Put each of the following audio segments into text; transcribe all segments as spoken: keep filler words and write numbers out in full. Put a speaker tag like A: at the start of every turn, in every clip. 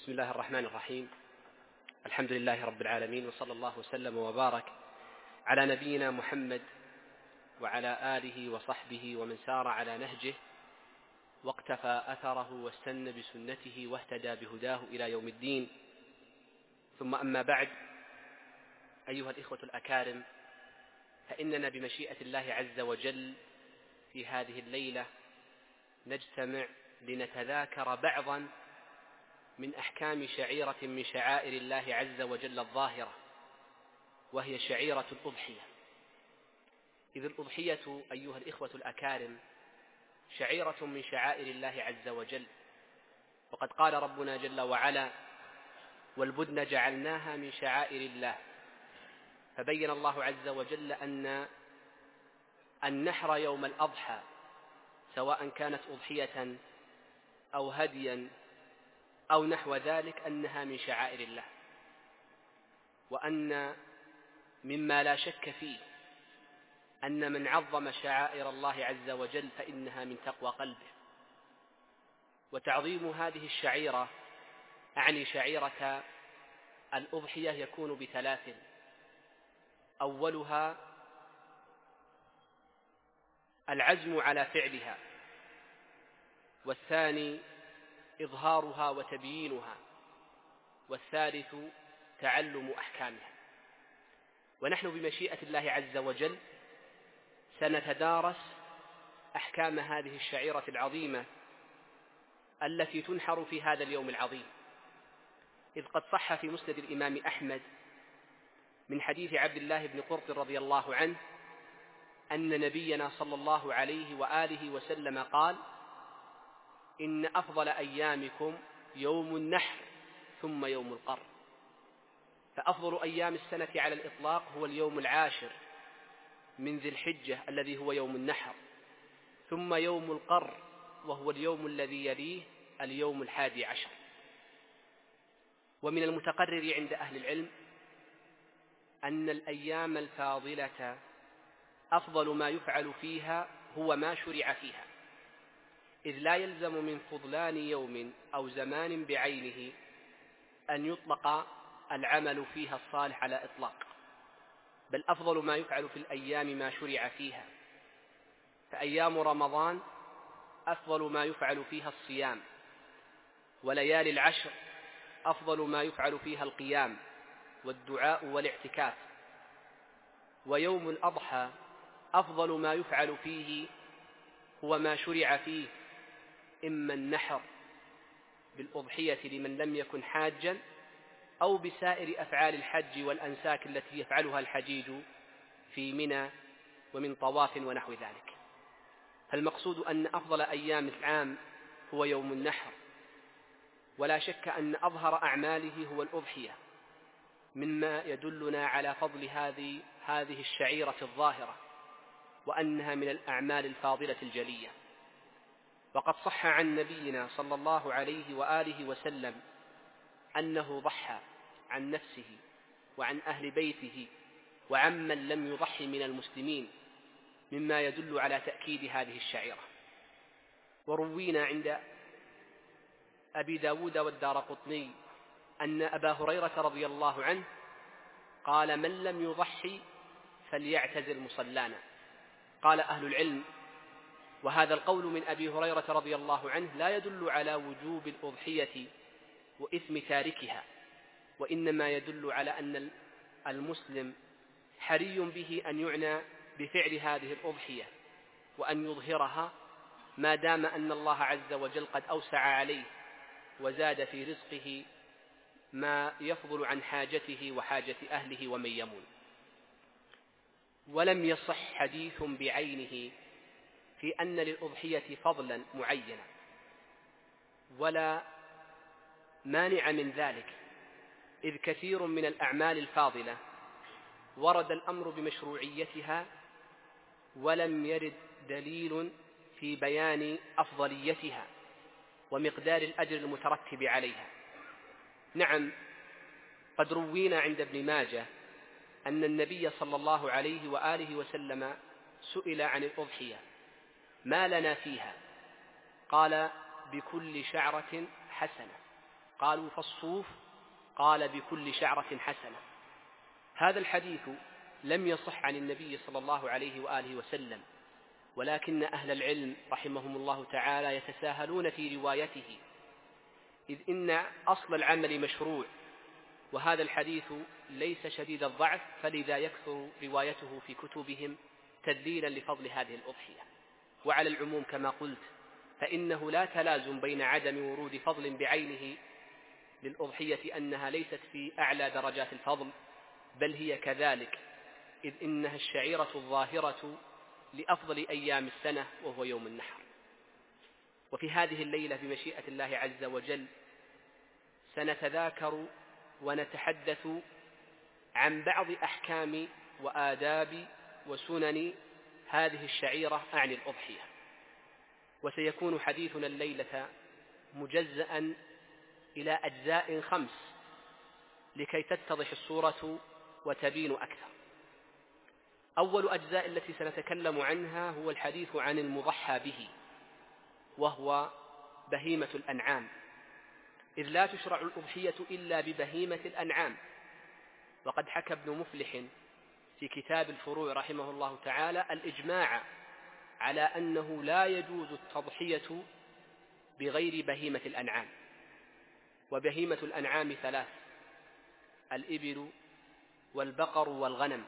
A: بسم الله الرحمن الرحيم. الحمد لله رب العالمين، وصلى الله وسلم وبارك على نبينا محمد وعلى آله وصحبه ومن سار على نهجه واقتفى أثره واستنى بسنته واهتدى بهداه إلى يوم الدين. ثم أما بعد، أيها الإخوة الأكارم، فإننا بمشيئة الله عز وجل في هذه الليلة نجتمع لنتذاكر بعضا من أحكام شعيرة من شعائر الله عز وجل الظاهرة، وهي شعيرة الأضحية. إذ الأضحية أيها الإخوة الأكارم شعيرة من شعائر الله عز وجل، وقد قال ربنا جل وعلا: والبدن جعلناها من شعائر الله. فبين الله عز وجل أن النحر يوم الأضحى سواء كانت أضحية أو هديا أو نحو ذلك أنها من شعائر الله، وأن مما لا شك فيه أن من عظم شعائر الله عز وجل فإنها من تقوى قلبه. وتعظيم هذه الشعيرة أعني شعيرة الأضحية يكون بثلاث: أولها العزم على فعلها، والثاني إظهارها وتبيينها، والثالث تعلم أحكامها. ونحن بمشيئة الله عز وجل سنتدارس أحكام هذه الشعيرة العظيمة التي تنحر في هذا اليوم العظيم. إذ قد صح في مسند الإمام أحمد من حديث عبد الله بن قرط رضي الله عنه أن نبينا صلى الله عليه وآله وسلم قال: إن أفضل أيامكم يوم النحر ثم يوم القر. فأفضل أيام السنة على الإطلاق هو اليوم العاشر من ذي الحجة الذي هو يوم النحر، ثم يوم القر وهو اليوم الذي يليه اليوم الحادي عشر. ومن المتقرر عند أهل العلم أن الأيام الفاضلة أفضل ما يفعل فيها هو ما شرع فيها، إذ لا يلزم من فضلان يوم أو زمان بعينه أن يطلق العمل فيها الصالح على إطلاق، بل أفضل ما يفعل في الأيام ما شرع فيها. فأيام رمضان أفضل ما يفعل فيها الصيام، وليالي العشر أفضل ما يفعل فيها القيام والدعاء والاعتكاف، ويوم الأضحى أفضل ما يفعل فيه هو ما شرع فيه، إما النحر بالأضحية لمن لم يكن حاجا، أو بسائر أفعال الحج والأنساك التي يفعلها الحجيج في منى ومن طواف ونحو ذلك. فالمقصود أن أفضل أيام العام هو يوم النحر، ولا شك أن أظهر أعماله هو الأضحية، مما يدلنا على فضل هذه هذه الشعيرة الظاهرة، وأنها من الأعمال الفاضلة الجلية. وقد صح عن نبينا صلى الله عليه وآله وسلم أنه ضحى عن نفسه وعن أهل بيته وعمن لم يضحي من المسلمين، مما يدل على تأكيد هذه الشعيرة. وروينا عند أبي داود والدارقطني أن أبا هريرة رضي الله عنه قال: من لم يضحي فليعتزل مصلانا. قال أهل العلم: وهذا القول من أبي هريرة رضي الله عنه لا يدل على وجوب الأضحية وإثم تاركها، وإنما يدل على أن المسلم حري به أن يعنى بفعل هذه الأضحية وأن يظهرها، ما دام أن الله عز وجل قد أوسع عليه وزاد في رزقه ما يفضل عن حاجته وحاجة أهله ومن يمون. ولم يصح حديث بعينه في أن للأضحية فضلا معينا، ولا مانع من ذلك، إذ كثير من الأعمال الفاضلة ورد الأمر بمشروعيتها ولم يرد دليل في بيان أفضليتها ومقدار الأجر المترتب عليها. نعم، قد روينا عند ابن ماجه أن النبي صلى الله عليه وآله وسلم سئل عن الأضحية: ما لنا فيها؟ قال: بكل شعرة حسنة، قالوا فالصوف؟ قال بكل شعرة حسنة. هذا الحديث لم يصح عن النبي صلى الله عليه وآله وسلم، ولكن أهل العلم رحمهم الله تعالى يتساهلون في روايته، إذ إن أصل العمل مشروع، وهذا الحديث ليس شديد الضعف، فلذا يكثر روايته في كتبهم تدليلا لفضل هذه الأضحية. وعلى العموم كما قلت فإنه لا تلازم بين عدم ورود فضل بعينه للأضحية أنها ليست في أعلى درجات الفضل، بل هي كذلك، إذ إنها الشعيرة الظاهرة لأفضل أيام السنة وهو يوم النحر. وفي هذه الليلة بمشيئة الله عز وجل سنتذاكر ونتحدث عن بعض أحكام وآداب وسنن هذه الشعيرة أعني الأضحية، وسيكون حديثنا الليلة مجزأ إلى أجزاء خمس لكي تتضح الصورة وتبين أكثر. أول أجزاء التي سنتكلم عنها هو الحديث عن المضحى به، وهو بهيمة الأنعام، إذ لا تشرع الأضحية إلا ببهيمة الأنعام. وقد حكى ابن مفلح في كتاب الفروع رحمه الله تعالى الإجماع على أنه لا يجوز التضحية بغير بهيمة الأنعام. وبهيمة الأنعام ثلاث: الإبل والبقر والغنم.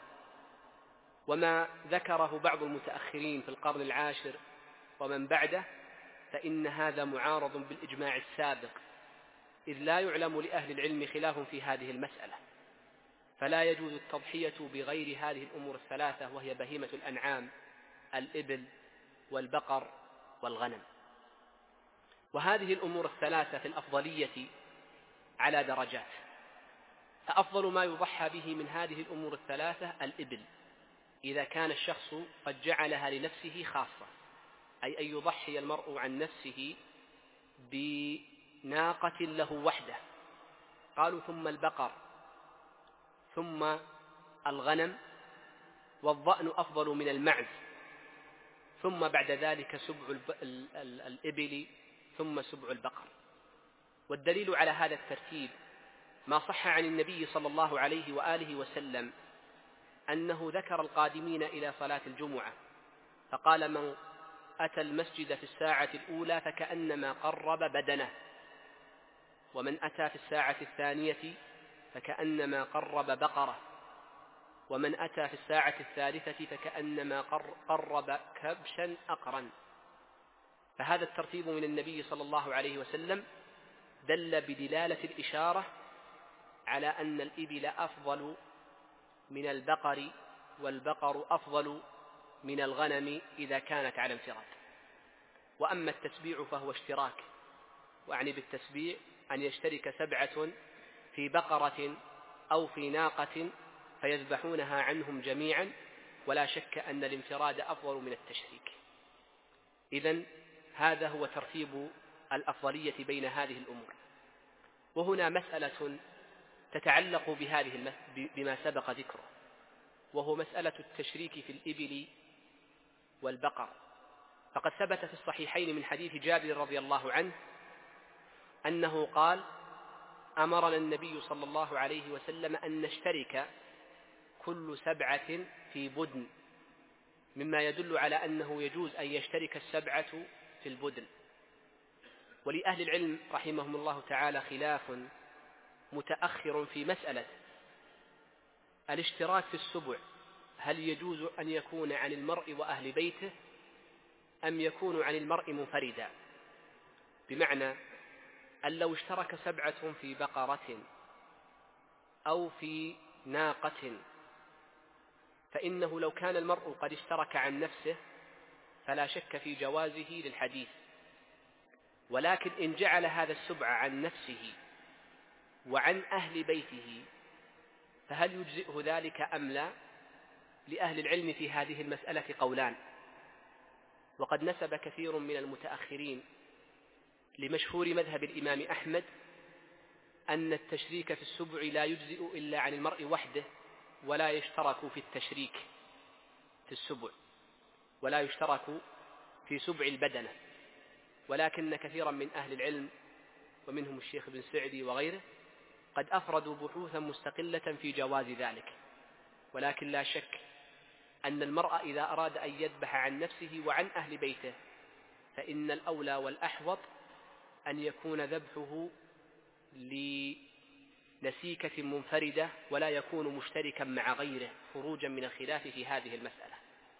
A: وما ذكره بعض المتأخرين في القرن العاشر ومن بعده فإن هذا معارض بالإجماع السابق، إذ لا يعلم لأهل العلم خلاف في هذه المسألة، فلا يجوز التضحية بغير هذه الأمور الثلاثة، وهي بهيمة الأنعام الإبل والبقر والغنم. وهذه الأمور الثلاثة في الأفضلية على درجات، فأفضل ما يضحى به من هذه الأمور الثلاثة الإبل، إذا كان الشخص قد جعلها لنفسه خاصة، أي أن يضحي المرء عن نفسه بناقة له وحده. قالوا ثم البقر ثم الغنم، والضأن أفضل من المعز، ثم بعد ذلك سبع الإبل ثم سبع البقر. والدليل على هذا الترتيب ما صح عن النبي صلى الله عليه وآله وسلم أنه ذكر القادمين إلى صلاة الجمعة فقال: من أتى المسجد في الساعة الأولى فكأنما قرب بدنه، ومن أتى في الساعة الثانية فكأنما قرب بقرة، ومن أتى في الساعة الثالثة فكأنما قرب كبشا أقرا. فهذا الترتيب من النبي صلى الله عليه وسلم دل بدلالة الإشارة على أن الإبل أفضل من البقر، والبقر أفضل من الغنم إذا كانت على انفراد. وأما التسبيع فهو اشتراك، وأعني بالتسبيع أن يشترك سبعة في بقرة أو في ناقة فيذبحونها عنهم جميعا، ولا شك أن الانفراد أفضل من التشريك. إذن هذا هو ترتيب الأفضلية بين هذه الأمور. وهنا مسألة تتعلق بهذه بما سبق ذكره، وهو مسألة التشريك في الإبل والبقر. فقد ثبت في الصحيحين من حديث جابر رضي الله عنه أنه قال: أمرنا النبي صلى الله عليه وسلم أن نشترك كل سبعة في بدن، مما يدل على أنه يجوز أن يشترك السبعة في البدن. ولأهل العلم رحمهم الله تعالى خلاف متأخر في مسألة الاشتراك في السبع، هل يجوز أن يكون عن المرء وأهل بيته أم يكون عن المرء منفردا؟ بمعنى أن لو اشترك سبعة في بقرة أو في ناقة، فإنه لو كان المرء قد اشترك عن نفسه فلا شك في جوازه للحديث، ولكن إن جعل هذا السبع عن نفسه وعن أهل بيته فهل يجزئه ذلك أم لا؟ لأهل العلم في هذه المسألة قولان. وقد نسب كثير من المتأخرين لمشهور مذهب الإمام أحمد أن التشريك في السبع لا يجزئ إلا عن المرء وحده، ولا يشترك في التشريك في السبع، ولا يشترك في سبع البدنة. ولكن كثيرا من أهل العلم ومنهم الشيخ بن سعدي وغيره قد أفردوا بحوثا مستقلة في جواز ذلك. ولكن لا شك أن المرء إذا أراد أن يذبح عن نفسه وعن أهل بيته فإن الأولى والأحوط أن يكون ذبحه لنسيكة منفردة ولا يكون مشتركا مع غيره خروجا من الخلاف في هذه المسألة.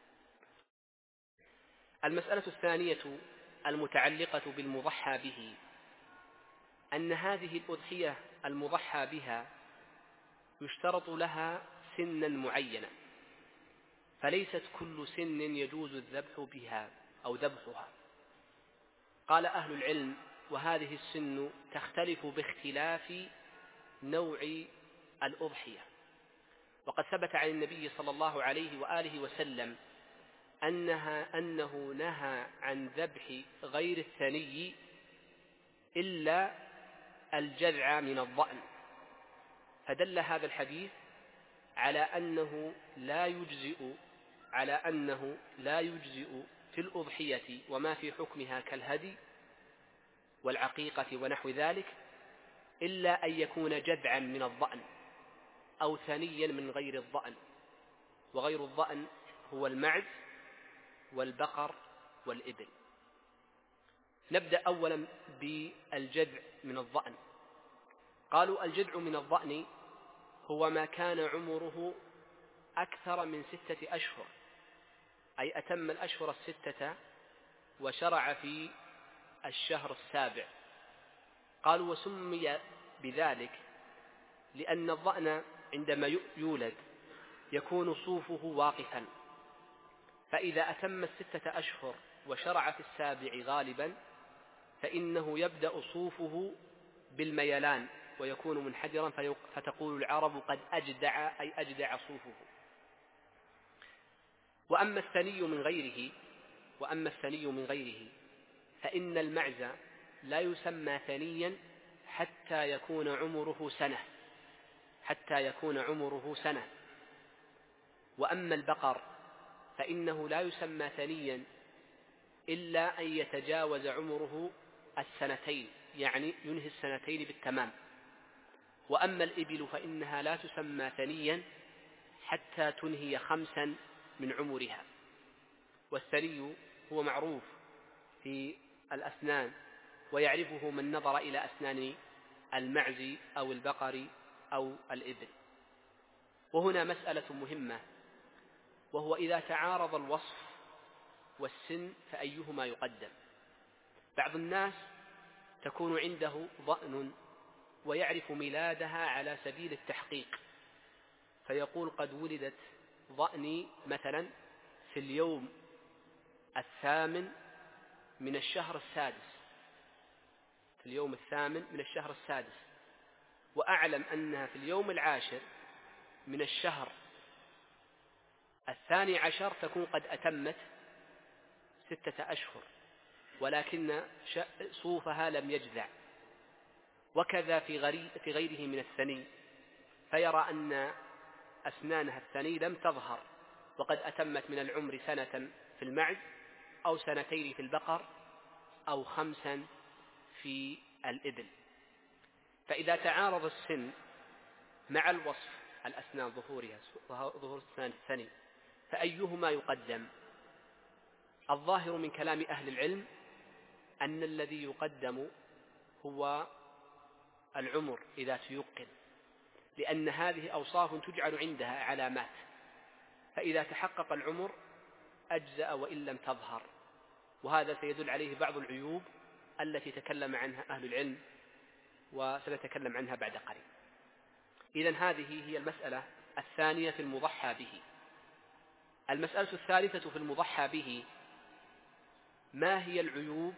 A: المسألة الثانية المتعلقة بالمضحى به أن هذه الأضحية المضحى بها يشترط لها سنا معينا، فليست كل سن يجوز الذبح بها أو ذبحها. قال أهل العلم: وهذه السن تختلف باختلاف نوع الأضحية. وقد ثبت عن النبي صلى الله عليه وآله وسلم أنها أنه نهى عن ذبح غير الثني إلا الجذع من الضأن، فدل هذا الحديث على أنه لا يجزئ على أنه لا يجزئ في الأضحية وما في حكمها كالهدي والعقيقة ونحو ذلك إلا أن يكون جذعا من الضأن أو ثنيا من غير الضأن، وغير الضأن هو المعز والبقر والإبل. نبدأ أولا بالجذع من الضأن. قالوا: الجذع من الضأن هو ما كان عمره أكثر من ستة أشهر، أي أتم الأشهر الستة وشرع في الشهر السابع. قالوا: وسمي بذلك لأن الضأن عندما يولد يكون صوفه واقفا، فإذا أتم الستة أشهر وشرع في السابع غالبا فإنه يبدأ صوفه بالميلان ويكون منحدرا، فتقول العرب: قد أجدع، أي أجدع صوفه. وأما الثني من غيره وأما الثني من غيره فإن المعز لا يسمى ثنيا حتى يكون عمره سنة حتى يكون عمره سنة وأما البقر فإنه لا يسمى ثنيا إلا أن يتجاوز عمره السنتين، يعني ينهي السنتين بالتمام. وأما الإبل فإنها لا تسمى ثنيا حتى تنهي خمسا من عمرها. والثني هو معروف في الأسنان، ويعرفه من نظر إلى أسنان المعز أو البقر أو الإبل. وهنا مسألة مهمة، وهو إذا تعارض الوصف والسن فأيهما يقدم؟ بعض الناس تكون عنده ضأن ويعرف ميلادها على سبيل التحقيق، فيقول: قد ولدت ضأني مثلا في اليوم الثامن من الشهر السادس في اليوم الثامن من الشهر السادس وأعلم أنها في اليوم العاشر من الشهر الثاني عشر تكون قد أتمت ستة أشهر، ولكن صوفها لم يجذع. وكذا في غيره من الثني، فيرى أن أسنانها الثني لم تظهر وقد أتمت من العمر سنة في المعز أو سنتين في البقر أو خمسا في الإبل. فإذا تعارض السن مع الوصف، الأسنان ظهورها ظهور أسنان الثني، فأيهما يقدم؟ الظاهر من كلام أهل العلم أن الذي يقدم هو العمر إذا تيقن، لأن هذه أوصاف تجعل عندها علامات، فإذا تحقق العمر أجزأ وإن لم تظهر. وهذا سيدل عليه بعض العيوب التي تكلم عنها أهل العلم وسنتكلم عنها بعد قليل. إذن هذه هي المسألة الثانية في المضحى به. المسألة الثالثة في المضحى به: ما هي العيوب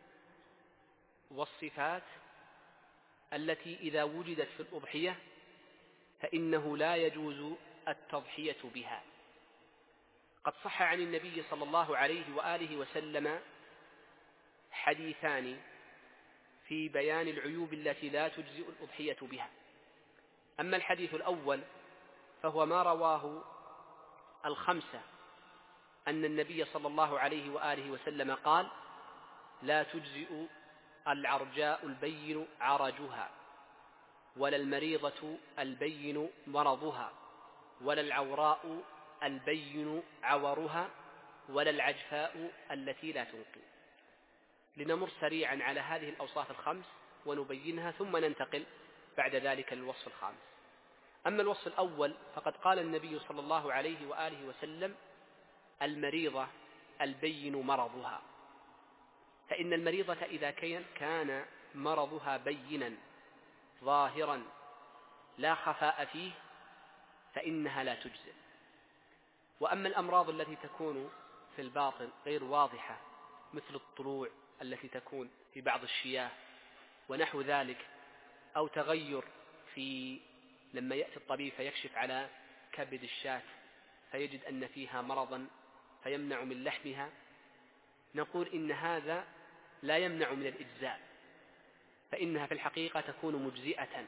A: والصفات التي إذا وجدت في الأضحية فإنه لا يجوز التضحية بها؟ قد صح عن النبي صلى الله عليه وآله وسلم حديثان في بيان العيوب التي لا تجزئ الأضحية بها. أما الحديث الأول فهو ما رواه الخمسة أن النبي صلى الله عليه وآله وسلم قال: لا تجزئ العرجاء البين عرجها، ولا المريضة البين مرضها، ولا العوراء البين عورها، ولا العجفاء التي لا تنقي. لنمر سريعا على هذه الأوصاف الخمس ونبينها ثم ننتقل بعد ذلك للوصف الخامس. أما الوصف الأول فقد قال النبي صلى الله عليه وآله وسلم: المريضة البين مرضها. فإن المريضة إذا كان مرضها بينا ظاهرا لا خفاء فيه فإنها لا تجزئ. وأما الأمراض التي تكون في الباطن غير واضحة مثل الطلوع التي تكون في بعض الشياه ونحو ذلك، أو تغير في لما يأتي الطبيب فيكشف على كبد الشاة فيجد أن فيها مرضا فيمنع من لحمها، نقول إن هذا لا يمنع من الإجزاء، فإنها في الحقيقة تكون مجزئة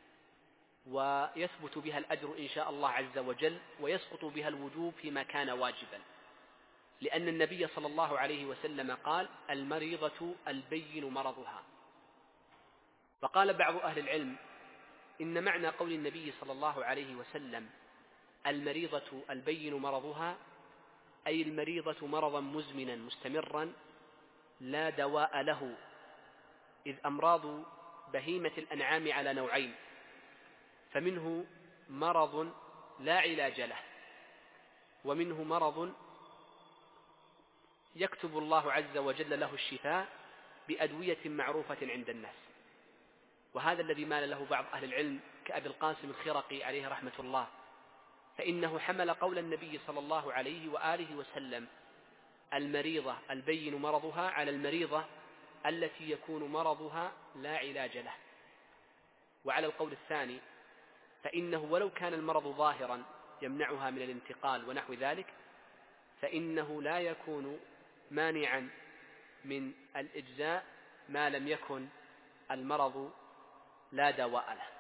A: ويثبت بها الأجر إن شاء الله عز وجل، ويسقط بها الوجوب فيما كان واجبا، لأن النبي صلى الله عليه وسلم قال: المريضة البين مرضها. وقال بعض أهل العلم إن معنى قول النبي صلى الله عليه وسلم المريضة البين مرضها أي المريضة مرضا مزمنا مستمرا لا دواء له، إذ أمراض بهيمة الأنعام على نوعين: فمنه مرض لا علاج له، ومنه مرض يكتب الله عز وجل له الشفاء بأدوية معروفة عند الناس. وهذا الذي مال له بعض أهل العلم كأبي القاسم الخرقي عليه رحمة الله، فإنه حمل قول النبي صلى الله عليه وآله وسلم المريضة البين مرضها على المريضة التي يكون مرضها لا علاج له. وعلى القول الثاني فإنه ولو كان المرض ظاهرا يمنعها من الانتقال ونحو ذلك فإنه لا يكون مانعا من الإجزاء ما لم يكن المرض لا دواء له.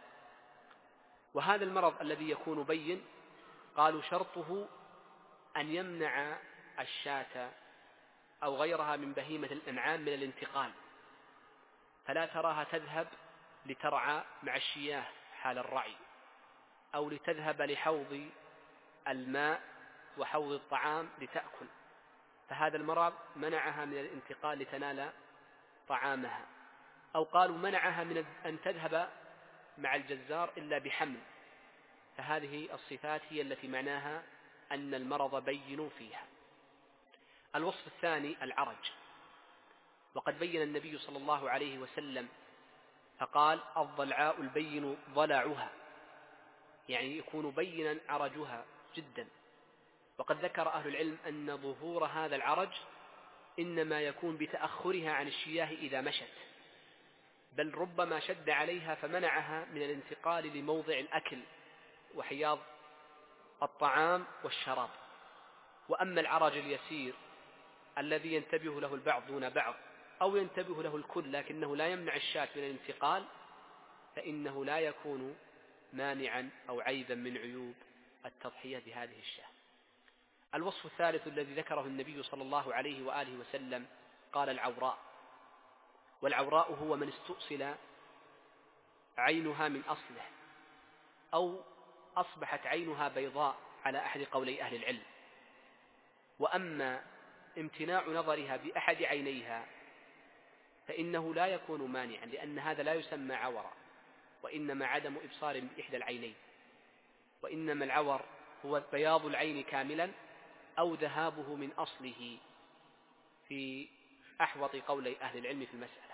A: وهذا المرض الذي يكون بين قالوا شرطه أن يمنع الشاة أو غيرها من بهيمة الأنعام من الانتقال، فلا تراها تذهب لترعى مع الشياه حال الرعي، أو لتذهب لحوض الماء وحوض الطعام لتأكل، فهذا المرض منعها من الانتقال لتنال طعامها. أو قالوا منعها من أن تذهب مع الجزار إلا بحمل، فهذه الصفات هي التي معناها أن المرض بين فيها. الوصف الثاني العرج، وقد بين النبي صلى الله عليه وسلم فقال: الضلعاء البين ضلعها، يعني يكون بينا عرجها جدا. وقد ذكر أهل العلم أن ظهور هذا العرج إنما يكون بتأخرها عن الشياه إذا مشت، بل ربما شد عليها فمنعها من الانتقال لموضع الأكل وحياض الطعام والشراب. وأما العرج اليسير الذي ينتبه له البعض دون بعض أو ينتبه له الكل لكنه لا يمنع الشاة من الانتقال، فإنه لا يكون مانعا أو عيبا من عيوب التضحية بهذه الشاة. الوصف الثالث الذي ذكره النبي صلى الله عليه وآله وسلم قال: العوراء. والعوراء هو من استؤصل عينها من أصله، أو أصبحت عينها بيضاء على أحد قولي أهل العلم. وأما امتناع نظرها بأحد عينيها فإنه لا يكون مانعا، لأن هذا لا يسمى عورا، وإنما عدم إبصار بإحدى العينين، وإنما العور هو بياض العين كاملا أو ذهابه من أصله في أحوط قولي أهل العلم في المسألة.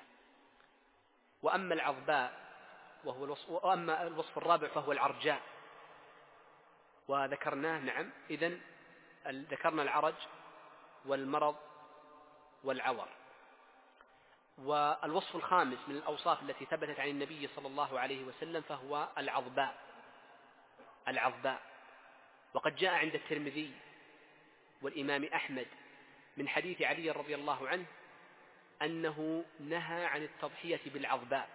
A: وأما العضباء وهو الوصف وأما الوصف الرابع فهو العرجاء، وذكرناه. نعم، إذن ذكرنا العرج والمرض والعور. والوصف الخامس من الأوصاف التي ثبتت عن النبي صلى الله عليه وسلم فهو العضباء. العضباء وقد جاء عند الترمذي والإمام أحمد من حديث علي رضي الله عنه أنه نهى عن التضحية بالعضباء،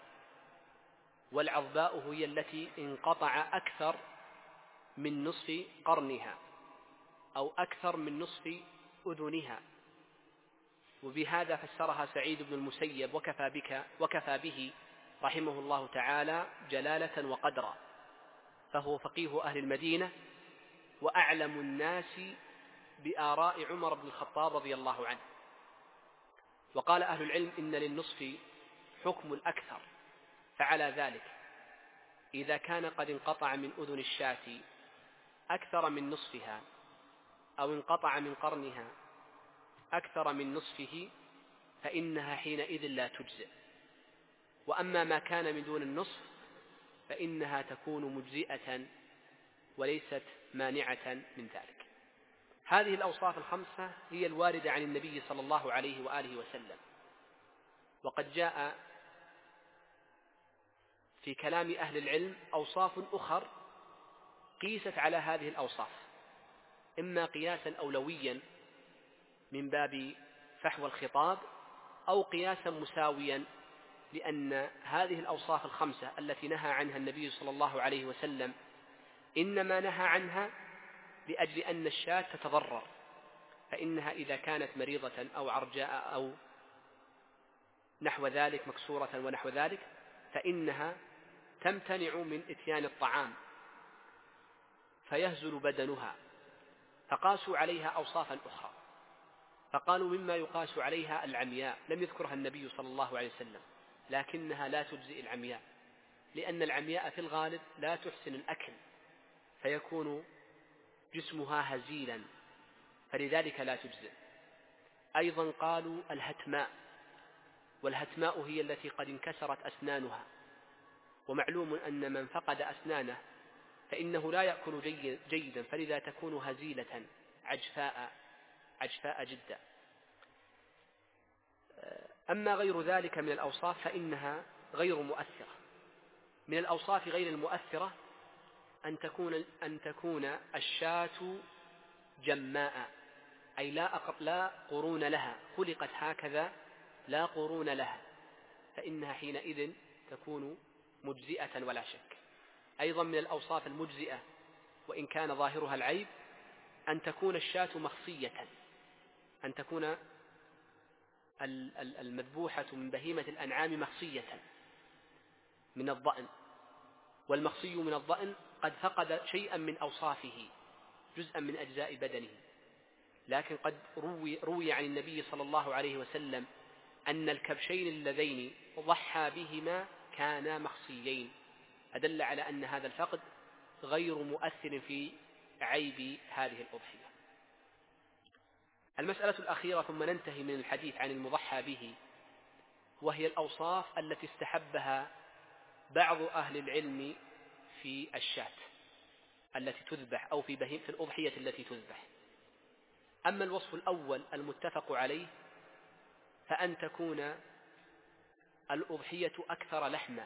A: والعضباء هي التي انقطع أكثر من نصف قرنها أو أكثر من نصف أذنها، وبهذا فسرها سعيد بن المسيب وكفى بك وكفى به رحمه الله تعالى جلالة وقدرا، فهو فقيه أهل المدينة وأعلم الناس بآراء عمر بن الخطاب رضي الله عنه. وقال أهل العلم إن للنصف حكم الأكثر، فعلى ذلك إذا كان قد انقطع من أذن الشاة أكثر من نصفها أو انقطع من قرنها أكثر من نصفه فإنها حينئذ لا تجزئ. وأما ما كان من دون النصف فإنها تكون مجزئة وليست مانعة من ذلك. هذه الأوصاف الخمسة هي الواردة عن النبي صلى الله عليه وآله وسلم، وقد جاء في كلام أهل العلم أوصاف أخر قيست على هذه الأوصاف، إما قياسا أولويا من باب فحوى الخطاب أو قياسا مساويا، لأن هذه الأوصاف الخمسة التي نهى عنها النبي صلى الله عليه وسلم إنما نهى عنها لأجل أن الشاة تتضرر، فإنها إذا كانت مريضة أو عرجاء أو نحو ذلك مكسورة ونحو ذلك فإنها تمتنع من إتيان الطعام فيهزل بدنها، فقاسوا عليها أوصافا أخرى، فقالوا مما يقاس عليها العمياء، لم يذكرها النبي صلى الله عليه وسلم، لكنها لا تجزئ العمياء، لأن العمياء في الغالب لا تحسن الأكل فيكون جسمها هزيلا، فلذلك لا تجزئ. أيضا قالوا الهتماء، والهتماء هي التي قد انكسرت أسنانها، ومعلوم أن من فقد أسنانه فإنه لا يأكل جيدا، فلذا تكون هزيلة عجفاء عجفاء جدا. أما غير ذلك من الأوصاف فإنها غير مؤثرة. من الأوصاف غير المؤثرة أن تكون, أن تكون الشاة جماء، أي لا, لا قرون لها، خلقت هكذا لا قرون لها، فإنها حينئذ تكون مجزئة ولا شك. أيضا من الأوصاف المجزئة وإن كان ظاهرها العيب أن تكون الشاة مخصية، أن تكون المذبوحة من بهيمة الأنعام مخصية من الضأن، والمخصي من الضأن قد فقد شيئا من أوصافه، جزءا من أجزاء بدنه، لكن قد روي, روي عن النبي صلى الله عليه وسلم أن الكبشين اللذين ضحى بهما كانا مخصيين، أدل على أن هذا الفقد غير مؤثر في عيب هذه الأضحية. المسألة الأخيرة ثم ننتهي من الحديث عن المضحى به، وهي الأوصاف التي استحبها بعض أهل العلم في الشاة التي تذبح أو في بهيمة الأضحية التي تذبح. أما الوصف الأول المتفق عليه فأن تكون الأضحية أكثر لحما،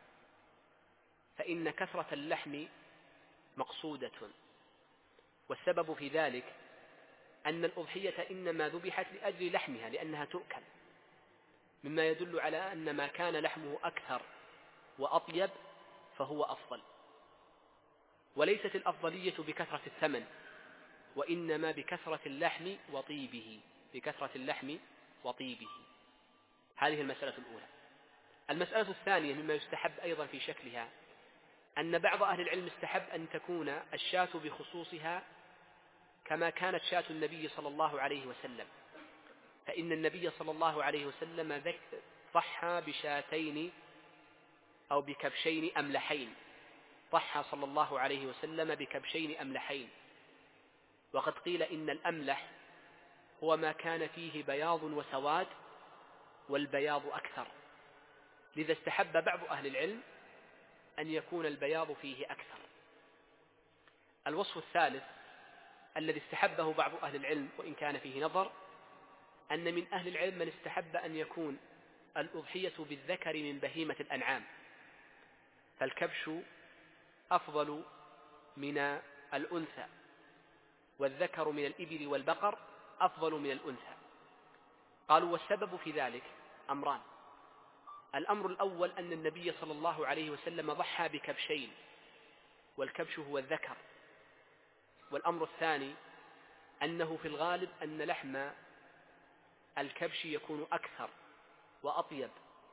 A: فإن كثرة اللحم مقصودة، والسبب في ذلك أن الأضحية إنما ذبحت لأجل لحمها لأنها تؤكل، مما يدل على أن ما كان لحمه أكثر وأطيب فهو أفضل، وليست الأفضلية بكثرة الثمن، وإنما بكثرة اللحم وطيبه، بكثرة اللحم وطيبه. هذه المسألة الأولى. المسألة الثانية مما يستحب أيضا في شكلها أن بعض أهل العلم استحب أن تكون الشاة بخصوصها كما كانت شاة النبي صلى الله عليه وسلم، فإن النبي صلى الله عليه وسلم ضحى بشاتين أو بكبشين أملحين، ضحى صلى الله عليه وسلم بكبشين أملحين، وقد قيل إن الأملح هو ما كان فيه بياض وسواد والبياض أكثر، لذا استحب بعض أهل العلم أن يكون البياض فيه أكثر. الوصف الثالث الذي استحبه بعض أهل العلم وإن كان فيه نظر، أن من أهل العلم من استحب أن يكون الأضحية بالذكر من بهيمة الأنعام، فالكبش أفضل من الأنثى، والذكر من الإبل والبقر أفضل من الأنثى. قالوا والسبب في ذلك أمران: الأمر الأول أن النبي صلى الله عليه وسلم ضحى بكبشين، والكبش هو الذكر. والأمر الثاني أنه في الغالب أن لحم الكبش يكون أكثر وأطيب،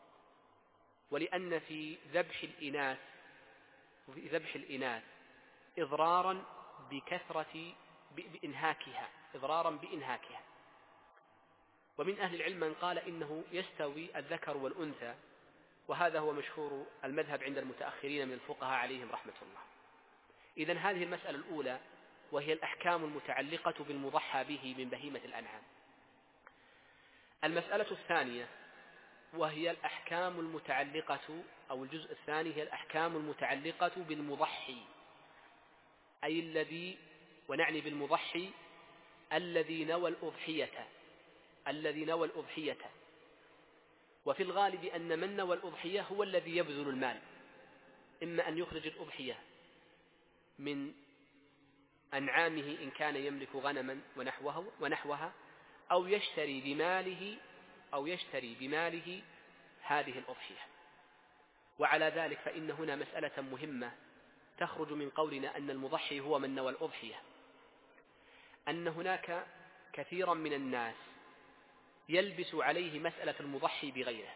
A: ولأن في ذبح الإناث وفي ذبح الإناث إضرارا بكثرة بإنهاكها إضرارا بإنهاكها. ومن أهل العلم من قال إنه يستوي الذكر والأنثى، وهذا هو مشهور المذهب عند المتأخرين من الفقهاء عليهم رحمة الله. إذن هذه المسألة الأولى، وهي الأحكام المتعلقة بالمضحى به من بهيمة الأنعام. المسألة الثانية وهي الأحكام المتعلقة، أو الجزء الثاني هي الأحكام المتعلقة بالمضحي، أي الذي، ونعني بالمضحي الذي نوى الأضحية الذي نوى الأضحية وفي الغالب أن من نوى الأضحية هو الذي يبذل المال، إما أن يخرج الأضحية من أنعامه إن كان يملك غنما ونحوها, ونحوها أو يشتري بماله أو يشتري بماله هذه الأضحية. وعلى ذلك فإن هنا مسألة مهمة تخرج من قولنا أن المضحي هو من نوى الأضحية، أن هناك كثيرا من الناس يلبس عليه مسألة المضحي بغيره.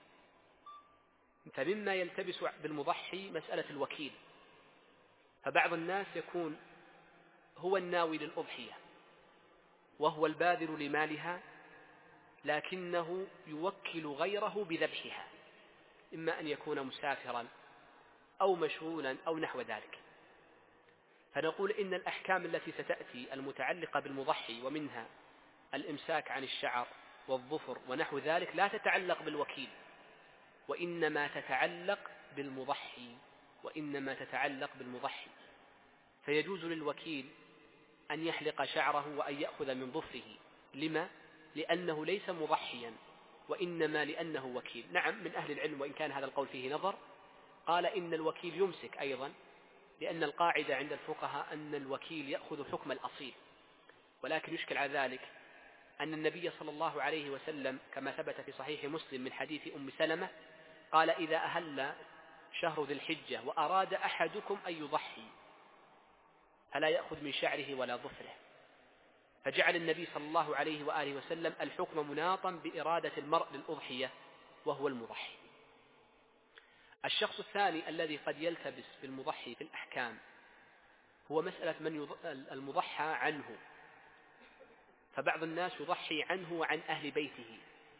A: فمما يلتبس بالمضحي مسألة الوكيل، فبعض الناس يكون هو الناوي للأضحية وهو الباذل لمالها، لكنه يوكل غيره بذبحها، إما أن يكون مسافرا أو مشغولا أو نحو ذلك. فنقول إن الأحكام التي ستأتي المتعلقة بالمضحي، ومنها الإمساك عن الشعر والظفر ونحو ذلك، لا تتعلق بالوكيل، وإنما تتعلق بالمضحي وإنما تتعلق بالمضحي فيجوز للوكيل أن يحلق شعره وأن يأخذ من ظفره. لما؟ لأنه ليس مضحيا، وإنما لأنه وكيل. نعم، من أهل العلم وإن كان هذا القول فيه نظر، قال إن الوكيل يمسك أيضا، لأن القاعدة عند الفقهاء أن الوكيل يأخذ حكم الأصيل. ولكن يشكل على ذلك أن النبي صلى الله عليه وسلم كما ثبت في صحيح مسلم من حديث أم سلمة قال: إذا أهل شهر ذي الحجة وأراد أحدكم أن يضحي فلا يأخذ من شعره ولا ظفره. فجعل النبي صلى الله عليه وآله وسلم الحكم مناطا بإرادة المرء للأضحية وهو المضحي. الشخص الثاني الذي قد يلتبس بالمضحي في الأحكام هو مسألة من المضحى عنه. فبعض الناس يضحي عنه وعن أهل بيته،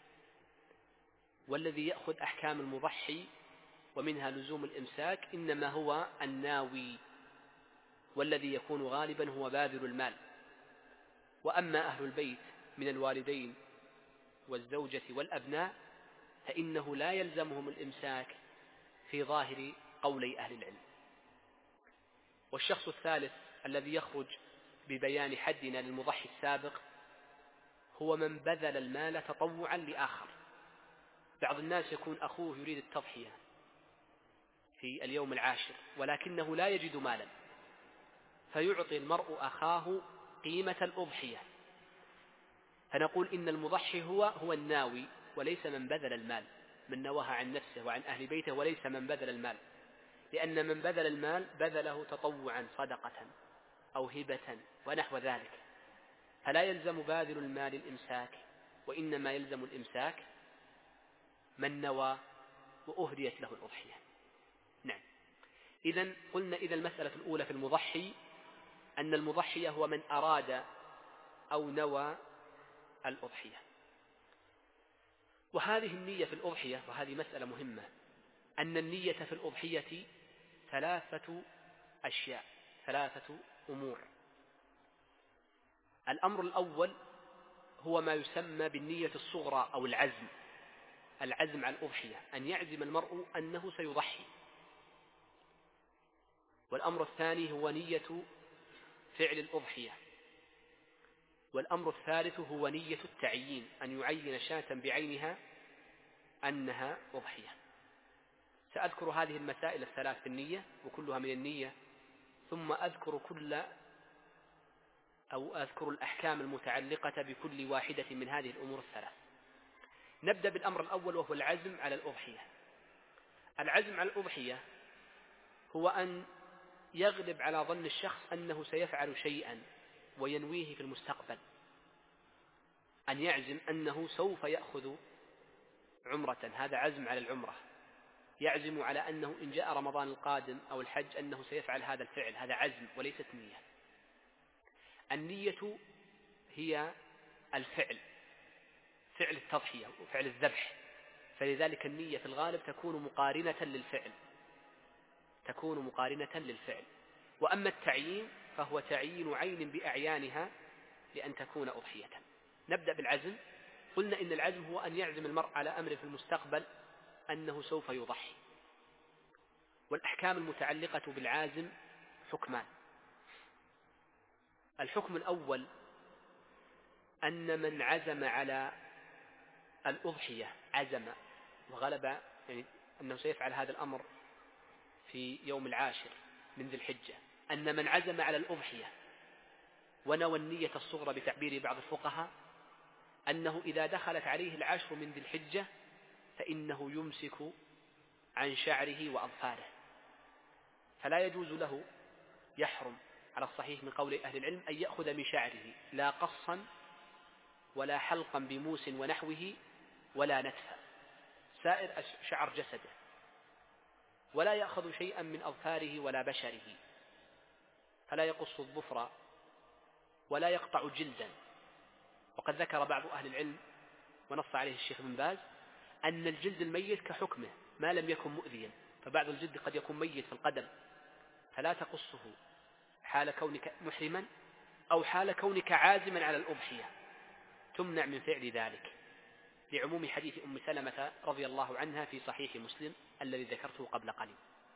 A: والذي يأخذ أحكام المضحي ومنها لزوم الإمساك إنما هو الناوي، والذي يكون غالبا هو باذل المال. وأما أهل البيت من الوالدين والزوجة والأبناء فإنه لا يلزمهم الإمساك في ظاهر قولي أهل العلم. والشخص الثالث الذي يخرج ببيان حدنا للمضحي السابق هو من بذل المال تطوعا لآخر. بعض الناس يكون أخوه يريد التضحية في اليوم العاشر ولكنه لا يجد مالا، فيعطي المرء أخاه قيمة الأضحية. فنقول إن المضحي هو هو الناوي وليس من بذل المال، من نواها عن نفسه وعن أهل بيته، وليس من بذل المال، لأن من بذل المال بذله تطوعا صدقة أو هبة ونحو ذلك، فلا يلزم باذل المال الإمساك، وإنما يلزم الإمساك من نوى وأهديت له الأضحية. نعم. إذن قلنا إذا المسألة الأولى في المضحي أن المضحي هو من أراد أو نوى الأضحية. وهذه النية في الأضحية، وهذه مسألة مهمة، أن النية في الأضحية ثلاثة أشياء، ثلاثة أمور. الأمر الأول هو ما يسمى بالنية الصغرى أو العزم، العزم على الأضحية، أن يعزم المرء أنه سيضحي. والأمر الثاني هو نية فعل الأضحية. والأمر الثالث هو نية التعيين، أن يعين شاة بعينها أنها أضحية. سأذكر هذه المسائل الثلاث في النية وكلها من النية، ثم أذكر كل أو أذكر الأحكام المتعلقة بكل واحدة من هذه الأمور الثلاث. نبدأ بالأمر الأول وهو العزم على الأضحية. العزم على الأضحية هو أن يغلب على ظن الشخص أنه سيفعل شيئا وينويه في المستقبل، أن يعزم أنه سوف يأخذ عمرة، هذا عزم على العمرة، يعزم على أنه إن جاء رمضان القادم أو الحج أنه سيفعل هذا الفعل، هذا عزم وليست نية. النية هي الفعل، فعل التضحية وفعل الذبح، فلذلك النية في الغالب تكون مقارنة للفعل، تكون مقارنة للفعل. وأما التعيين فهو تعيين عين بأعيانها لأن تكون أضحية. نبدأ بالعزم. قلنا إن العزم هو أن يعزم المرء على أمر في المستقبل أنه سوف يضحي. والأحكام المتعلقة بالعازم حكمان. الحكم الأول أن من عزم على الأضحية عزم وغلب، يعني أنه سيفعل هذا الأمر في يوم العاشر من ذي الحجة، أن من عزم على الأضحية ونوى النية الصغرى بتعبير بعض الفقهاء أنه إذا دخلت عليه العشر من ذي الحجة فإنه يمسك عن شعره وأظفاره، فلا يجوز له، يحرم على الصحيح من قول أهل العلم أن يأخذ من شعره لا قصا ولا حلقا بموس ونحوه ولا نتفا، سائر شعر جسده، ولا يأخذ شيئا من أظفاره ولا بشره، فلا يقص الظفر ولا يقطع جلدا. وقد ذكر بعض أهل العلم ونص عليه الشيخ بن باز أن الجلد الميت كحكمه ما لم يكن مؤذيا، فبعض الجلد قد يكون ميت في القدم فلا تقصه حال كونك محرما أو حال كونك عازما على الأضحية، تمنع من فعل ذلك، لعموم حديث أم سلمة رضي الله عنها في صحيح مسلم الذي ذكرته قبل قليل.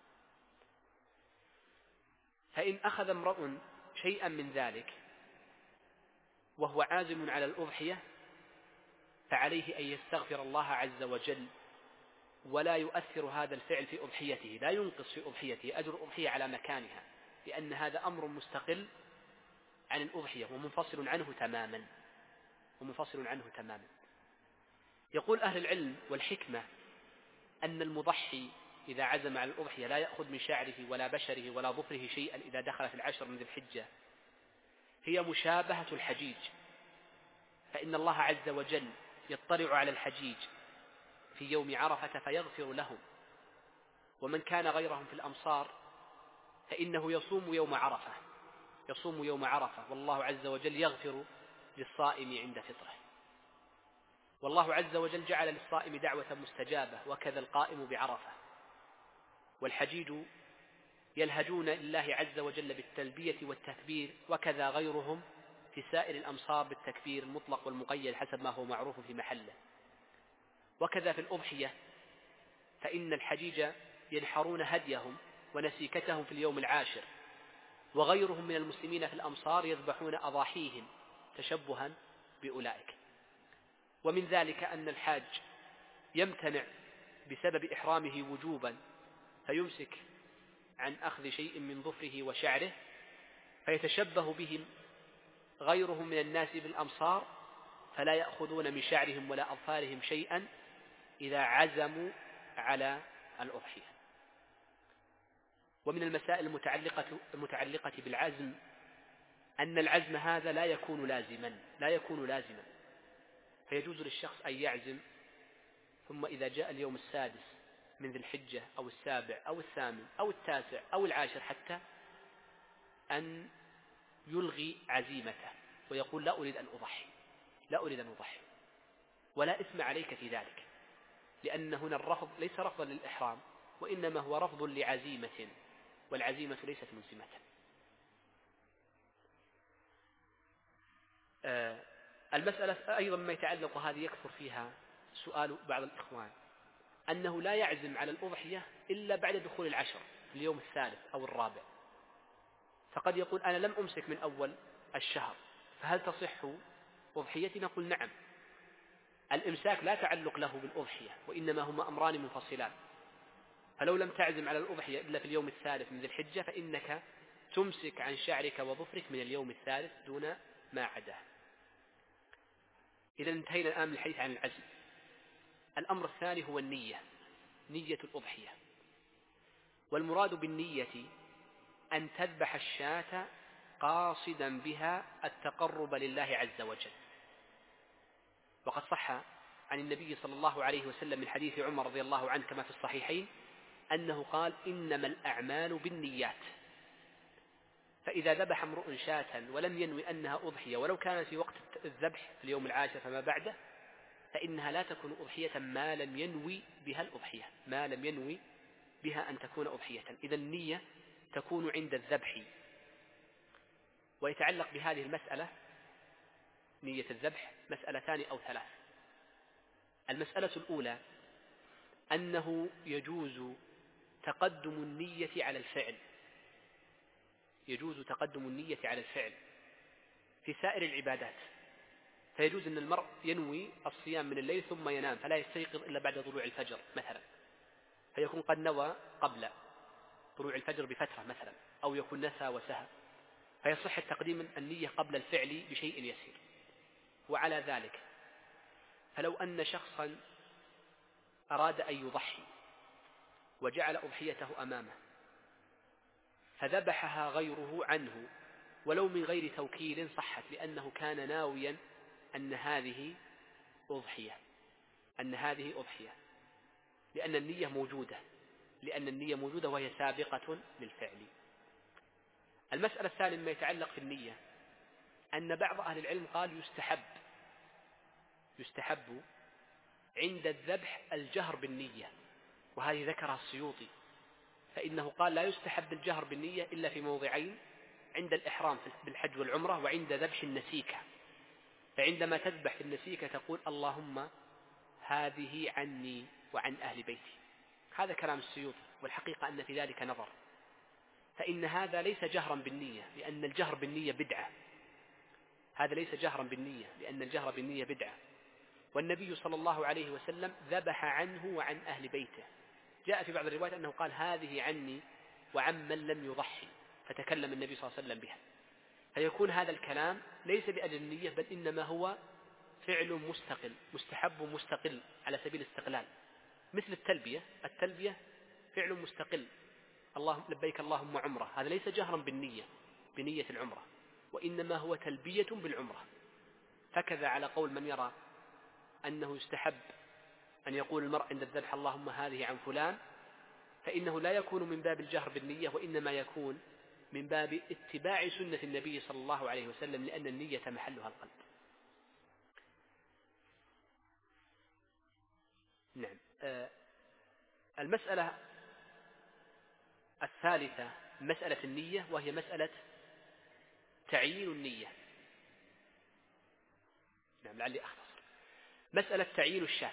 A: فإن أخذ امرؤ شيئا من ذلك وهو عازم على الأضحية فعليه أن يستغفر الله عز وجل، ولا يؤثر هذا الفعل في أضحيته، لا ينقص في أضحيته، أجر الأضحية على مكانها، لأن هذا أمر مستقل عن الأضحية ومنفصل عنه تماما، ومنفصل عنه تماما. يقول أهل العلم والحكمة أن المضحي إذا عزم على الأضحية لا يأخذ من شعره ولا بشره ولا ظفره شيئا إذا دخلت العشر من ذي الحجة، هي مشابهة الحجيج، فإن الله عز وجل يطلع على الحجيج في يوم عرفة فيغفر لهم، ومن كان غيرهم في الأمصار فإنه يصوم يوم عرفة، يصوم يوم عرفة والله عز وجل يغفر للصائم عند فطره. والله عز وجل جعل للصائم دعوة مستجابة وكذا القائم بعرفة. والحجيج يلهجون لله عز وجل بالتلبية والتكبير، وكذا غيرهم في سائر الأمصار بالتكبير المطلق والمقيد حسب ما هو معروف في محله. وكذا في الأضحية، فإن الحجيج ينحرون هديهم ونسيكتهم في اليوم العاشر، وغيرهم من المسلمين في الأمصار يذبحون أضاحيهم تشبها بأولئك. ومن ذلك أن الحاج يمتنع بسبب إحرامه وجوبا فيمسك عن أخذ شيء من ظفره وشعره، فيتشبه بهم غيرهم من الناس بالأمصار فلا يأخذون من شعرهم ولا أظفارهم شيئا إذا عزموا على الأضحية. ومن المسائل المتعلقة, المتعلقة بالعزم أن العزم هذا لا يكون لازما، لا يكون لازما، فيجوز للشخص أن يعزم ثم إذا جاء اليوم السادس من ذي الحجة أو السابع أو الثامن أو التاسع أو العاشر حتى أن يلغي عزيمته ويقول لا أريد أن أضحي، لا أريد أن أضحي، ولا إثم عليك في ذلك، لأن هنا الرفض ليس رفضا للإحرام وإنما هو رفض لعزيمة، والعزيمة ليست ملزمة. آه المسألة أيضا ما يتعلق هذه يكثر فيها سؤال بعض الإخوان أنه لا يعزم على الأضحية إلا بعد دخول العشر في اليوم الثالث أو الرابع، فقد يقول أنا لم أمسك من أول الشهر فهل تصح أضحيتي؟ نقول نعم، الإمساك لا تعلق له بالأضحية وإنما هما أمران منفصلان، فلو لم تعزم على الأضحية إلا في اليوم الثالث من ذي الحجة فإنك تمسك عن شعرك وظفرك من اليوم الثالث دون ما عداه. إذا انتهينا الآن من الحديث عن العزم. الأمر الثاني هو النية، نية الأضحية. والمراد بالنية أن تذبح الشاة قاصدا بها التقرب لله عز وجل، وقد صح عن النبي صلى الله عليه وسلم من حديث عمر رضي الله عنه كما في الصحيحين أنه قال إنما الأعمال بالنيات، فإذا ذبح امرؤ شاة ولم ينوي أنها أضحية ولو كانت في وقت الذبح في اليوم العاشر فما بعده فإنها لا تكون أضحية ما لم ينوي بها الأضحية، ما لم ينوي بها أن تكون أضحية. إذا النية تكون عند الذبح. ويتعلق بهذه المسألة نية الذبح مسألتان أو ثلاث. المسألة الأولى أنه يجوز تقدم النية على الفعل، يجوز تقدم النية على الفعل في سائر العبادات، فيجوز أن المرء ينوي الصيام من الليل ثم ينام فلا يستيقظ إلا بعد طلوع الفجر مثلا، فيكون قد نوى قبل طلوع الفجر بفترة مثلا، أو يكون نسى وسهى، فيصح التقديم النية قبل الفعل بشيء يسير. وعلى ذلك فلو أن شخصا أراد أن يضحي وجعل أضحيته أمامه فذبحها غيره عنه ولو من غير توكيل صحت، لأنه كان ناويا أن هذه أضحية، أن هذه أضحية لأن النية موجودة، لأن النية موجودة وهي سابقة للفعل. المسألة الثانية ما يتعلق في النية أن بعض أهل العلم قال يستحب يستحب عند الذبح الجهر بالنية، وهذه ذكرها السيوطي، فإنه قال لا يستحب الجهر بالنية إلا في موضعين: عند الإحرام بالحج والعمرة، وعند ذبح النسيكة. فعندما تذبح في النسيكة تقول اللهم هذه عني وعن أهل بيتي. هذا كلام السيوطي، والحقيقة أن في ذلك نظر، فإن هذا ليس جهرا بالنية لأن الجهر بالنية بدعة، هذا ليس جهرا بالنية لأن الجهر بالنية بدعة. والنبي صلى الله عليه وسلم ذبح عنه وعن أهل بيته، جاء في بعض الروايات أنه قال هذه عني وعن من لم يضحي، فتكلم النبي صلى الله عليه وسلم بها. فيكون هذا الكلام ليس بأجل النية، بل إنما هو فعل مستقل مستحب مستقل على سبيل الاستقلال، مثل التلبية. التلبية فعل مستقل، اللهم لبيك اللهم عمرة، هذا ليس جهرا بالنية بنية العمرة، وإنما هو تلبية بالعمرة. فكذا على قول من يرى أنه يستحب أن يقول المرء عند الذبح اللهم هذه عن فلان، فإنه لا يكون من باب الجهر بالنية، وإنما يكون من باب اتباع سنة النبي صلى الله عليه وسلم، لأن النية محلها القلب. نعم. آه المسألة الثالثة مسألة النية، وهي مسألة تعيين النية. نعم، لعلي أختصر. مسألة تعيين الشاة،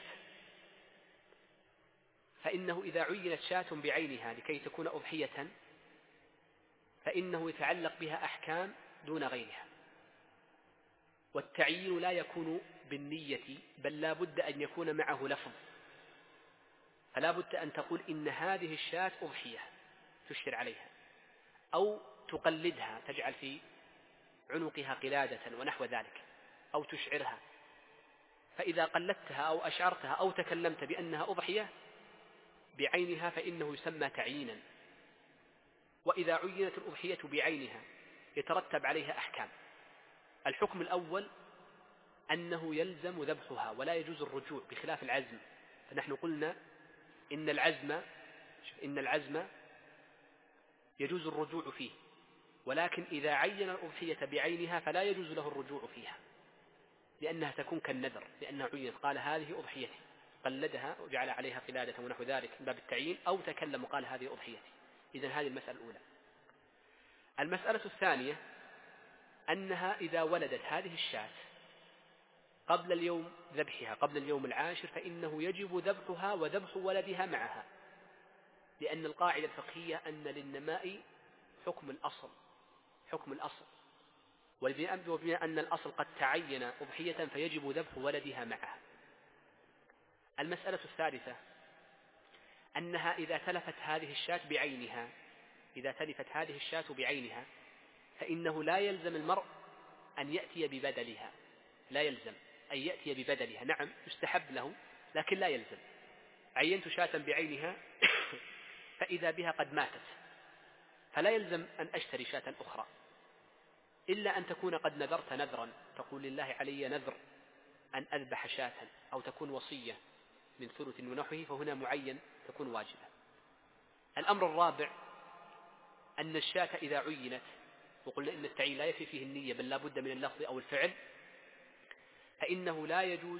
A: فإنه إذا عينت شاة بعينها لكي تكون أضحية فإنه يتعلق بها أحكام دون غيرها، والتعيين لا يكون بالنية بل لا بد أن يكون معه لفظ، فلا بد أن تقول إن هذه الشاة أضحية تشير عليها، أو تقلدها تجعل في عنقها قلادة ونحو ذلك، أو تشعرها، فإذا قلدتها أو أشعرتها أو تكلمت بأنها أضحية بعينها فإنه يسمى تعيينا. وإذا عينت الأضحية بعينها يترتب عليها أحكام. الحكم الأول أنه يلزم ذبحها ولا يجوز الرجوع، بخلاف العزم، فنحن قلنا إن العزم إن العزم يجوز الرجوع فيه، ولكن إذا عين الأضحية بعينها فلا يجوز له الرجوع فيها، لأنها تكون كالنذر، لأنها عينت قال هذه أضحيتي، قلدها وجعل عليها قلادة ونحو ذلك من باب التعيين، أو تكلم وقال هذه أضحيتي. إذن هذه المسألة الأولى. المسألة الثانية أنها إذا ولدت هذه الشاة قبل اليوم ذبحها قبل اليوم العاشر فإنه يجب ذبحها وذبح ولدها معها، لأن القاعدة الفقهية أن للنماء حكم الأصل حكم الأصل وبما أن الأصل قد تعين أضحية فيجب ذبح ولدها معها. المسألة الثالثة أنها إذا تلفت هذه الشاة بعينها إذا تلفت هذه الشاة بعينها فإنه لا يلزم المرء أن يأتي ببدلها، لا يلزم أن يأتي ببدلها. نعم يستحب له لكن لا يلزم. عينت شاة بعينها فإذا بها قد ماتت فلا يلزم أن أشتري شاة أخرى، إلا أن تكون قد نذرت نذرا، تقول لله علي نذر أن أذبح شاة أو تكون وصية من ثلث ونحوه فهنا معين تكون واجبة. الأمر الرابع أن الشاة إذا عينت، وقلنا إن التعيين لا يكفي فيه النية بل لا بد من اللفظ أو الفعل، فإنه لا يجوز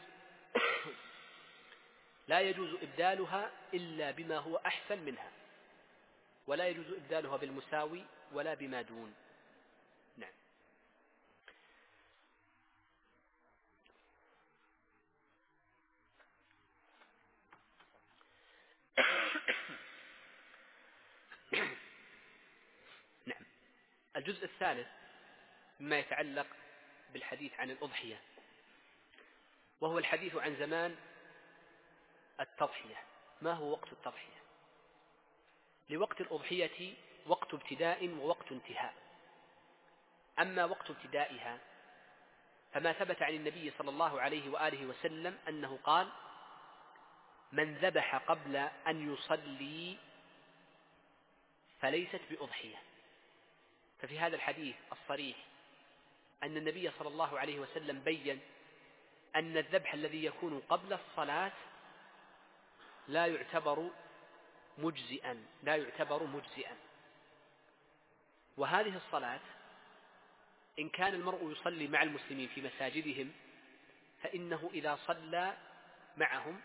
A: لا يجوز إبدالها إلا بما هو أحسن منها، ولا يجوز إبدالها بالمساوي ولا بما دون. نعم. نعم. الجزء الثالث مما يتعلق بالحديث عن الأضحية، وهو الحديث عن زمان التضحية. ما هو وقت التضحية؟ لوقت الأضحية وقت ابتداء ووقت انتهاء. أما وقت ابتدائها فما ثبت عن النبي صلى الله عليه وآله وسلم أنه قال: من ذبح قبل أن يصلي فليست بأضحية. ففي هذا الحديث الصريح أن النبي صلى الله عليه وسلم بيّن أن الذبح الذي يكون قبل الصلاة لا يعتبر مجزئا لا يعتبر مجزئا وهذه الصلاة إن كان المرء يصلي مع المسلمين في مساجدهم فإنه إذا صلى معهم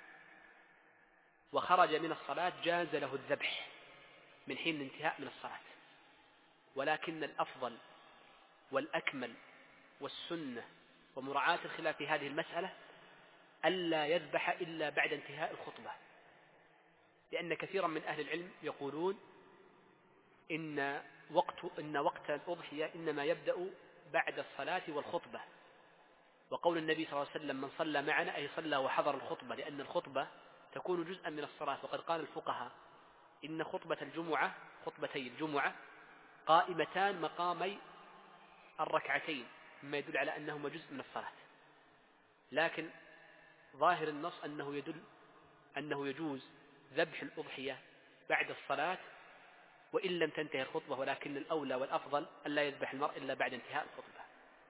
A: وخرج من الصلاة جاز له الذبح من حين الانتهاء من الصلاة، ولكن الأفضل والأكمل والسنة ومراعاة الخلاف في هذه المسألة ألا يذبح إلا بعد انتهاء الخطبة، لأن كثيرا من أهل العلم يقولون إن وقت, إن وقت الأضحية إنما يبدأ بعد الصلاة والخطبة، وقول النبي صلى الله عليه وسلم: من صلى معنا أي صلى وحضر الخطبة، لأن الخطبة تكون جزءا من الصلاة. وقد قال الفقهاء إن خطبة الجمعة خطبتي الجمعة قائمتان مقامي الركعتين، مما يدل على أنهما جزء من الصلاة، لكن ظاهر النص أنه يدل أنه يجوز ذبح الأضحية بعد الصلاة وإن لم تنتهي الخطبة، ولكن الأولى والأفضل ألا يذبح المرء إلا بعد انتهاء الخطبة.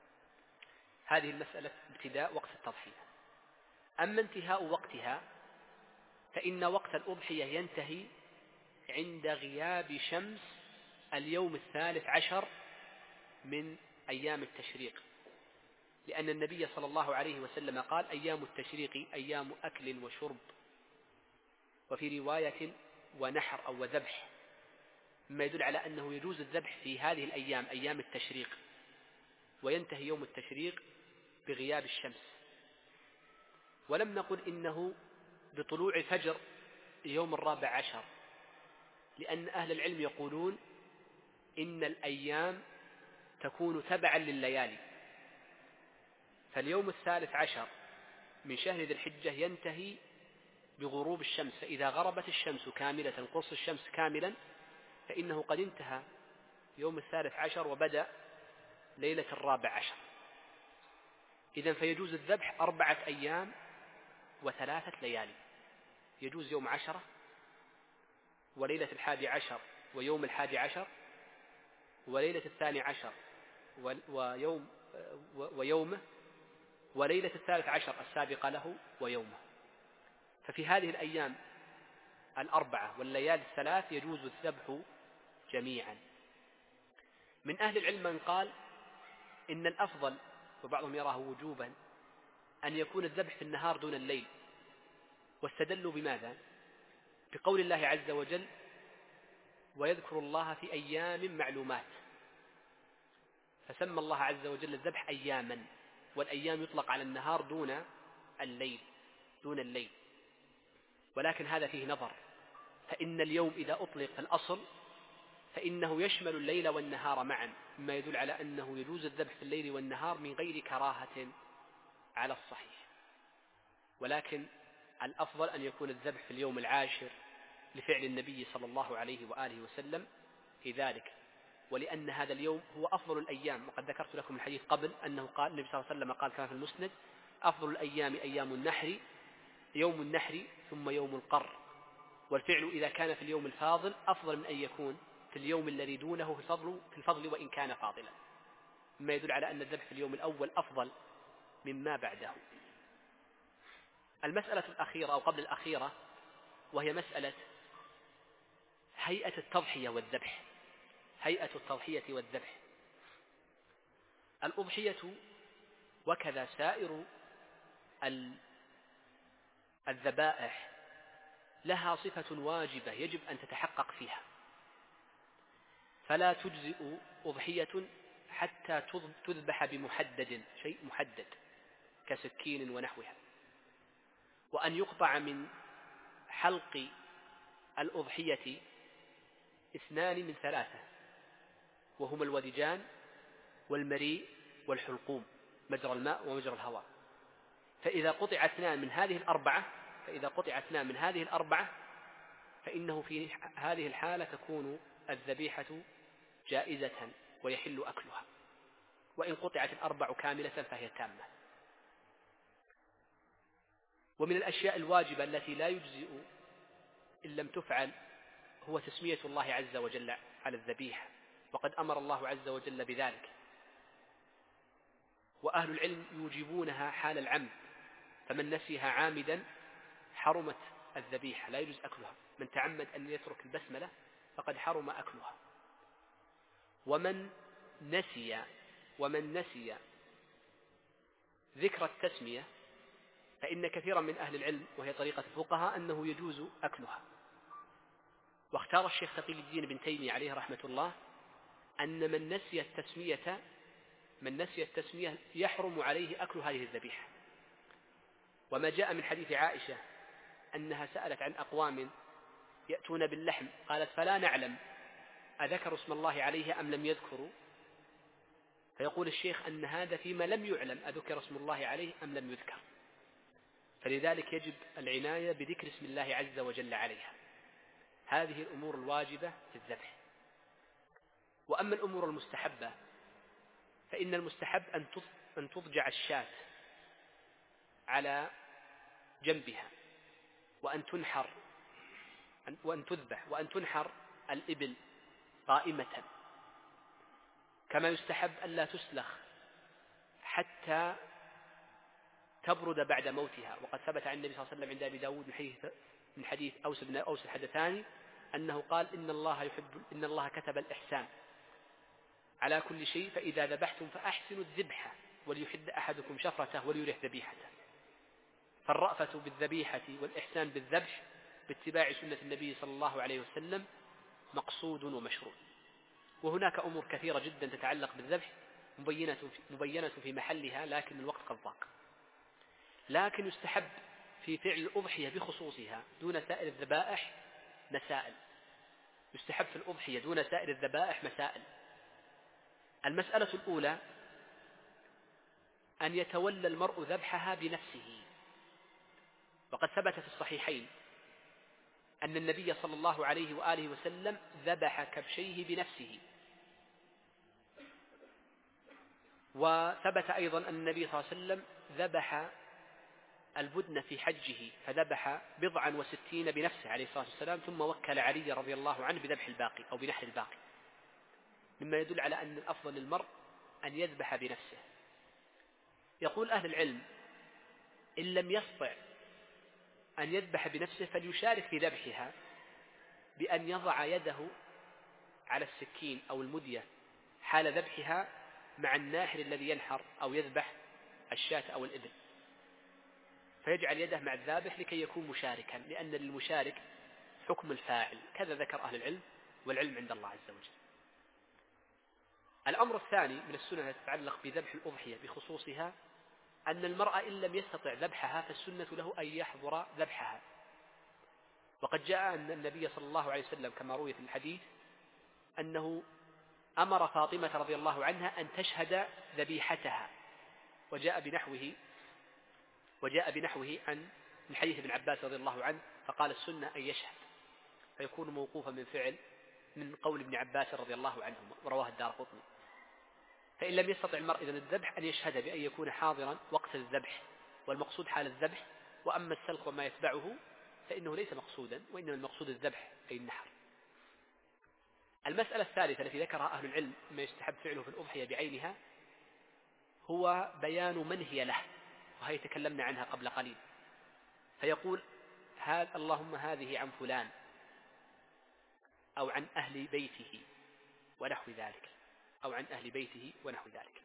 A: هذه المسألة ابتداء وقت التضحية. أما انتهاء وقتها فإن وقت الأضحية ينتهي عند غياب شمس اليوم الثالث عشر من أيام التشريق، لأن النبي صلى الله عليه وسلم قال: أيام التشريق أيام أكل وشرب، وفي رواية ونحر أو وذبح، مما يدل على أنه يجوز الذبح في هذه الأيام أيام التشريق، وينتهي يوم التشريق بغياب الشمس. ولم نقل إنه بطلوع فجر يوم الرابع عشر، لأن أهل العلم يقولون إن الأيام تكون تبعا لليالي، فاليوم الثالث عشر من شهر ذي الحجة ينتهي بغروب الشمس، فإذا غربت الشمس كاملة قرص الشمس كاملا فإنه قد انتهى يوم الثالث عشر وبدأ ليلة الرابع عشر. إذن فيجوز الذبح أربعة أيام وثلاثة ليالي، يجوز يوم عشرة وليلة الحادي عشر ويوم الحادي عشر وليلة الثاني عشر ويوم ويومه وليلة الثالث عشر السابقة له ويومه. ففي هذه الأيام الأربعة والليالي الثلاث يجوز الذبح جميعا. من أهل العلم من قال إن الأفضل، وبعضهم يراه وجوبا، أن يكون الذبح في النهار دون الليل، واستدلوا بماذا؟ بقول الله عز وجل: ويذكر الله في أيام معلومات، فسمى الله عز وجل الذبح أياما، والأيام يطلق على النهار دون الليل دون الليل ولكن هذا فيه نظر، فإن اليوم إذا أطلق في الأصل فإنه يشمل الليل والنهار معا، مما يدل على أنه يجوز الذبح في الليل والنهار من غير كراهة على الصحيح، ولكن الأفضل أن يكون الذبح في اليوم العاشر لفعل النبي صلى الله عليه وآله وسلم في ذلك، ولأن هذا اليوم هو أفضل الأيام. وقد ذكرت لكم الحديث قبل أنه قال النبي صلى الله عليه وسلم قال كما في المسند: أفضل الأيام أيام النحر، يوم النحر ثم يوم القر. والفعل إذا كان في اليوم الفاضل أفضل من أن يكون في اليوم الذي دونه في الفضل, في الفضل وإن كان فاضلا، مما يدل على أن الذبح في اليوم الأول أفضل مما بعده. المسألة الأخيرة أو قبل الأخيرة، وهي مسألة هيئة التضحية والذبح. هيئة التضحية والذبح. الأضحية وكذا سائر الذبائح لها صفة واجبة يجب أن تتحقق فيها، فلا تجزئ أضحية حتى تذبح بمحدد، شيء محدد كسكين ونحوها. وأن يقطع من حلق الأضحية اثنان من ثلاثة، وهما الودجان والمريء والحلقوم، مجرى الماء ومجرى الهواء. فإذا قطع اثنان من هذه الأربعة فإذا قطع اثنان من هذه الأربعة فإنه في هذه الحالة تكون الذبيحة جائزة ويحل أكلها، وإن قطعت الأربع كاملة فهي تامة. ومن الأشياء الواجبة التي لا يجزئ إن لم تفعل هو تسمية الله عز وجل على الذبيحة، وقد أمر الله عز وجل بذلك، وأهل العلم يوجبونها حال العمد، فمن نسيها عامدا حرمت الذبيحة، لا يجوز أكلها. من تعمد أن يترك البسملة فقد حرم أكلها. ومن نسي ومن نسي ذكر التسمية فإن كثيرا من أهل العلم، وهي طريقة الفقهاء، أنه يجوز أكلها. واختار الشيخ تقي الدين بن تيمية عليه رحمة الله أن من نسي التسمية من نسي التسمية يحرم عليه أكل هذه الذبيحة. وما جاء من حديث عائشة أنها سألت عن أقوام يأتون باللحم، قالت فلا نعلم أذكروا اسم الله عليه أم لم يذكروا، فيقول الشيخ أن هذا فيما لم يعلم أذكر اسم الله عليه أم لم يذكر، فلذلك يجب العناية بذكر اسم الله عز وجل عليها. هذه الأمور الواجبة في الذبح. وأما الأمور المستحبة فإن المستحب أن تضجع الشاة على جنبها، وأن تنحر وأن تذبح وأن تنحر الإبل قائمة، كما يستحب ألا تسلخ حتى تبرد بعد موتها. وقد ثبت عن النبي صلى الله عليه وسلم عند أبي داود من حديث أوس بن أوس الحدثاني أنه قال إن الله يحب إن الله كتب الإحسان على كل شيء، فإذا ذبحتم فأحسنوا الذبحة وليحد أحدكم شفرته وليرح ذبيحته. فالرأفة بالذبيحة والإحسان بالذبح باتباع سنة النبي صلى الله عليه وسلم مقصود ومشروع. وهناك أمور كثيرة جدا تتعلق بالذبح مبينة مبينة في محلها، لكن الوقت قد ضاق. لكن يستحب في فعل الأضحية بخصوصها دون سائر الذبائح مسائل. يستحب في الأضحية دون سائر الذبائح مسائل. المسألة الأولى أن يتولى المرء ذبحها بنفسه، وقد ثبت في الصحيحين أن النبي صلى الله عليه وآله وسلم ذبح كبشيه بنفسه. وثبت أيضا أن النبي صلى الله عليه وسلم ذبح البدن في حجه، فذبح بضعا وستين بنفسه عليه الصلاة والسلام، ثم وكل علي رضي الله عنه بذبح الباقي أو بنحر الباقي، مما يدل على أن الأفضل للمرء أن يذبح بنفسه. يقول أهل العلم إن لم يستطع أن يذبح بنفسه فليشارك في ذبحها بأن يضع يده على السكين أو المدية حال ذبحها مع الناحر الذي ينحر أو يذبح الشاة أو الإبل، فيجعل يده مع الذابح لكي يكون مشاركا، لأن للمشارك حكم الفاعل، كذا ذكر أهل العلم، والعلم عند الله عز وجل. الأمر الثاني من السنة التي تتعلق بذبح الأضحية بخصوصها أن المرأة إن لم يستطع ذبحها فالسنة له أن يحضر ذبحها. وقد جاء أن النبي صلى الله عليه وسلم كما روي في الحديث أنه أمر فاطمة رضي الله عنها أن تشهد ذبيحتها، وجاء بنحوه وجاء بنحوه عن من حديث ابن عباس رضي الله عنه، فقال السنة أن يشهد، فيكون موقوفا من فعل من قول ابن عباس رضي الله عنهما، ورواه الدارقطني. فإن لم يستطع المرء إذن الذبح أن يشهد بأن يكون حاضرا وقت الذبح، والمقصود حال الذبح. وأما السلخ وما يتبعه فإنه ليس مقصودا، وإنما المقصود الذبح أي النحر. المسألة الثالثة التي ذكرها أهل العلم ما يستحب فعله في الأضحية بعينها هو بيان من هي له، وهي تكلمنا عنها قبل قليل. فيقول هذا اللهم هذه عن فلان أو عن أهل بيته ونحو ذلك، أو عن أهل بيته ونحو ذلك.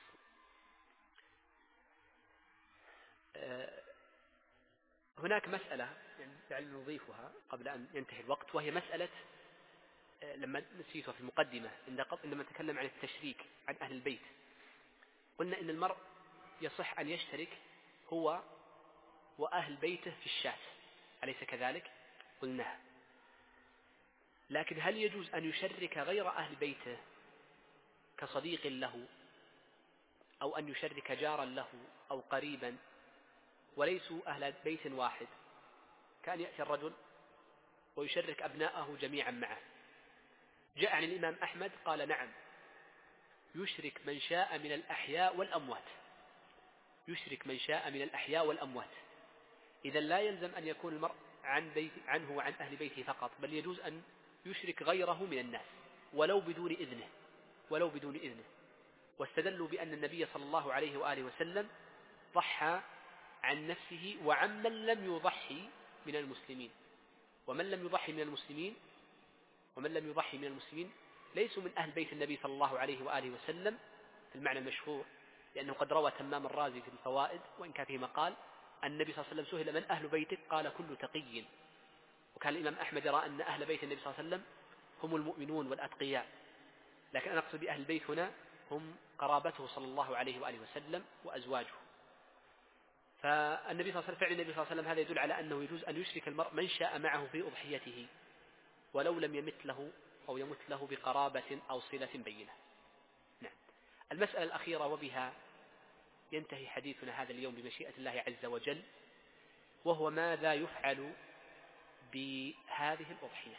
A: هناك مسألة يعني لعل نضيفها قبل أن ينتهي الوقت، وهي مسألة لما نسيتها في المقدمة عندما نتكلم عن التشريك عن أهل البيت. قلنا إن المرء يصح أن يشترك هو وأهل بيته في الشاة، أليس كذلك؟ قلناها. لكن هل يجوز أن يشرك غير أهل بيته كصديق له، أو أن يشرك جارا له أو قريبا وليسوا أهل بيت واحد، كأن يأتي الرجل ويشرك أبناءه جميعا معه؟ جاء عن الإمام أحمد قال نعم، يشرك من شاء من الأحياء والأموات، يشرك من شاء من الأحياء والأموات. إذا لا يلزم أن يكون المرء عن بيت عنه وعن أهل بيته فقط، بل يجوز أن يشرك غيره من الناس ولو بدون إذنه، ولو بدون إذنه. واستدلوا بأن النبي صلى الله عليه وآله وسلم ضحى عن نفسه وعن من لم يضحي من المسلمين، ومن لم يضحي من المسلمين ومن لم يضحي من المسلمين ليسوا من أهل بيت النبي صلى الله عليه وآله وسلم في المعنى المشهور، لأنه قد روى تمام الرازي في الفوائد وإن كان فيه مقال النبي صلى الله عليه وسلم سئل من أهل بيتك قال كل تقي. وكان الإمام أحمد يرى أن أهل بيت النبي صلى الله عليه وسلم هم المؤمنون والأتقياء، لكن أنا أقصد بأهل البيت هنا هم قرابته صلى الله عليه وآله وسلم وأزواجه. فالنبي صلى الله عليه وسلم فعل النبي صلى الله عليه وسلم هذا يدل على أنه يجوز أن يشرك المرء من شاء معه في أضحيته ولو لم يمت له أو يمت له بقرابة أو صلة بينة. نعم. المسألة الأخيرة وبها ينتهي حديثنا هذا اليوم بمشيئة الله عز وجل، وهو ماذا يفعل بهذه الأضحية.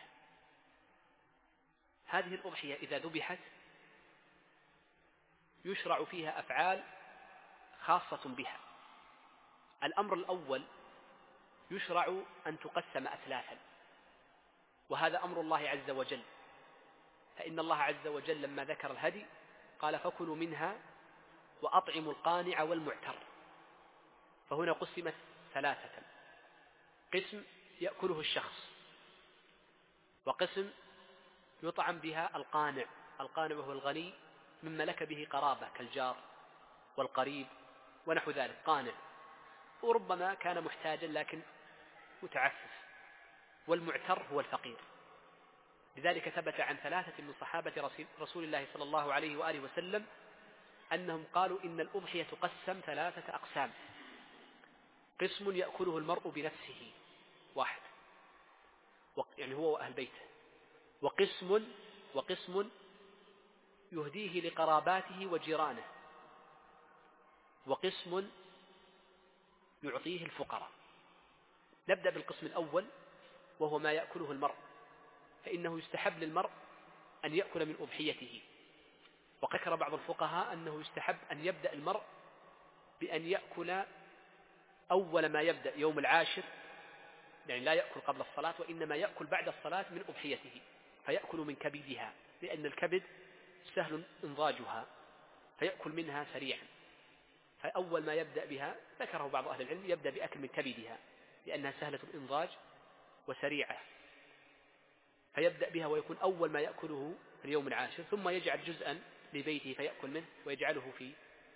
A: هذه الأضحية إذا ذبحت يشرع فيها أفعال خاصة بها. الأمر الأول يشرع أن تقسم أثلاثا، وهذا أمر الله عز وجل، فإن الله عز وجل لما ذكر الهدي قال فكلوا منها وأطعموا القانع والمعتر، فهنا قسمت ثلاثة: قسم يأكله الشخص، وقسم يطعم بها القانع، القانع وهو الغني مما لك به قرابة كالجار والقريب ونحو ذلك، قانع، وربما كان محتاجا لكن متعفف، والمعتر هو الفقير. لذلك ثبت عن ثلاثة من صحابة رسول الله صلى الله عليه وآله وسلم أنهم قالوا إن الأضحية تقسم ثلاثة أقسام: قسم يأكله المرء بنفسه واحد، يعني هو وأهل بيته، وقسم وقسم يهديه لقراباته وجيرانه، وقسم يعطيه الفقراء. نبدأ بالقسم الأول وهو ما يأكله المرء، فإنه يستحب للمرء أن يأكل من أضحيته. وقد ذكر بعض الفقهاء أنه يستحب أن يبدأ المرء بأن يأكل أول ما يبدأ يوم العاشر، يعني لا يأكل قبل الصلاة وإنما يأكل بعد الصلاة من أضحيته، فيأكل من كبدها، لأن الكبد سهل إنضاجها فيأكل منها سريعا. فأول ما يبدأ بها ذكره بعض أهل العلم يبدأ بأكل من كبدها لأنها سهلة الإنضاج وسريعة، فيبدأ بها ويكون أول ما يأكله في اليوم العاشر، ثم يجعل جزءا لبيته فيأكل منه ويجعله في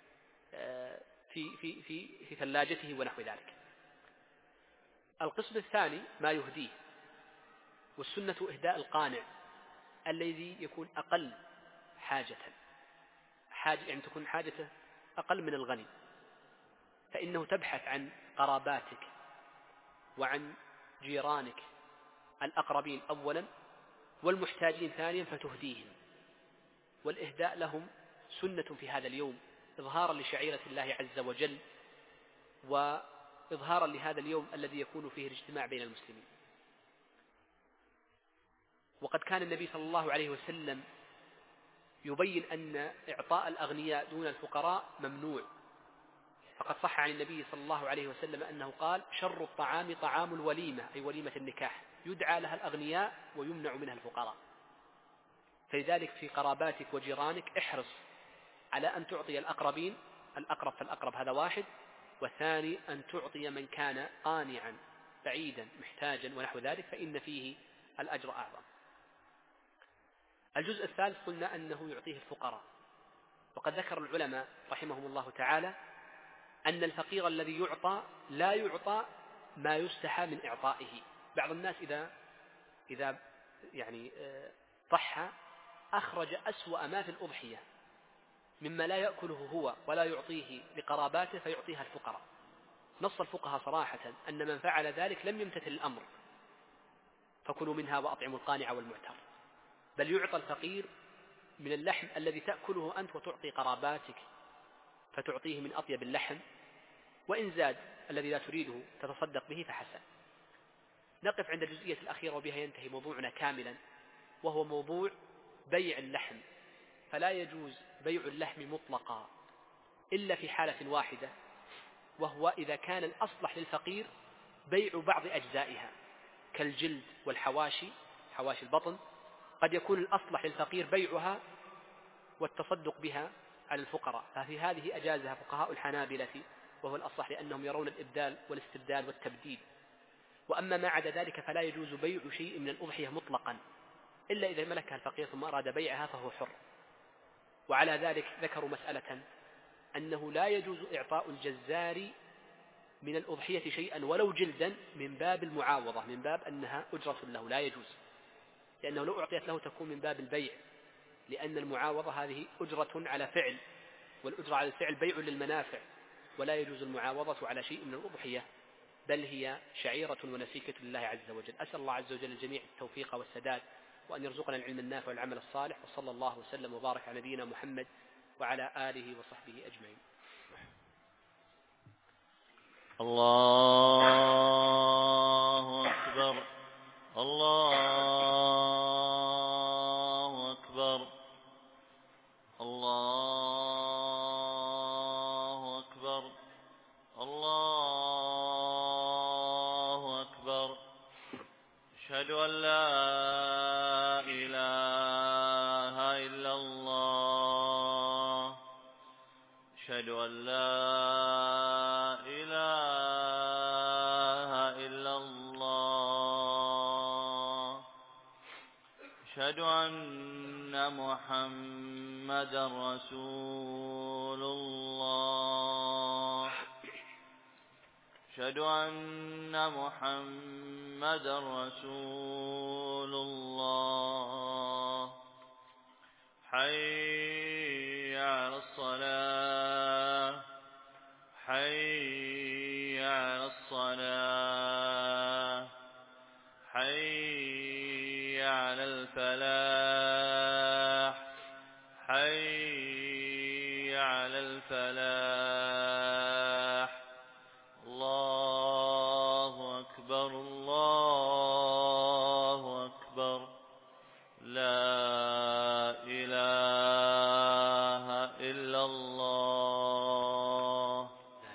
A: في في في في ثلاجته ونحو ذلك. القسم الثاني ما يهديه، والسنة إهداء القانع الذي يكون أقل حاجة، حاجة يعني تكون حاجته أقل من الغني، فإنه تبحث عن قراباتك وعن جيرانك الأقربين أولا والمحتاجين ثانيا فتهديهم. والإهداء لهم سنة في هذا اليوم إظهارا لشعيرة الله عز وجل وإظهارا لهذا اليوم الذي يكون فيه الاجتماع بين المسلمين. وقد كان النبي صلى الله عليه وسلم يبين أن إعطاء الأغنياء دون الفقراء ممنوع، فقد صح عن النبي صلى الله عليه وسلم أنه قال: شر الطعام طعام الوليمة، أي وليمة النكاح، يدعى لها الأغنياء ويمنع منها الفقراء. فلذلك في قراباتك وجيرانك احرص على أن تعطي الأقربين، الأقرب فالأقرب هذا واحد، والثاني أن تعطي من كان قانعا بعيدا محتاجا ونحو ذلك، فإن فيه الأجر أعظم. الجزء الثالث قلنا أنه يعطيه الفقراء، وقد ذكر العلماء رحمهم الله تعالى أن الفقير الذي يعطى لا يعطى ما يستحى من إعطائه. بعض الناس إذا إذا يعني ضحى أخرج أسوأ ما في الأضحية مما لا يأكله هو ولا يعطيه لقراباته فيعطيها الفقراء. نص الفقهاء صراحة أن من فعل ذلك لم يمتثل الأمر، فكلوا منها وأطعموا القانع والمعتر، بل يعطى الفقير من اللحم الذي تأكله أنت وتعطي قراباتك، فتعطيه من أطيب اللحم، وإن زاد الذي لا تريده تتصدق به فحسن. نقف عند الجزئية الأخيرة وبها ينتهي موضوعنا كاملا، وهو موضوع بيع اللحم. فلا يجوز بيع اللحم مطلقا إلا في حالة واحدة، وهو إذا كان الأصلح للفقير بيع بعض أجزائها كالجلد والحواشي، حواشي البطن، قد يكون الأصلح للفقير بيعها والتصدق بها على الفقراء، ففي هذه أجازها فقهاء الحنابلة، وهو الأصلح لأنهم يرون الإبدال والاستبدال والتبديل. وأما ما عدا ذلك فلا يجوز بيع شيء من الأضحية مطلقا إلا إذا ملكها الفقير ثم أراد بيعها فهو حر. وعلى ذلك ذكروا مسألة أنه لا يجوز إعطاء الجزار من الأضحية شيئا ولو جلدا من باب المعاوضة، من باب أنها أجرة له، لا يجوز، لأنه لو أعطيت له تكون من باب البيع، لأن المعاوضة هذه أجرة على فعل، والأجرة على الفعل بيع للمنافع، ولا يجوز المعاوضة على شيء من الأضحية، بل هي شعيرة ونسيكة لله عز وجل. أسأل الله عز وجل الجميع التوفيق والسداد، وأن يرزقنا العلم النافع والعمل الصالح، وصلى الله وسلم وبارك على نبينا محمد وعلى آله وصحبه أجمعين.
B: الله أكبر، الله أكبر، الله أكبر، الله أكبر. أشهد أن لا إله إلا الله، أشهد أن لا أشهد أن محمدا رسول الله، أشهد أن محمدا رسول الله. حي على الصلاة، حي على الصلاة، حي على الفلاح، حي على الفلاح. الله أكبر، الله أكبر، لا إله إلا الله.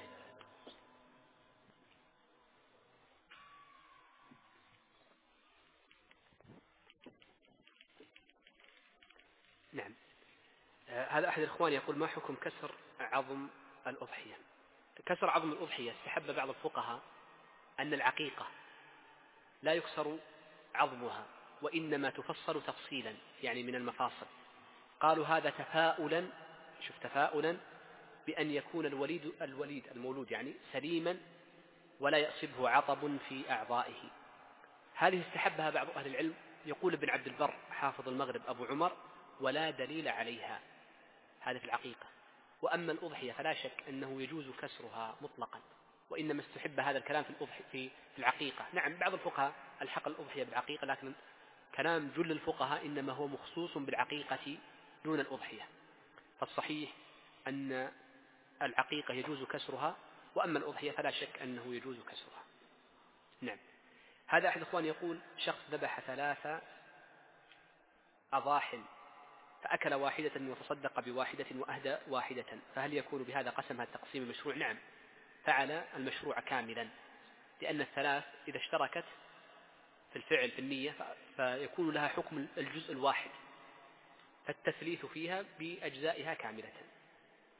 A: نعم. هذا أحد الإخوان يقول: ما حكم كسر عظم الأضحية؟ كسر عظم الأضحية استحب بعض الفقهاء أن العقيقة لا يكسر عظمها، وإنما تفصل تفصيلا، يعني من المفاصل. قالوا هذا تفاؤلا، شوف تفاؤلا بأن يكون الوليد الوليد المولود يعني سليما ولا يصبه عطب في أعضائه. هذه استحبها بعض أهل العلم. يقول ابن عبد البر حافظ المغرب أبو عمر: ولا دليل عليها، هذا في العقيقة. وأما الأضحية فلا شك أنه يجوز كسرها مطلقا، وإنما استحب هذا الكلام في الأضحية في العقيقة. نعم، بعض الفقهاء الحق الأضحية بالعقيقة، لكن كلام جل الفقهاء إنما هو مخصوص بالعقيقة دون الأضحية. فالصحيح أن العقيقة يجوز كسرها، وأما الأضحية فلا شك أنه يجوز كسرها. نعم. هذا أحد الإخوان يقول: شخص ذبح ثلاثة أضاحٍ فأكل واحدة وتصدق بواحدة وأهدى واحدة، فهل يكون بهذا قسم هذا التقسيم المشروع؟ نعم، فعل المشروع كاملا، لأن الثلاث إذا اشتركت في الفعل في النية فيكون لها حكم الجزء الواحد، فالتثليث فيها بأجزائها كاملة.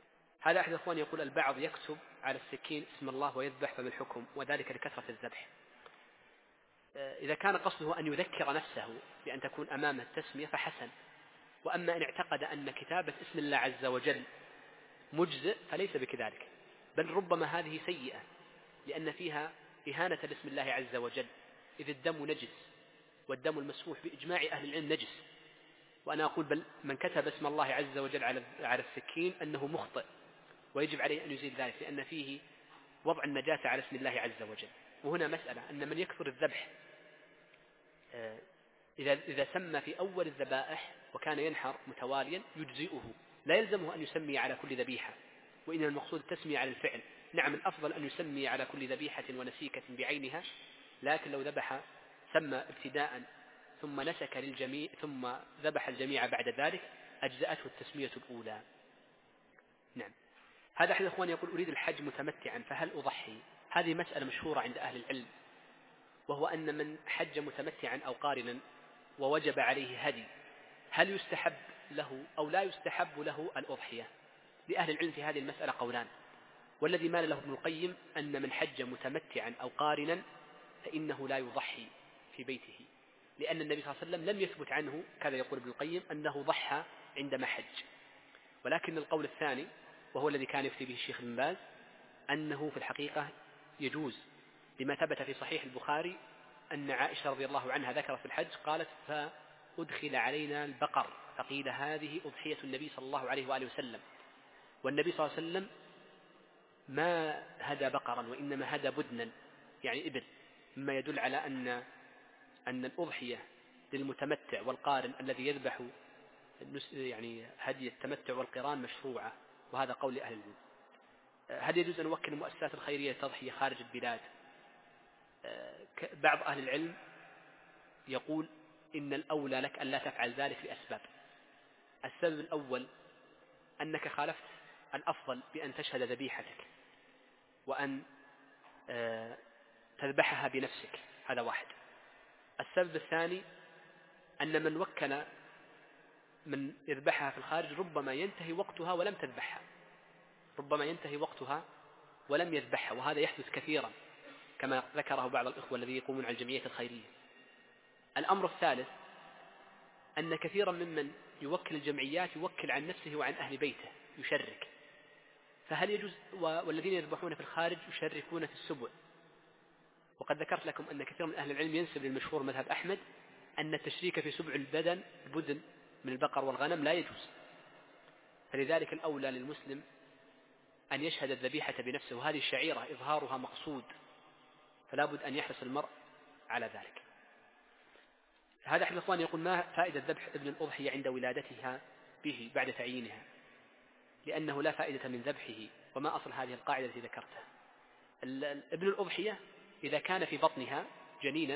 A: هذا أحد الأخوان يقول البعض يكتب على السكين اسم الله ويذبح فما الحكم وذلك لكثرة الذبح. إذا كان قصده أن يذكر نفسه بأن تكون أمامه التسمية فحسن، وأما إن اعتقد أن كتابة اسم الله عز وجل مجزئ فليس بكذلك، بل ربما هذه سيئة لأن فيها إهانة لاسم الله عز وجل، إذ الدم نجس، والدم المسفوح بإجماع أهل العلم نجس. وأنا أقول بل من كتب اسم الله عز وجل على السكين أنه مخطئ ويجب عليه أن يزيل ذلك، لأن فيه وضع النجاسة على اسم الله عز وجل. وهنا مسألة أن من يكثر الذبح إذا إذا سمى في أول الذبائح وكان ينحر متواليا يجزئه، لا يلزمه أن يسمي على كل ذبيحة، وإن المقصود التسمية على الفعل. نعم الأفضل أن يسمي على كل ذبيحة ونسيكة بعينها، لكن لو ذبح سمى ابتداء ثم نسك للجميع ثم ذبح الجميع بعد ذلك أجزأته التسمية الأولى. نعم. هذا أحد الأخوان يقول أريد الحج متمتعا فهل أضحي؟ هذه مسألة مشهورة عند أهل العلم، وهو أن من حج متمتعا أو قارنا ووجب عليه هدي هل يستحب له أو لا يستحب له الأضحية؟ لأهل العلم في هذه المسألة قولان، والذي مال له ابن القيم أن من حج متمتعا أو قارنا فإنه لا يضحي في بيته، لأن النبي صلى الله عليه وسلم لم يثبت عنه كذا يقول ابن القيم أنه ضحى عندما حج. ولكن القول الثاني وهو الذي كان يفتي به الشيخ بن باز أنه في الحقيقة يجوز، لما ثبت في صحيح البخاري أن عائشة رضي الله عنها ذكرت في الحج قالت فأدخل علينا البقر فقيل هذه أضحية النبي صلى الله عليه وآله وسلم، والنبي صلى الله عليه وسلم ما هدى بقرا وإنما هدى بدنا يعني إبل، مما يدل على أن أن الأضحية للمتمتع والقارن الذي يذبح يعني هدي التمتع والقران مشروعة، وهذا قول أهل العلم. هل يجوز أن نوكل المؤسسات الخيرية للتضحية خارج البلاد؟ بعض أهل العلم يقول إن الأولى لك أن لا تفعل ذلك لأسباب. السبب الأول أنك خالفت الأفضل بأن تشهد ذبيحتك وأن تذبحها بنفسك، هذا واحد. السبب الثاني أن من وكل من يذبحها في الخارج ربما ينتهي وقتها ولم تذبحها، ربما ينتهي وقتها ولم يذبحها، وهذا يحدث كثيرا كما ذكره بعض الإخوة الذين يقومون على الجمعيات الخيرية. الأمر الثالث أن كثيرا ممن يوكل الجمعيات يوكل عن نفسه وعن أهل بيته يشرك، فهل يجوز؟ والذين يذبحون في الخارج يشركون في السبع، وقد ذكرت لكم أن كثير من أهل العلم ينسب للمشهور مذهب أحمد أن التشريك في سبع البدن البدن من البقر والغنم لا يجوز، فلذلك الأولى للمسلم أن يشهد الذبيحة بنفسه، وهذه الشعيرة إظهارها مقصود، فلا بد أن يحرص المرء على ذلك. هذا أحد الإخوان يقول ما فائدة ذبح ابن الأضحية عند ولادتها به بعد تعيينها؟ لأنه لا فائدة من ذبحه، وما أصل هذه القاعدة التي ذكرتها؟ ابن الأضحية إذا كان في بطنها جنينا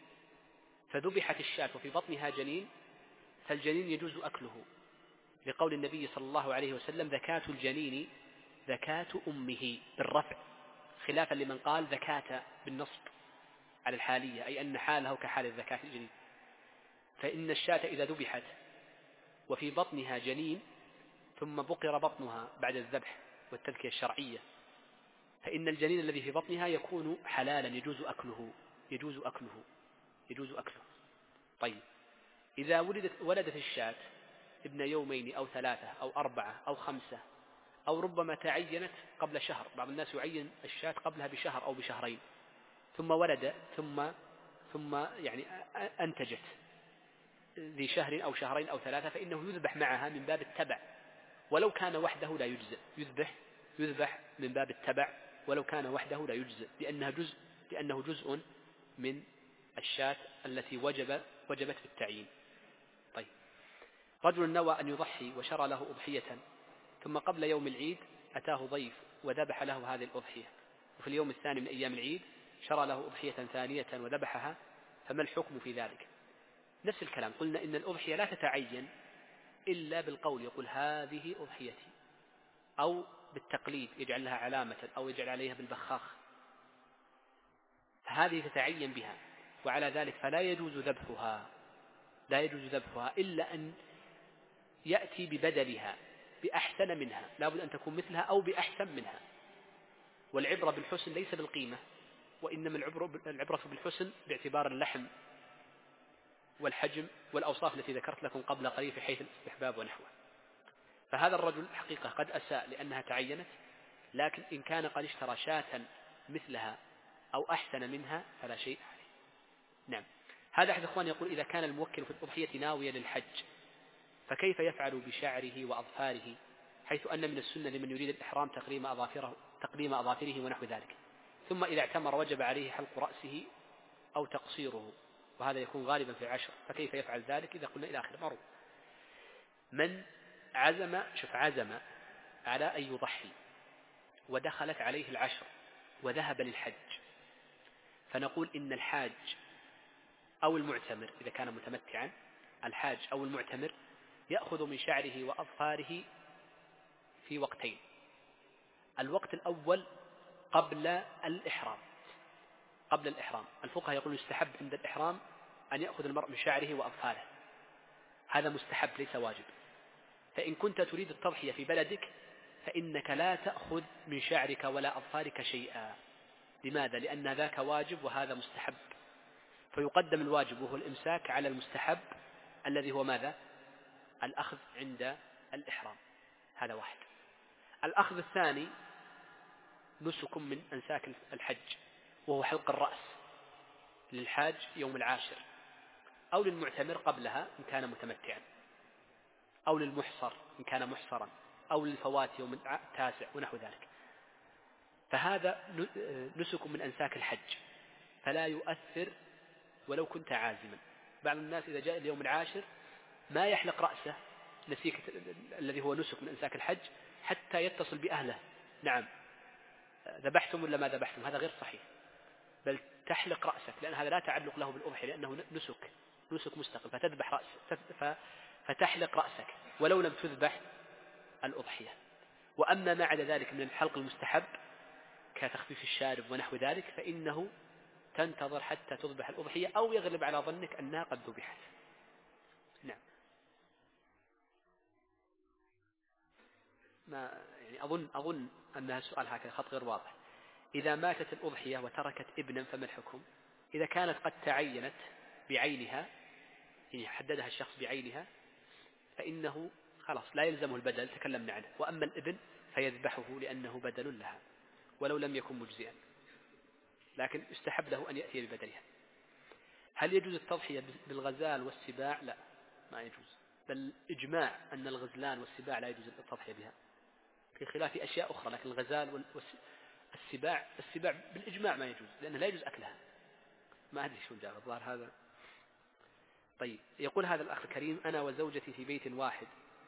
A: فذبحت الشاة وفي بطنها جنين فالجنين يجوز أكله، لقول النبي صلى الله عليه وسلم زكاة الجنين زكاة أمه بالرفع، خلافا لمن قال زكاة بالنصب على الحالية، أي أن حاله كحال الزكاة الجنين. فإن الشاة إذا ذبحت وفي بطنها جنين ثم بقر بطنها بعد الذبح والتذكية الشرعية فإن الجنين الذي في بطنها يكون حلالا يجوز أكله يجوز أكله يجوز أكله. طيب إذا ولدت ولدت الشاة ابن يومين أو ثلاثة أو أربعة أو خمسة أو ربما تعينت قبل شهر، بعض الناس يعين الشاة قبلها بشهر أو بشهرين، ثم ولد ثم ثم يعني أنتجت ذي شهر أو شهرين أو ثلاثة، فإنه يذبح معها من باب التبع، ولو كان وحده لا يجزئ، يذبح يذبح من باب التبع ولو كان وحده لا يجزئ، لأنها جزء لأنه جزء من الشاة التي وجب وجبت في التعيين. طيب رجل نوى أن يضحي وشرى له أضحية، ثم قبل يوم العيد أتاه ضيف وذبح له هذه الأضحية، وفي اليوم الثاني من أيام العيد شرى له أضحية ثانية وذبحها، فما الحكم في ذلك؟ نفس الكلام، قلنا إن الأضحية لا تتعين إلا بالقول، يقول هذه أضحيتي، أو بالتقليد يجعل لها علامة أو يجعل عليها بالبخاخ، فهذه تتعين بها، وعلى ذلك فلا يجوز ذبحها لا يجوز ذبحها إلا أن يأتي ببدلها، بأحسن منها، لا بد أن تكون مثلها أو بأحسن منها. والعبرة بالحسن ليس بالقيمة، وإنما العبرة بالحسن باعتبار اللحم والحجم والأوصاف التي ذكرت لكم قبل قليل في حيث الاستحباب ونحوه. فهذا الرجل حقيقة قد أساء لأنها تعينت، لكن إن كان قد اشترى شاة مثلها أو أحسن منها فلا شيء عليه. نعم. هذا أحد إخواني يقول: إذا كان الموكل في الأضحية ناويا للحج فكيف يفعل بشعره وأظفاره، حيث أن من السنة لمن يريد الإحرام تقليم أظافره, تقليم أظافره ونحو ذلك، ثم إذا اعتمر وجب عليه حلق رأسه أو تقصيره، وهذا يكون غالبا في العشر، فكيف يفعل ذلك إذا قلنا إلى آخر مرة؟ من عزم شوف عزم على أن يضحي ودخلت عليه العشر وذهب للحج، فنقول إن الحاج أو المعتمر إذا كان متمتعا، الحاج أو المعتمر يأخذ من شعره وأظفاره في وقتين. الوقت الأول قبل الإحرام، قبل الإحرام الفقهاء يقولون يستحب عند الإحرام أن يأخذ المرء من شعره وأظفاره، هذا مستحب ليس واجب. فإن كنت تريد التضحية في بلدك فإنك لا تأخذ من شعرك ولا أظفارك شيئا. لماذا؟ لأن ذاك واجب وهذا مستحب، فيقدم الواجب وهو الإمساك على المستحب الذي هو ماذا؟ الأخذ عند الإحرام. هذا واحد. الأخذ الثاني نسك من أنساك الحج، وهو حلق الرأس للحاج يوم العاشر، أو للمعتمر قبلها إن كان متمتعا، أو للمحصر إن كان محصرا، أو للفوات يوم التاسع ونحو ذلك. فهذا نسك من أنساك الحج فلا يؤثر ولو كنت عازما. بعض الناس إذا جاء اليوم العاشر ما يحلق رأسه نسيك الذي هو نسك من أنساك الحج حتى يتصل بأهله: نعم ذبحتم ولا ما ذبحتم؟ هذا غير صحيح، بل تحلق رأسك، لأن هذا لا تعلق له بالأضحية، لأنه نسك نسك مستقل، فتذبح رأسك فتحلق رأسك ولو لم تذبح الأضحية. وأما ما عدا ذلك من الحلق المستحب كتخفيف الشارب ونحو ذلك فإنه تنتظر حتى تذبح الأضحية، أو يغلب على ظنك أنها قد ذبحت. نعم. ما يعني أظن أظن أن السؤال هكذا خط غير واضح. إذا ماتت الأضحية وتركت ابنا فما الحكم؟ إذا كانت قد تعينت بعينها، يعني حددها الشخص بعينها، فإنه خلاص لا يلزمه البدل، تكلمنا عنه. وأما الابن فيذبحه لأنه بدل لها ولو لم يكن مجزئا، لكن يستحب له أن يأتي ببدلها. هل يجوز التضحية بالغزال والسباع؟ لا، ما يجوز، بل إجماع أن الغزلان والسباع لا يجوز التضحية بها، في خلاف أشياء أخرى، لكن الغزال والسباع السباع بالإجماع ما يجوز، لأنه لا يجوز أكلها. ما أدري شو الجواب، الظاهر هذا. طيب، يقول هذا الأخ الكريم: أنا وزوجتي في بيت واحد،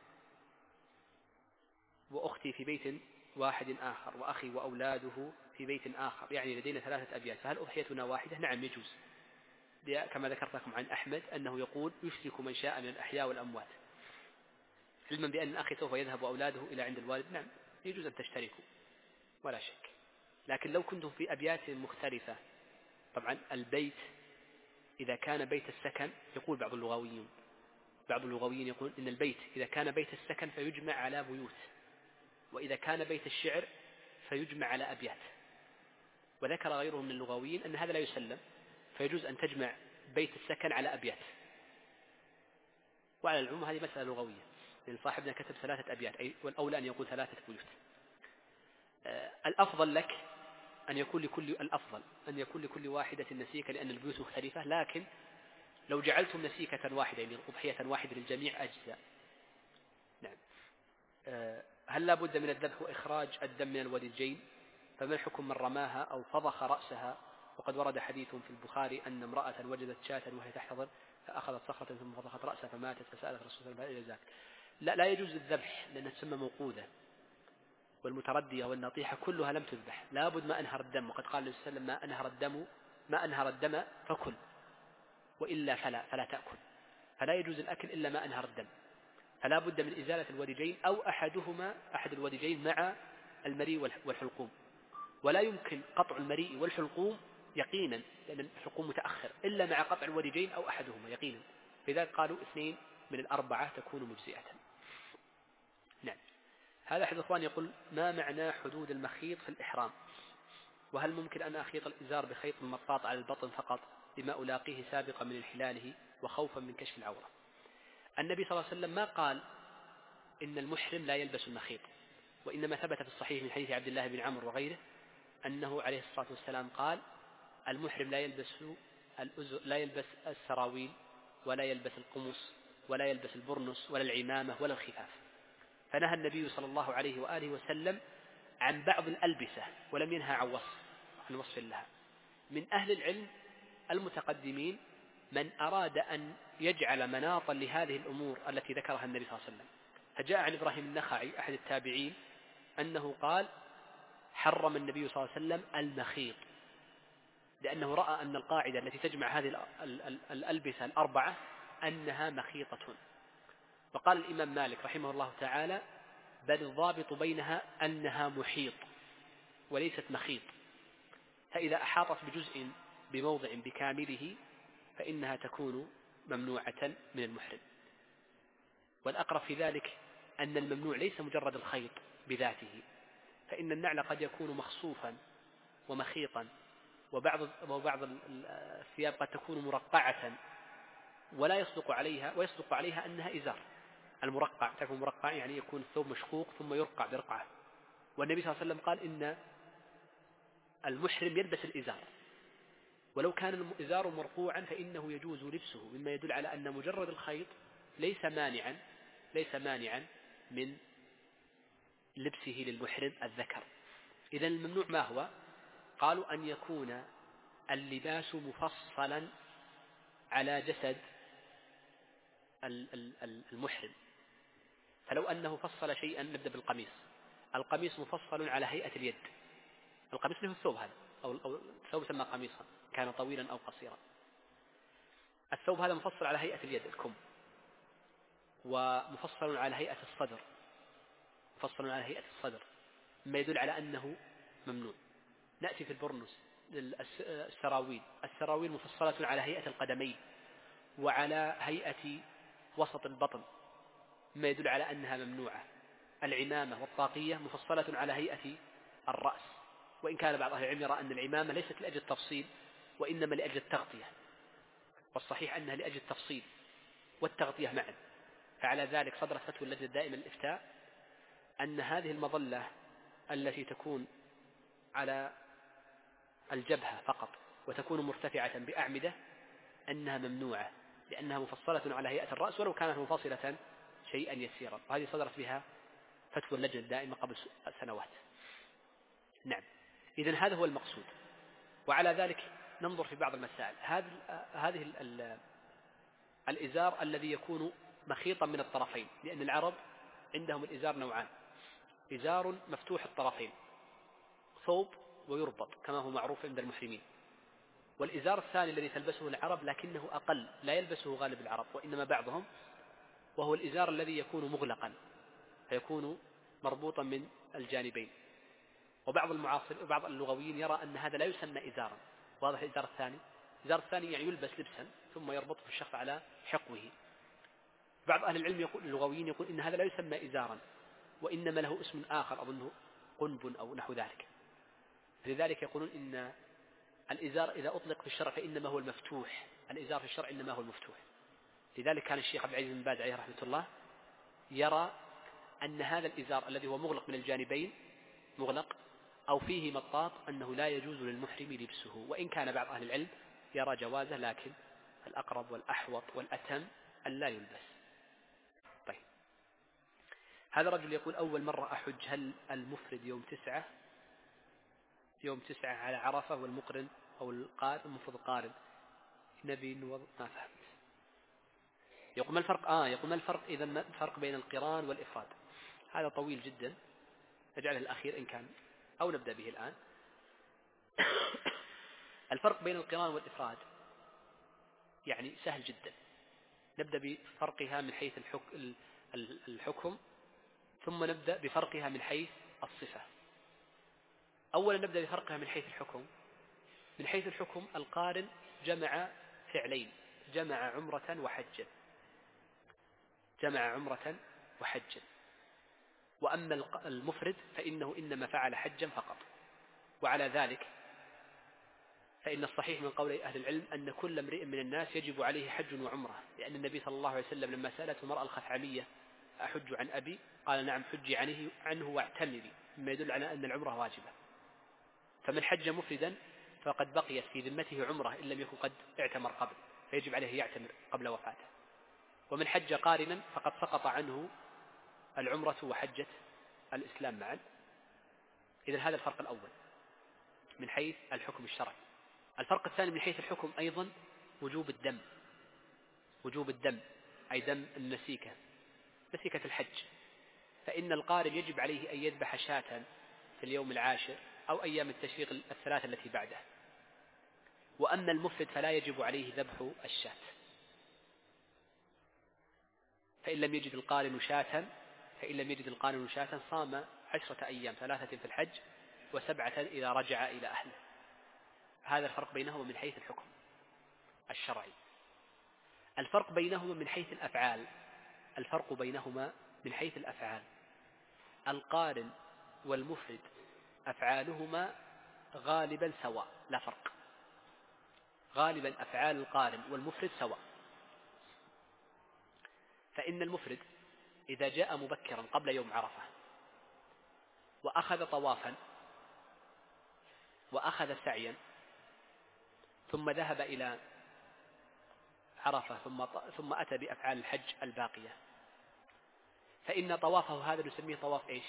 A: وأختي في بيت واحد آخر، وأخي وأولاده في بيت آخر، يعني لدينا ثلاثة أبيات، فهل أضحيتنا واحدة؟ نعم يجوز، كما ذكرت لكم عن أحمد أنه يقول: يشرك من شاء من الأحياء والأموات، علما بأن أخي سوف يذهب وأولاده إلى عند الوالد. نعم يجوز أن تشتركوا ولا شك، لكن لو كنتم في أبيات مختلفة. طبعا البيت إذا كان بيت السكن، يقول بعض اللغويين بعض اللغويين يقول إن البيت إذا كان بيت السكن فيجمع على بيوت، وإذا كان بيت الشعر فيجمع على أبيات. وذكر غيره من اللغويين أن هذا لا يسلم، فيجوز أن تجمع بيت السكن على أبيات. وعلى العموم هذه مسألة لغوية، لأن صاحبنا كتب ثلاثة أبيات، أي والأولى أن يقول ثلاثة بيوت. آه الأفضل لك أن يكون لكل الأفضل أن يكون لكل واحدة نسيكة، لأن البيوت مختلفة، لكن لو جعلتم نسيكة واحدة يعني أضحية واحدة للجميع أجزاء. نعم. آه هل لا بد من الذبح وإخراج الدم من الوديجين؟ فما الحكم من رماها أو فضخ رأسها؟ وقد ورد حديث في البخاري أن امرأة وجدت شاة وهي تحتضر فأخذت صخرة ثم فضخت رأسها فماتت، فسألت الرسول صلى الله عليه وسلم لا لا يجوز الذبح لأنها تسمى موقوذة، والمتردية والنطيحة كلها لم تذبح، لا بد ما أنهر الدم، وقد قال النبي صلى الله عليه وسلم: ما أنهر الدم ما أنهر الدم فكل، وإلا فلا فلا تأكل. فلا يجوز الأكل إلا ما أنهر الدم، فلا بد من إزالة الوديجين أو أحدهما أحد الوديجين مع المريء والحلقوم، ولا يمكن قطع المريء والحلقوم يقينا لأن الحلقوم متأخر إلا مع قطع الوديجين أو أحدهما يقينا، لذلك قالوا اثنين من الأربعة تكون مجزئة. نعم. هذا أحد الإخوان يقول: ما معنى حدود المخيط في الإحرام؟ وهل ممكن أن أخيط الإزار بخيط مطاط على البطن فقط لما ألاقيه سابقا من انحلاله وخوفا من كشف العورة؟ النبي صلى الله عليه وسلم ما قال إن المحرم لا يلبس المخيط، وإنما ثبت في الصحيح من حديث عبد الله بن عمرو وغيره أنه عليه الصلاة والسلام قال: المحرم لا يلبس لا يلبس السراويل ولا يلبس القمص ولا يلبس البرنس ولا العمامة ولا الخفاف. فنهى النبي صلى الله عليه وآله وسلم عن بعض الألبسة ولم ينهى عن وصف عن وصف لها. من أهل العلم المتقدمين من أراد أن يجعل مناطا لهذه الأمور التي ذكرها النبي صلى الله عليه وسلم، فجاء عن إبراهيم النخعي أحد التابعين أنه قال: حرم النبي صلى الله عليه وسلم المخيط، لأنه رأى أن القاعدة التي تجمع هذه الألبسة الأربعة أنها مخيطة. وقال الإمام مالك رحمه الله تعالى: بل الضابط بينها أنها محيط وليست مخيط، فإذا أحاطت بجزء بموضع بكامله فإنها تكون ممنوعة من المحرم. والأقرب في ذلك أن الممنوع ليس مجرد الخيط بذاته، فإن النعل قد يكون مخصوفا ومخيطا، وبعض وبعض الثياب قد تكون مرقعة ولا يصدق عليها ويصدق عليها أنها إزار. المرقع تكون مرقع يعني يكون الثوب مشقوق ثم يرقع برقعة، والنبي صلى الله عليه وسلم قال إن المحرم يلبس الإزار، ولو كان الإزار مرقوعا فإنه يجوز لبسه، مما يدل على أن مجرد الخيط ليس مانعا ليس مانعا من لبسه للمحرم الذكر. إذن الممنوع ما هو؟ قالوا أن يكون اللباس مفصلا على جسد المحرم. فلو أنه فصل شيئا، نبدأ بالقميص. القميص مفصل على هيئة اليد، القميص له الثوب هذا أو الثوب يسمى قميصا كان طويلا أو قصيرا. الثوب هذا مفصل على هيئة اليد الكم، ومفصل على هيئة الصدر مفصل على هيئة الصدر ما يدل على أنه ممنوع. نأتي في البرنس السراويل السراويل مفصلة على هيئة القدمين وعلى هيئة وسط البطن ما يدل على أنها ممنوعة. العمامة والطاقية مفصلة على هيئة الرأس، وإن كان بعض أهل العلم يرى أن العمامة ليست لأجل التفصيل وإنما لأجل التغطية، والصحيح أنها لأجل التفصيل والتغطية معا. فعلى ذلك صدرت فتوى اللجنة الدائمة للإفتاء أن هذه المظلة التي تكون على الجبهة فقط وتكون مرتفعة بأعمدة أنها ممنوعة، لأنها مفصلة على هيئة الرأس ولو كانت منفصلة شيئا يسيرا، وهذه صدرت بها فتوى اللجنة الدائمة قبل سنوات. نعم، إذن هذا هو المقصود. وعلى ذلك ننظر في بعض المسائل. هذه الإزار الذي يكون مخيطا من الطرفين، لأن العرب عندهم الإزار نوعان: إزار مفتوح الطرفين ثوب ويربط كما هو معروف عند المحرمين، والإزار الثاني الذي تلبسه العرب لكنه أقل لا يلبسه غالب العرب وإنما بعضهم، وهو الإزار الذي يكون مغلقا فيكون مربوطا من الجانبين. وبعض المعاصر وبعض اللغويين يرى أن هذا لا يسمى إزارا. واضح؟ الإزار الثاني الإزار الثاني يعني يلبس لبسا ثم يربط في الشخص على حقوه. بعض أهل العلم يقول اللغويين يقول إن هذا لا يسمى إزارا وإنما له اسم آخر أظنه قنب أو نحو ذلك. لذلك يقولون إن الإزار إذا أطلق في الشرع فإنما هو المفتوح، الإزار في الشرع إنما هو المفتوح. لذلك كان الشيخ عبد العزيز بن باز عليه رحمة الله يرى أن هذا الإزار الذي هو مغلق من الجانبين مغلق أو فيه مطاط أنه لا يجوز للمحرم لبسه، وإن كان بعض أهل العلم يرى جوازه، لكن الأقرب والأحوط والأتم أن لا يلبس. طيب، هذا رجل يقول: أول مرة أحج، هل المفرد يوم تسعة يوم تسعة على عرفة والمقرن أو القارن المفرد قارن؟ نبي نوض ما فهمت. يقول ما الفرق آه يقول ما الفرق إذا ما الفرق بين القران والإفراد؟ هذا طويل جدا، نجعله الأخير إن كان أو نبدأ به الآن. الفرق بين القران والإفراد يعني سهل جدا. نبدأ بفرقها من حيث الحكم ثم نبدأ بفرقها من حيث الصفة. أولا نبدأ بفرقها من حيث الحكم. من حيث الحكم القارن جمع فعلين: جمع عمرة وحجا جمع عمرة وحجا وأما المفرد فإنه إنما فعل حجا فقط. وعلى ذلك فإن الصحيح من قول أهل العلم أن كل امرئ من الناس يجب عليه حج وعمرة، لأن النبي صلى الله عليه وسلم لما سألته المرأة الخثعمية أحج عن أبي؟ قال نعم حجي عنه, عنه واعتمري، مما يدل على أن العمرة واجبة. فمن حج مفردا فقد بقيت في ذمته عمرة إن لم يكن قد اعتمر قبل، فيجب عليه يعتمر قبل وفاته. ومن حج قارنا فقد سقط عنه العمرة وحجة الإسلام معا. إذن هذا الفرق الأول من حيث الحكم الشرعي. الفرق الثاني من حيث الحكم أيضا وجوب الدم، وجوب الدم أي دم النسيكة، نسيكة الحج. فإن القارن يجب عليه أن يذبح شاة في اليوم العاشر أو أيام التشريق الثلاثة التي بعده. وأما المفرد فلا يجب عليه ذبح الشاة، فإن لم يجد القارن شاة فإن لم يجد القارن شاة صام عشرة أيام، ثلاثة في الحج وسبعة إذا رجع إلى أهله. هذا الفرق بينهما من حيث الحكم الشرعي. الفرق بينهما من حيث الأفعال الفرق بينهما من حيث الأفعال القارن والمفرد أفعالهما غالبا سواء، لا فرق. غالبا أفعال القارن والمفرد سواء. فإن المفرد إذا جاء مبكرا قبل يوم عرفة وأخذ طوافا وأخذ سعيا ثم ذهب إلى عرفة ثم ثم أتى بأفعال الحج الباقية، فإن طوافه هذا نسميه طواف إيش؟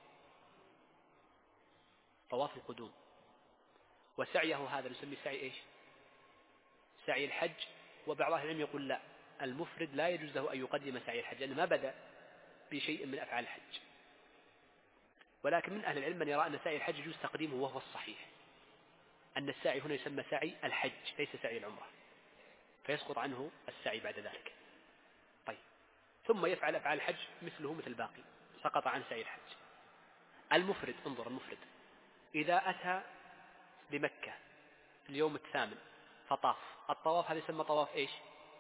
A: طواف القدوم. وسعيه هذا نسميه سعي إيش؟ سعي الحج. وبعض أهل العلم يقول لا، المفرد لا يجوز له أن يقدم سعي الحج لأنه ما بدأ بشيء من أفعال الحج. ولكن من أهل العلم من يرى أن سعي الحج يجوز تقديمه، وهو الصحيح أن السعي هنا يسمى سعي الحج ليس سعي العمرة، فيسقط عنه السعي بعد ذلك. طيب، ثم يفعل أفعال الحج مثله مثل الباقي، سقط عن سعي الحج. المفرد، انظر، المفرد إذا أتى بمكة في اليوم الثامن فطاف، الطواف هذا يسمى طواف إيش؟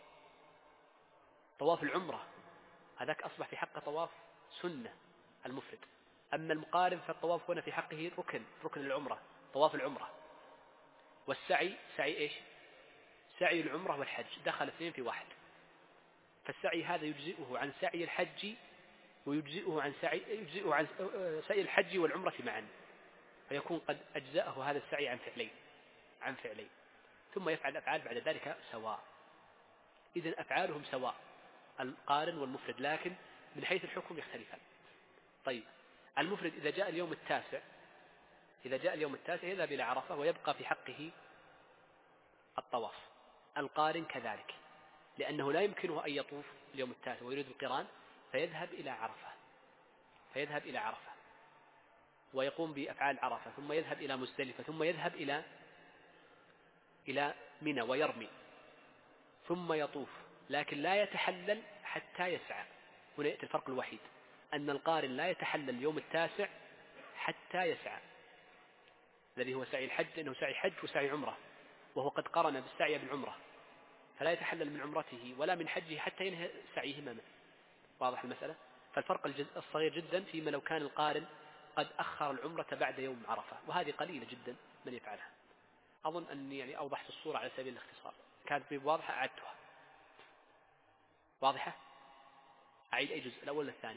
A: طواف العمرة، هذاك أصبح في حقه طواف سنة المفرد. أما المقارن فالطواف هنا في حقه ركن ركن العمرة، طواف العمرة. والسعي سعي إيش؟ سعي العمرة والحج، دخل اثنين في واحد. فالسعي هذا يجزئه عن سعي الحج ويجزئه عن سعي يجزئه عن سعي الحج والعمرة معا، فيكون قد أجزأه هذا السعي عن فعلين عن فعلين ثم يفعل الأفعال بعد ذلك سواء. إذن أفعالهم سواء القارن والمفرد، لكن من حيث الحكم يختلفان. طيب، المفرد إذا جاء اليوم التاسع إذا جاء اليوم التاسع يذهب إلى عرفة ويبقى في حقه الطواف. القارن كذلك، لأنه لا يمكنه أن يطوف اليوم التاسع ويريد القران، فيذهب إلى عرفة فيذهب إلى عرفة ويقوم بأفعال عرفة، ثم يذهب إلى مزدلفة، ثم يذهب إلى إلى منى ويرمي، ثم يطوف، لكن لا يتحلل حتى يسعى. هنا يأتي الفرق الوحيد، أن القارن لا يتحلل اليوم التاسع حتى يسعى، الذي هو سعي الحج، لأنه سعي حج وسعي عمرة، وهو قد قرن بالسعي بالعمرة، فلا يتحلل من عمرته ولا من حجه حتى ينهي سعيهما. واضح المسألة؟ فالفرق الصغير جدا فيما لو كان القارن قد أخر العمرة بعد يوم عرفة، وهذه قليلة جدا من يفعلها. أظن أني يعني أوضحت الصورة على سبيل الاختصار، كانت واضحة أعدتها. واضحة؟ أعيد أي جزء، الأول الثاني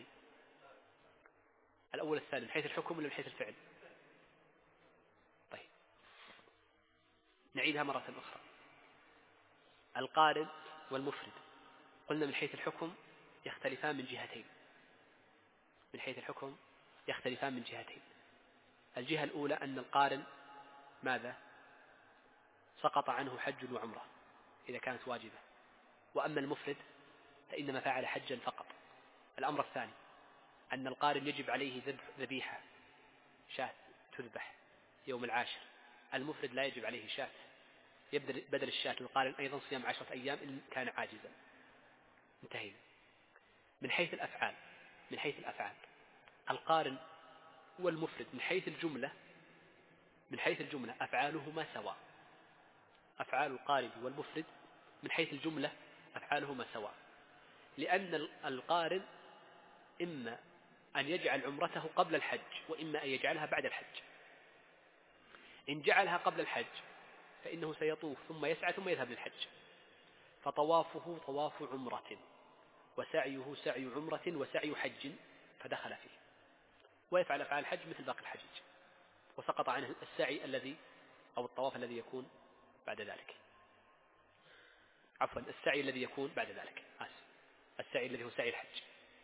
A: الأول الثاني من حيث الحكم ولا من حيث الفعل؟ طيب، نعيدها مرة أخرى. القارن والمفرد قلنا من حيث الحكم يختلفان من جهتين من حيث الحكم يختلفان من جهتين. الجهة الأولى أن القارن ماذا؟ سقط عنه حج وعمرة إذا كانت واجبة، وأما المفرد فإنما فعل حجا فقط. الأمر الثاني أن القارن يجب عليه ذبح ذبيحة شاة تذبح يوم العاشر، المفرد لا يجب عليه شاة، يبدل بدل الشاة القارن أيضا صيام عشرة أيام إن كان عاجزا. انتهينا. من حيث الأفعال من حيث الأفعال القارن والمفرد من حيث الجملة من حيث الجملة أفعالهما سواء. أفعال القارن والمفرد من حيث الجملة أفعالهما سواء، لأن القارن إما أن يجعل عمرته قبل الحج، وإما أن يجعلها بعد الحج. إن جعلها قبل الحج فإنه سيطوف ثم يسعى ثم يذهب للحج، فطوافه طواف عمرة وسعيه سعي عمرة وسعي حج فدخل فيه، ويفعل أفعال الحج مثل باقي الحجيج، وسقط عنه السعي الذي أو الطواف الذي يكون بعد ذلك. عفوا السعي الذي يكون بعد ذلك آسف. السعي الذي هو سعي الحج.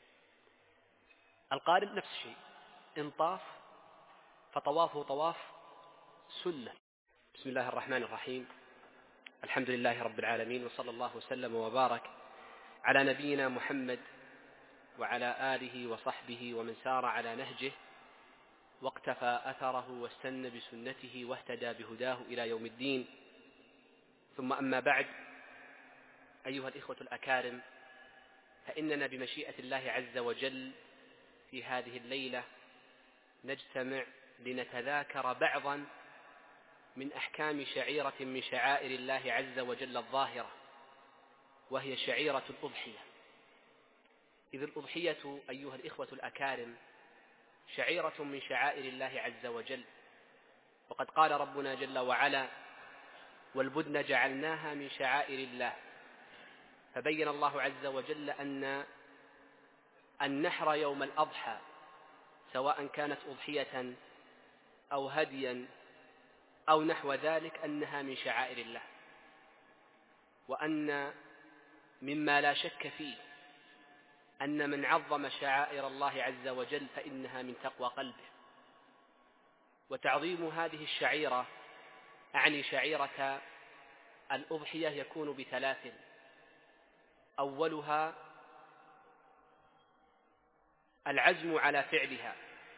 A: القارن نفس الشيء، إن طاف فطوافه طواف سنة. بسم الله الرحمن الرحيم، الحمد لله رب العالمين، وصلى الله وسلم وبارك على نبينا محمد وعلى آله وصحبه ومن سار على نهجه واقتفى أثره واستنى بسنته واهتدى بهداه إلى يوم الدين. ثم أما بعد، أيها الإخوة الأكارم، فإننا بمشيئة الله عز وجل في هذه الليلة نجتمع لنتذاكر بعضا من أحكام شعيرة من شعائر الله عز وجل الظاهرة، وهي شعيرة الأضحية. إذ الأضحية أيها الإخوة الأكارم شعيرة من شعائر الله عز وجل، وقد قال ربنا جل وعلا: والبدن جعلناها من شعائر الله. فبين الله عز وجل أن النحر يوم الأضحى سواء كانت أضحية أو هديا أو نحو ذلك أنها من شعائر الله، وأن مما لا شك فيه أن من عظم شعائر الله عز وجل فإنها من تقوى قلبه. وتعظيم هذه الشعيرة أعني شعيرة الأضحية يكون بثلاث: أولها العزم على فعلها،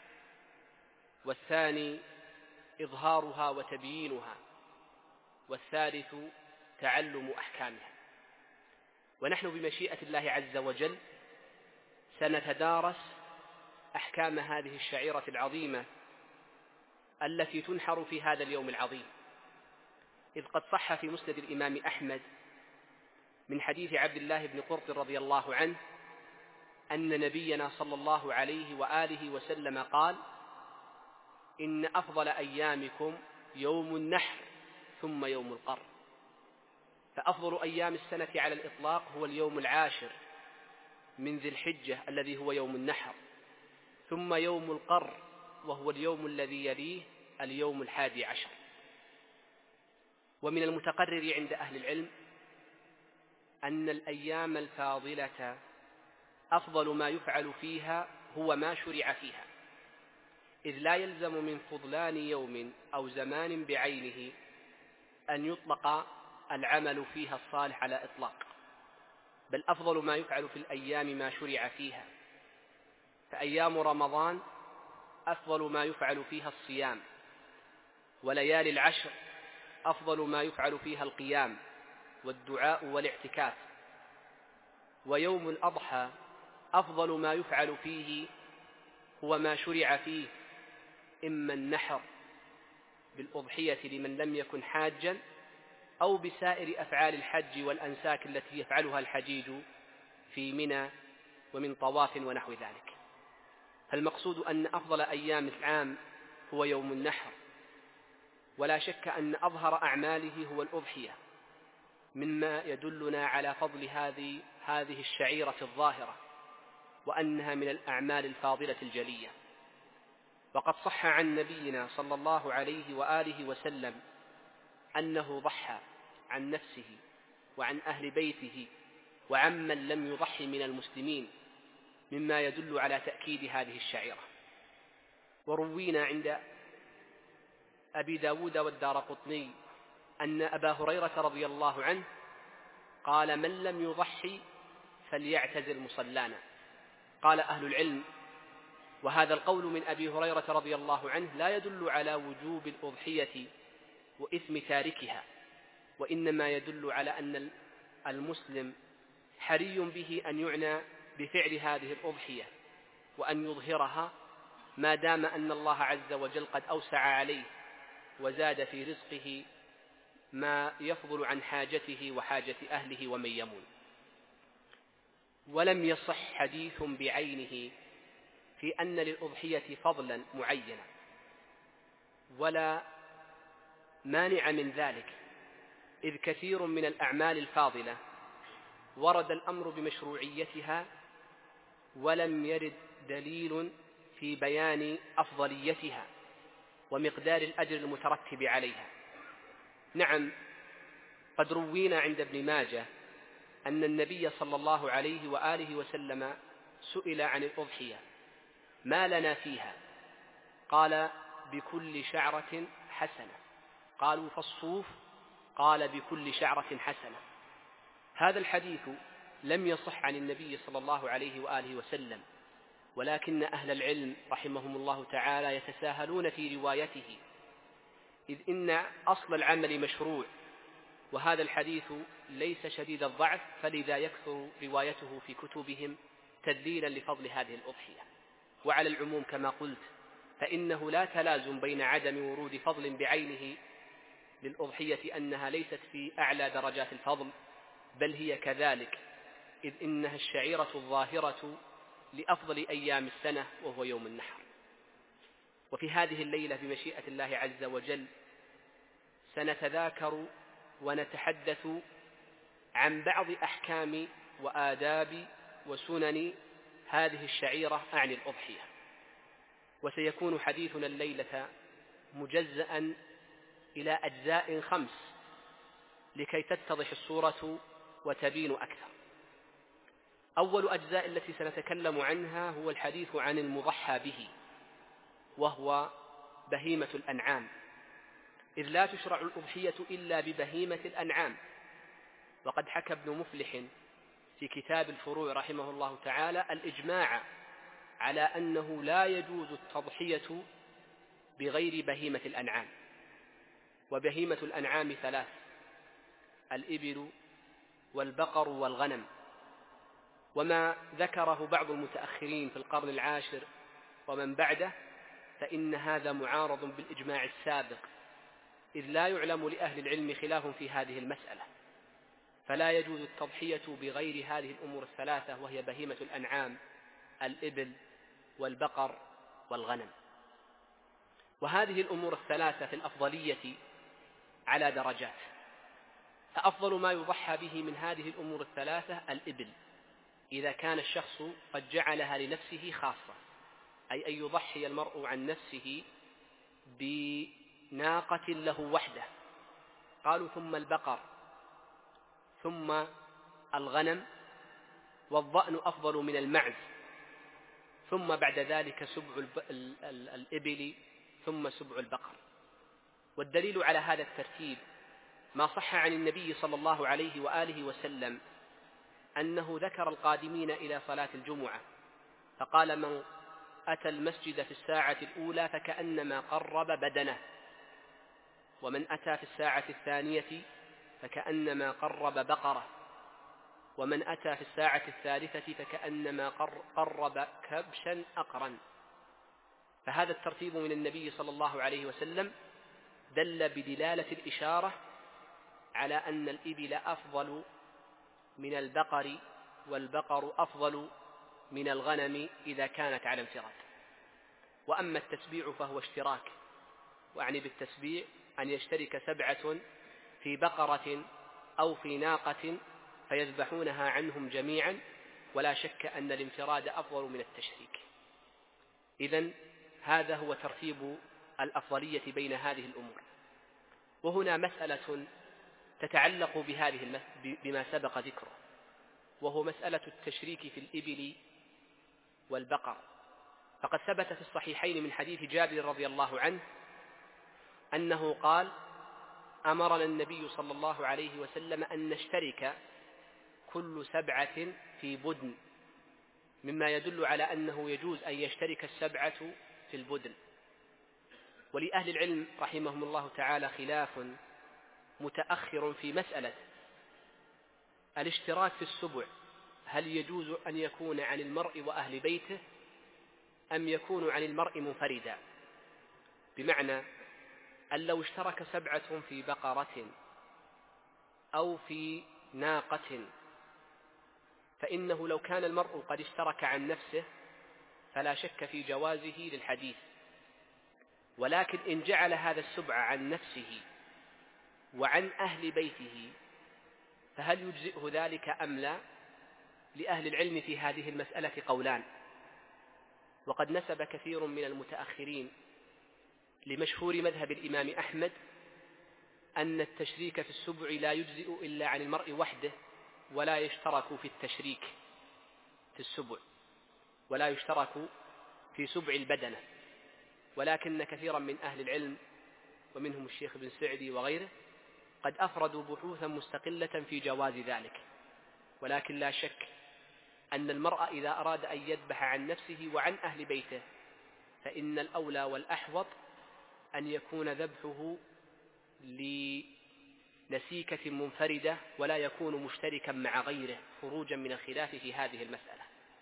A: والثاني إظهارها وتبيينها، والثالث تعلم أحكامها. ونحن بمشيئة الله عز وجل سنتدارس أحكام هذه الشعيرة العظيمة التي تنحر في هذا اليوم العظيم. إذ قد صح في مسند الإمام أحمد من حديث عبد الله بن قرط رضي الله عنه أن نبينا صلى الله عليه وآله وسلم قال: إن أفضل أيامكم يوم النحر ثم يوم القر. فأفضل أيام السنة على الإطلاق هو اليوم العاشر من ذي الحجة الذي هو يوم النحر، ثم يوم القر وهو اليوم الذي يليه اليوم الحادي عشر. ومن المتقرر عند أهل العلم أن الأيام الفاضلة أفضل ما يفعل فيها هو ما شرع فيها، إذ لا يلزم من فضلان يوم أو زمان بعينه أن يطلق العمل فيها الصالح على إطلاق، بل أفضل ما يفعل في الأيام ما شرع فيها. فأيام رمضان أفضل ما يفعل فيها الصيام، وليالي العشر أفضل ما يفعل فيها القيام والدعاء والاعتكاف، ويوم الأضحى أفضل ما يفعل فيه هو ما شرع فيه، إما النحر بالأضحية لمن لم يكن حاجا، أو بسائر أفعال الحج والأنساك التي يفعلها الحجيج في منى ومن طواف ونحو ذلك. فالمقصود أن أفضل أيام العام هو يوم النحر، ولا شك أن أظهر أعماله هو الأضحية، مما يدلنا على فضل هذه هذه الشعيرة الظاهرة، وأنها من الأعمال الفاضلة الجلية. وقد صح عن نبينا صلى الله عليه وآله وسلم أنه ضحى عن نفسه وعن أهل بيته وعمن لم يضحي من المسلمين، مما يدل على تأكيد هذه الشعيرة. وروينا عند أبي داود والدارقطني أن أبا هريرة رضي الله عنه قال: من لم يضحي فليعتزل مصلانا. قال أهل العلم: وهذا القول من أبي هريرة رضي الله عنه لا يدل على وجوب الأضحية وإثم تاركها، وإنما يدل على أن المسلم حري به أن يعنى بفعل هذه الأضحية وأن يظهرها، ما دام أن الله عز وجل قد أوسع عليه وزاد في رزقه ما يفضل عن حاجته وحاجة أهله ومن يمون. ولم يصح حديث بعينه في أن للأضحية فضلا معينا، ولا مانع من ذلك، إذ كثير من الأعمال الفاضلة ورد الأمر بمشروعيتها ولم يرد دليل في بيان أفضليتها ومقدار الأجر المترتب عليها. نعم، قد روينا عند ابن ماجه أن النبي صلى الله عليه وآله وسلم سئل عن الأضحية ما لنا فيها؟ قال بكل شعرة حسنة. قالوا فالصوف؟ قال بكل شعرة حسنة. هذا الحديث لم يصح عن النبي صلى الله عليه وآله وسلم، ولكن أهل العلم رحمهم الله تعالى يتساهلون في روايته، إذ إن أصل العمل مشروع، وهذا الحديث ليس شديد الضعف، فلذا يكثر روايته في كتبهم تدليلا لفضل هذه الأضحية. وعلى العموم كما قلت، فإنه لا تلازم بين عدم ورود فضل بعينه للأضحية أنها ليست في أعلى درجات الفضل، بل هي كذلك، إذ إنها الشعيرة الظاهرة لأفضل أيام السنة وهو يوم النحر. وفي هذه الليلة بمشيئة الله عز وجل سنتذاكر ونتحدث عن بعض أحكام وآداب وسنن هذه الشعيرة أعني الأضحية، وسيكون حديثنا الليلة مجزأ إلى أجزاء خمس لكي تتضح الصورة وتبين أكثر. أول أجزاء التي سنتكلم عنها هو الحديث عن المضحى به، وهو بهيمة الأنعام، إذ لا تشرع الأضحية إلا ببهيمة الأنعام. وقد حكى ابن مفلح في كتاب الفروع رحمه الله تعالى الإجماع على أنه لا يجوز التضحية بغير بهيمة الأنعام. وبهيمة الأنعام ثلاث: الإبل والبقر والغنم. وما ذكره بعض المتأخرين في القرن العاشر ومن بعده فإن هذا معارض بالإجماع السابق، إذ لا يعلم لأهل العلم خلاف في هذه المسألة، فلا يجوز التضحية بغير هذه الأمور الثلاثة، وهي بهيمة الأنعام، الإبل والبقر والغنم. وهذه الأمور الثلاثة في الأفضلية على درجات، فأفضل ما يضحى به من هذه الأمور الثلاثة الإبل، إذا كان الشخص قد جعلها لنفسه خاصة، أي أن يضحي المرء عن نفسه بناقة له وحده. قالوا ثم البقر ثم الغنم، والضأن أفضل من المعز، ثم بعد ذلك سبع الإبل ثم سبع البقر. والدليل على هذا الترتيب ما صح عن النبي صلى الله عليه وآله وسلم أنه ذكر القادمين إلى صلاة الجمعة فقال: من أتى المسجد في الساعة الأولى فكأنما قرب بدنه، ومن أتى في الساعة الثانية فكأنما قرب بقرة، ومن أتى في الساعة الثالثة فكأنما قرب كبشا أقرا. فهذا الترتيب من النبي صلى الله عليه وسلم دل بدلالة الإشارة على أن الإبل أفضل من البقر، والبقر أفضل من الغنم إذا كانت على انفراد. وأما التسبيع فهو اشتراك، وأعني بالتسبيع أن يشترك سبعة في بقرة أو في ناقة فيذبحونها عنهم جميعا، ولا شك أن الانفراد أفضل من التشريك. إذن هذا هو ترتيب الأفضلية بين هذه الأمور. وهنا مسألة تتعلق بهذه بما سبق ذكره، وهو مسألة التشريك في الإبل والبقر. فقد ثبت في الصحيحين من حديث جابر رضي الله عنه أنه قال: أمرنا النبي صلى الله عليه وسلم أن نشترك كل سبعة في بدن، مما يدل على أنه يجوز أن يشترك السبعة في البدن. ولأهل العلم رحمهم الله تعالى خلاف متأخر في مسألة الاشتراك في السبع، هل يجوز أن يكون عن المرء وأهل بيته أم يكون عن المرء منفردا؟ بمعنى أن لو اشترك سبعة في بقرة أو في ناقة، فإنه لو كان المرء قد اشترك عن نفسه فلا شك في جوازه للحديث، ولكن إن جعل هذا السبع عن نفسه وعن أهل بيته فهل يجزئه ذلك أم لا؟ لأهل العلم في هذه المسألة قولان، وقد نسب كثير من المتأخرين لمشهور مذهب الإمام أحمد أن التشريك في السبع لا يجزئ إلا عن المرء وحده، ولا يشترك في التشريك في السبع، ولا يشترك في سبع البدنة. ولكن كثيرا من أهل العلم ومنهم الشيخ بن سعدي وغيره قد أفردوا بحوثا مستقلة في جواز ذلك. ولكن لا شك أن المرء إذا أراد أن يذبح عن نفسه وعن أهل بيته فإن الأولى والأحوط أن يكون ذبحه لنسيكة منفردة ولا يكون مشتركا مع غيره، خروجا من الخلاف في هذه المسألة.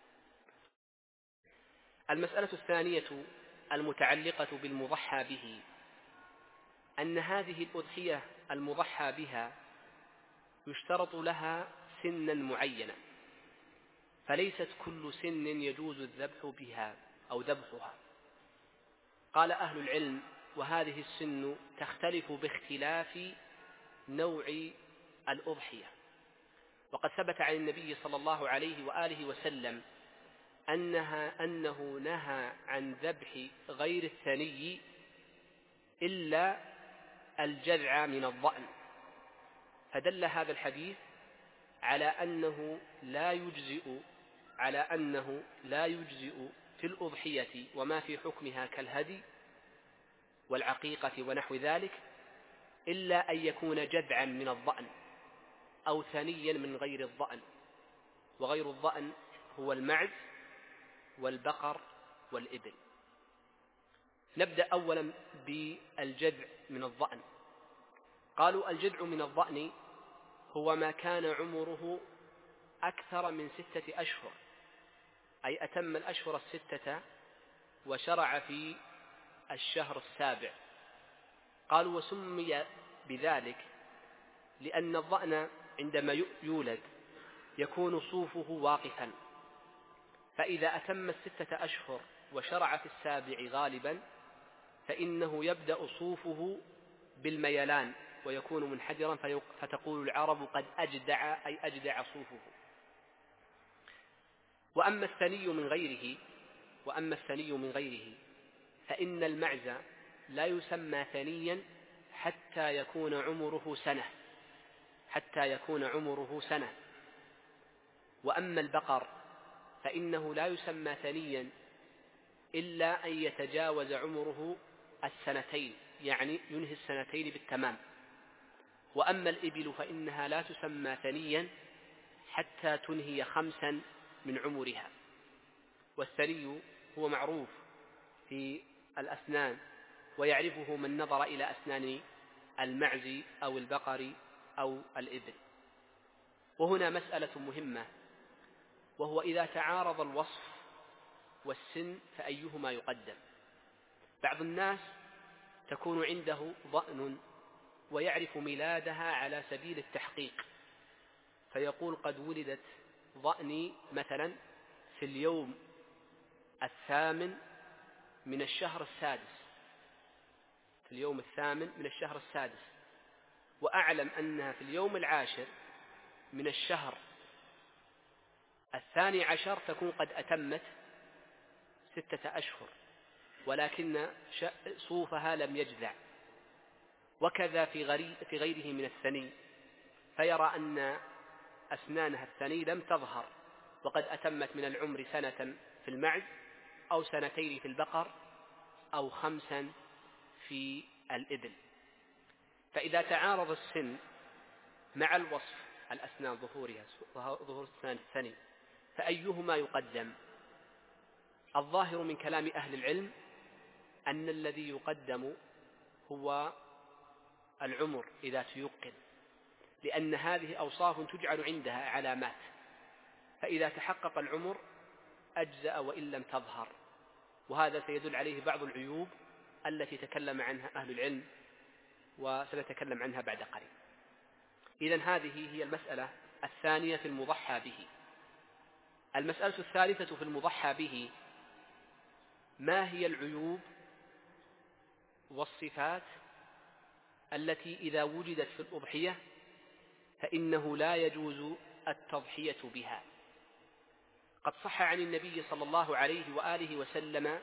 A: المسألة الثانية المتعلقة بالمضحى به أن هذه الأضحية المضحى بها يشترط لها سنا معينا، فليست كل سن يجوز الذبح بها أو ذبحها. قال أهل العلم: وهذه السن تختلف باختلاف نوع الأضحية. وقد ثبت عن النبي صلى الله عليه وآله وسلم أنها أنه نهى عن ذبح غير الثني إلا الجذع من الضأن، فدل هذا الحديث على أنه لا يجزئ على أنه لا يجزئ في الأضحية وما في حكمها كالهدي والعقيقة ونحو ذلك إلا أن يكون جذعا من الضأن أو ثنيا من غير الضأن، وغير الضأن هو المعز والبقر والإبل. نبدأ أولا بالجذع من الضأن. قالوا: الجذع من الضأن هو ما كان عمره أكثر من ستة أشهر، أي أتم الأشهر الستة وشرع في الشهر السابع. قالوا: وسمي بذلك لأن الضأن عندما يولد يكون صوفه واقفا، فإذا أتم الستة أشهر وشرع في السابع غالبا فإنه يبدأ صوفه بالميلان ويكون منحدرا، فتقول العرب: قد أجدع، أي أجدع صوفه. وأما الثني من غيره وأما الثني من غيره فإن المعز لا يسمى ثنيا حتى يكون عمره سنة حتى يكون عمره سنة وأما البقر فإنه لا يسمى ثنيا إلا أن يتجاوز عمره السنتين، يعني ينهي السنتين بالتمام. وأما الإبل فإنها لا تسمى ثنيا حتى تنهي خمسا من عمرها. والثني هو معروف في الأسنان، ويعرفه من نظر إلى أسنان المعز أو البقر أو الإبل. وهنا مسألة مهمة، وهو إذا تعارض الوصف والسن فأيهما يقدم؟ بعض الناس تكون عنده ضأن ويعرف ميلادها على سبيل التحقيق، فيقول: قد ولدت ضأني مثلا في اليوم الثامن من الشهر السادس في اليوم الثامن من الشهر السادس وأعلم أنها في اليوم العاشر من الشهر الثاني عشر تكون قد أتمت ستة أشهر، ولكن صوفها لم يجذع. وكذا في غيره من الثني، فيرى أن أسنانها الثني لم تظهر وقد أتمت من العمر سنة في المعز أو سنتين في البقر أو خمسا في الإبل. فإذا تعارض السن مع الوصف، الأسنان ظهورها ظهور أسنان الثني، فأيهما يقدم؟ الظاهر من كلام أهل العلم أن الذي يقدم هو العمر إذا تيقن، لأن هذه أوصاف تجعل عندها علامات، فإذا تحقق العمر أجزأ وإن لم تظهر. وهذا سيدل عليه بعض العيوب التي تكلم عنها أهل العلم وسنتكلم عنها بعد قليل. إذن هذه هي المسألة الثانية في المضحى به. المسألة الثالثة في المضحى به ما هي العيوب والصفات التي إذا وجدت في الأضحية فإنه لا يجوز التضحية بها. قد صح عن النبي صلى الله عليه وآله وسلم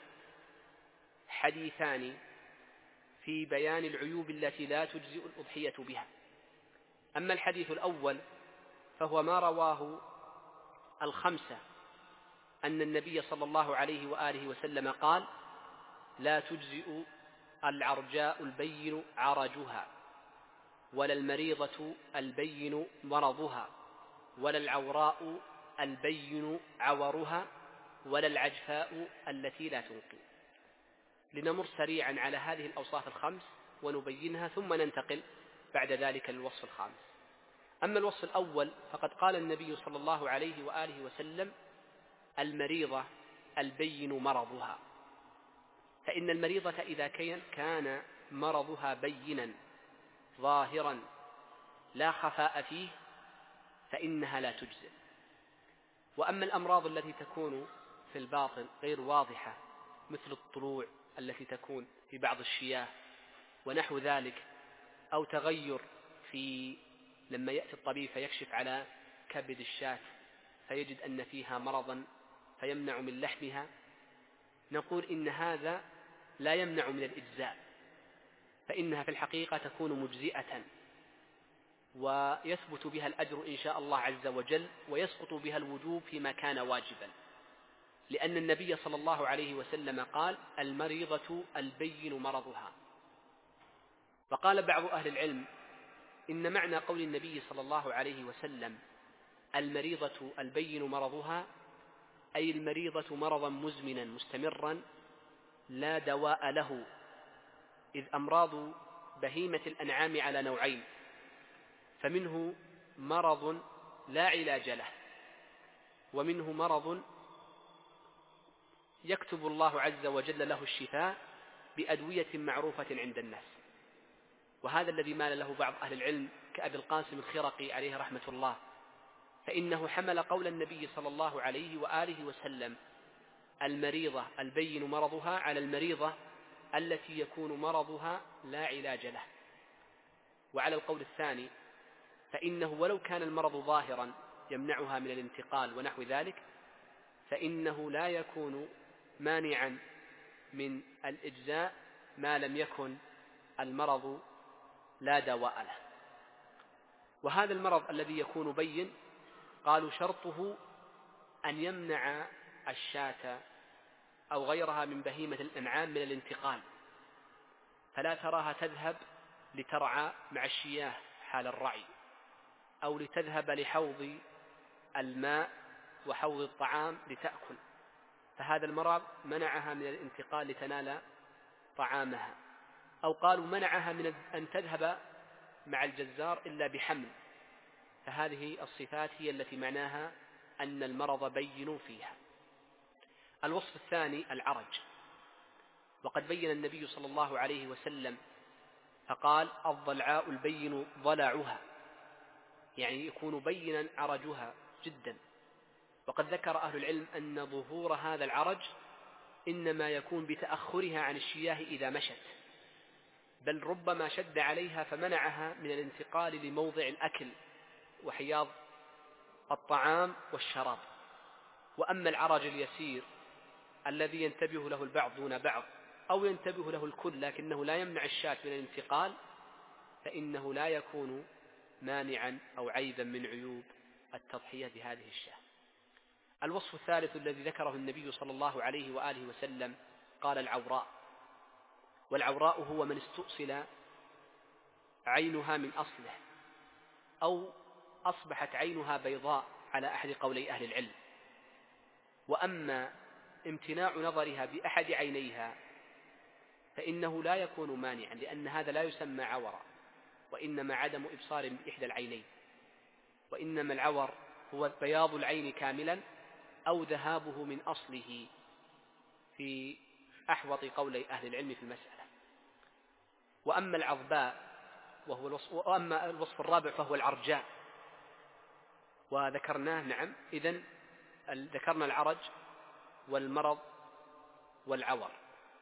A: حديثان في بيان العيوب التي لا تجزئ الأضحية بها. أما الحديث الأول فهو ما رواه الخمسة أن النبي صلى الله عليه وآله وسلم قال: لا تجزئ العرجاء البين عرجها، ولا المريضة البين مرضها، ولا العوراء البين عورها، ولا العجفاء التي لا تنقي. لنمر سريعا على هذه الأوصاف الخمس ونبينها ثم ننتقل بعد ذلك للوصف الخامس. أما الوصف الأول فقد قال النبي صلى الله عليه وآله وسلم: المريضة البين مرضها. فإن المريضة إذا كان مرضها بينا ظاهرا لا خفاء فيه فإنها لا تجزئ. وأما الأمراض التي تكون في الباطن غير واضحة مثل الطلوع التي تكون في بعض الشياه ونحو ذلك، أو تغير في لما يأتي الطبيب فيكشف على كبد الشاة فيجد أن فيها مرضا فيمنع من لحمها، نقول إن هذا لا يمنع من الإجزاء، فإنها في الحقيقة تكون مجزئة ويثبت بها الأجر إن شاء الله عز وجل، ويسقط بها الوجوب فيما كان واجبا، لأن النبي صلى الله عليه وسلم قال: المريضة البين مرضها. وقال بعض أهل العلم إن معنى قول النبي صلى الله عليه وسلم المريضة البين مرضها أي المريضة مرضا مزمنا مستمرا لا دواء له، إذ أمراض بهيمة الأنعام على نوعين: فمنه مرض لا علاج له، ومنه مرض يكتب الله عز وجل له الشفاء بأدوية معروفة عند الناس. وهذا الذي مال له بعض أهل العلم كأبي القاسم الخرقي عليه رحمة الله، فإنه حمل قول النبي صلى الله عليه وآله وسلم المريضة البين مرضها على المريضة التي يكون مرضها لا علاج له. وعلى القول الثاني فإنه ولو كان المرض ظاهرا يمنعها من الانتقال ونحو ذلك فإنه لا يكون مانعا من الإجزاء ما لم يكن المرض لا دواء له. وهذا المرض الذي يكون بين قالوا شرطه أن يمنع الشاة أو غيرها من بهيمة الأنعام من الانتقال، فلا تراها تذهب لترعى مع الشياه حال الرعي، أو لتذهب لحوض الماء وحوض الطعام لتأكل، فهذا المرض منعها من الانتقال لتنال طعامها. أو قالوا منعها من أن تذهب مع الجزار إلا بحمل، فهذه الصفات هي التي معناها أن المرض بين فيها. الوصف الثاني العرج، وقد بين النبي صلى الله عليه وسلم فقال: الضلعاء البين ضلعها، يعني يكون بينا عرجها جدا. وقد ذكر أهل العلم أن ظهور هذا العرج إنما يكون بتأخرها عن الشياه إذا مشت، بل ربما شد عليها فمنعها من الانتقال لموضع الأكل وحياض الطعام والشراب. وأما العرج اليسير الذي ينتبه له البعض دون بعض أو ينتبه له الكل لكنه لا يمنع الشاة من الانتقال فإنه لا يكون مانعا أو عيبا من عيوب التضحية بهذه الشاة. الوصف الثالث الذي ذكره النبي صلى الله عليه وآله وسلم قال: العوراء. والعوراء هو من استؤصل عينها من أصله أو أصبحت عينها بيضاء على أحد قولي أهل العلم. وأما امتناع نظرها بأحد عينيها فإنه لا يكون مانعا، لأن هذا لا يسمى عورا، وإنما عدم إبصار بإحدى العينين، وإنما العور هو بياض العين كاملا أو ذهابه من أصله في أحوط قولي أهل العلم في المسألة. وأما العظباء وهو الوصف وأما الوصف الرابع فهو العرجاء، وذكرناه. نعم، إذن ذكرنا العرج والمرض والعور.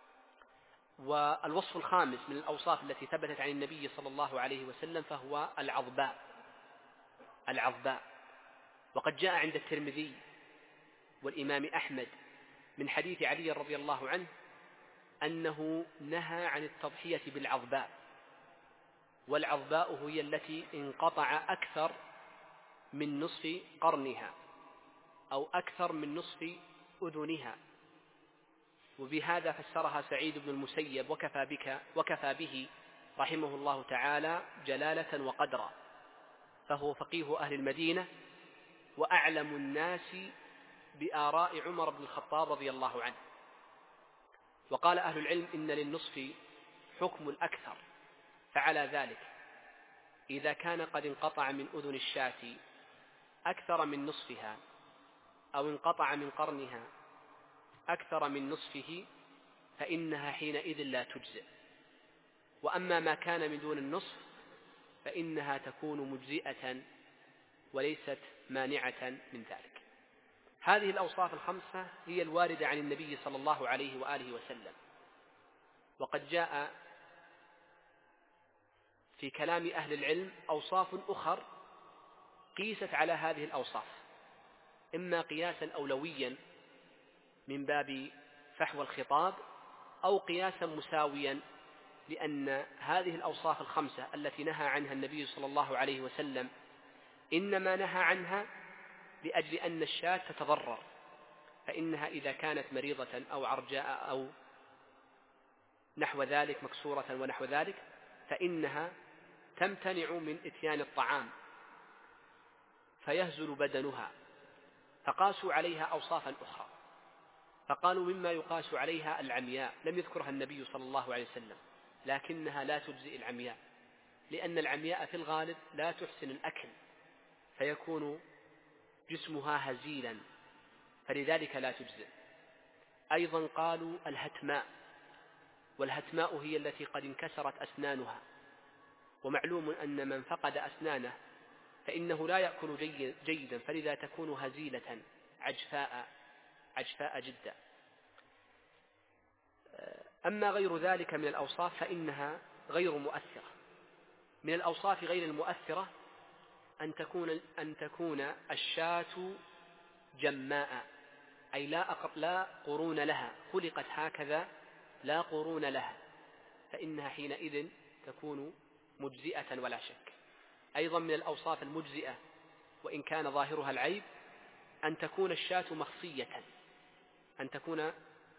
A: والوصف الخامس من الأوصاف التي ثبتت عن النبي صلى الله عليه وسلم فهو العضباء. العضباء وقد جاء عند الترمذي والإمام أحمد من حديث علي رضي الله عنه أنه نهى عن التضحية بالعضباء، والعضباء هي التي انقطع أكثر من نصف قرنها أو أكثر من نصف أذنها، وبهذا فسرها سعيد بن المسيب وكفى بك وكفى به رحمه الله تعالى جلالة وقدرا، فهو فقيه أهل المدينة وأعلم الناس بآراء عمر بن الخطاب رضي الله عنه. وقال أهل العلم إن للنصف حكم الأكثر، فعلى ذلك إذا كان قد انقطع من أذن الشاة أكثر من نصفها أو انقطع من قرنها أكثر من نصفه فإنها حينئذ لا تجزئ، وأما ما كان من دون النصف فإنها تكون مجزئة وليست مانعة من ذلك. هذه الأوصاف الخمسة هي الواردة عن النبي صلى الله عليه وآله وسلم، وقد جاء في كلام أهل العلم أوصاف أخر قيست على هذه الأوصاف، إما قياسا أولويا من باب فحوى الخطاب أو قياسا مساويا، لأن هذه الأوصاف الخمسة التي نهى عنها النبي صلى الله عليه وسلم إنما نهى عنها لأجل أن الشاة تتضرر، فإنها إذا كانت مريضة أو عرجاء أو نحو ذلك مكسورة ونحو ذلك فإنها تمتنع من إتيان الطعام فيهزل بدنها، فقاسوا عليها أوصافا أخرى، فقالوا مما يقاس عليها العمياء، لم يذكرها النبي صلى الله عليه وسلم، لكنها لا تجزئ العمياء، لأن العمياء في الغالب لا تحسن الأكل فيكون جسمها هزيلا، فلذلك لا تجزئ. أيضا قالوا الهتماء، والهتماء هي التي قد انكسرت أسنانها، ومعلوم أن من فقد أسنانه فإنه لا يأكل جيدا، فلذا تكون هزيلة عجفاء عجفاء جدا. أما غير ذلك من الأوصاف فإنها غير مؤثرة. من الأوصاف غير المؤثرة أن تكون أن تكون الشاة جماء، أي لا أقط لا قرون لها، خلقت هكذا لا قرون لها، فإنها حينئذ تكون مجزئة ولا شك. أيضا من الأوصاف المجزئة وإن كان ظاهرها العيب أن تكون الشاة مخصية، أن تكون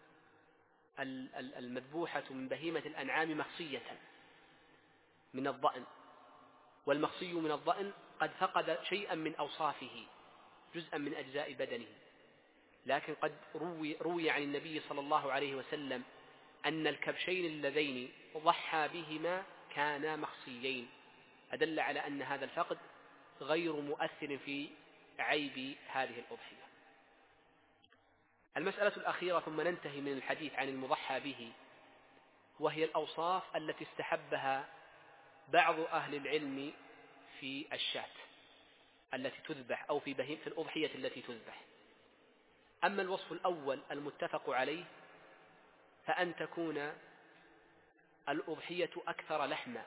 A: المذبوحة من بهيمة الأنعام مخصية من الضأن، والمخصي من الضأن قد فقد شيئا من أوصافه جزءا من أجزاء بدنه، لكن قد روي, روي عن النبي صلى الله عليه وسلم أن الكبشين اللذين ضحى بهما كانا مخصيين، أدل على أن هذا الفقد غير مؤثر في عيب هذه الأضحية. المسألة الأخيرة ثم ننتهي من الحديث عن المضحى به، وهي الأوصاف التي استحبها بعض أهل العلم في الشاة التي تذبح أو في بهيمة الأضحية التي تذبح. أما الوصف الأول المتفق عليه فأن تكون الأضحية أكثر لحما،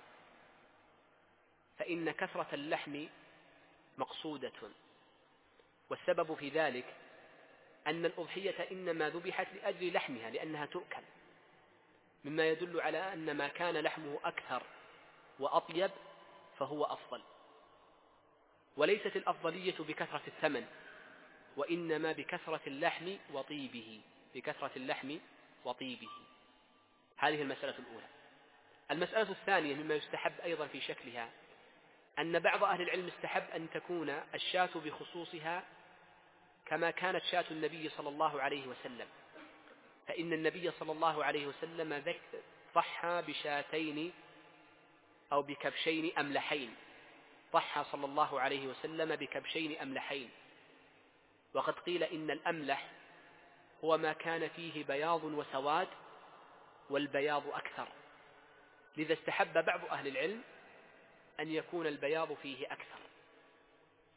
A: فإن كثرة اللحم مقصودة، والسبب في ذلك أن الأضحية إنما ذبحت لأجل لحمها لأنها تؤكل، مما يدل على أن ما كان لحمه أكثر وأطيب فهو أفضل، وليست الأفضلية بكثرة الثمن، وإنما بكثرة اللحم وطيبه بكثرة اللحم وطيبه. هذه المسألة الأولى. المسألة الثانية مما يستحب أيضا في شكلها أن بعض أهل العلم استحب أن تكون الشاة بخصوصها كما كانت شاة النبي صلى الله عليه وسلم، فإن النبي صلى الله عليه وسلم ضحى بشاتين أو بكبشين أملحين، ضحى صلى الله عليه وسلم بكبشين أملحين، وقد قيل إن الأملح هو ما كان فيه بياض وسواد والبياض أكثر، لذا استحب بعض أهل العلم أن يكون البياض فيه أكثر.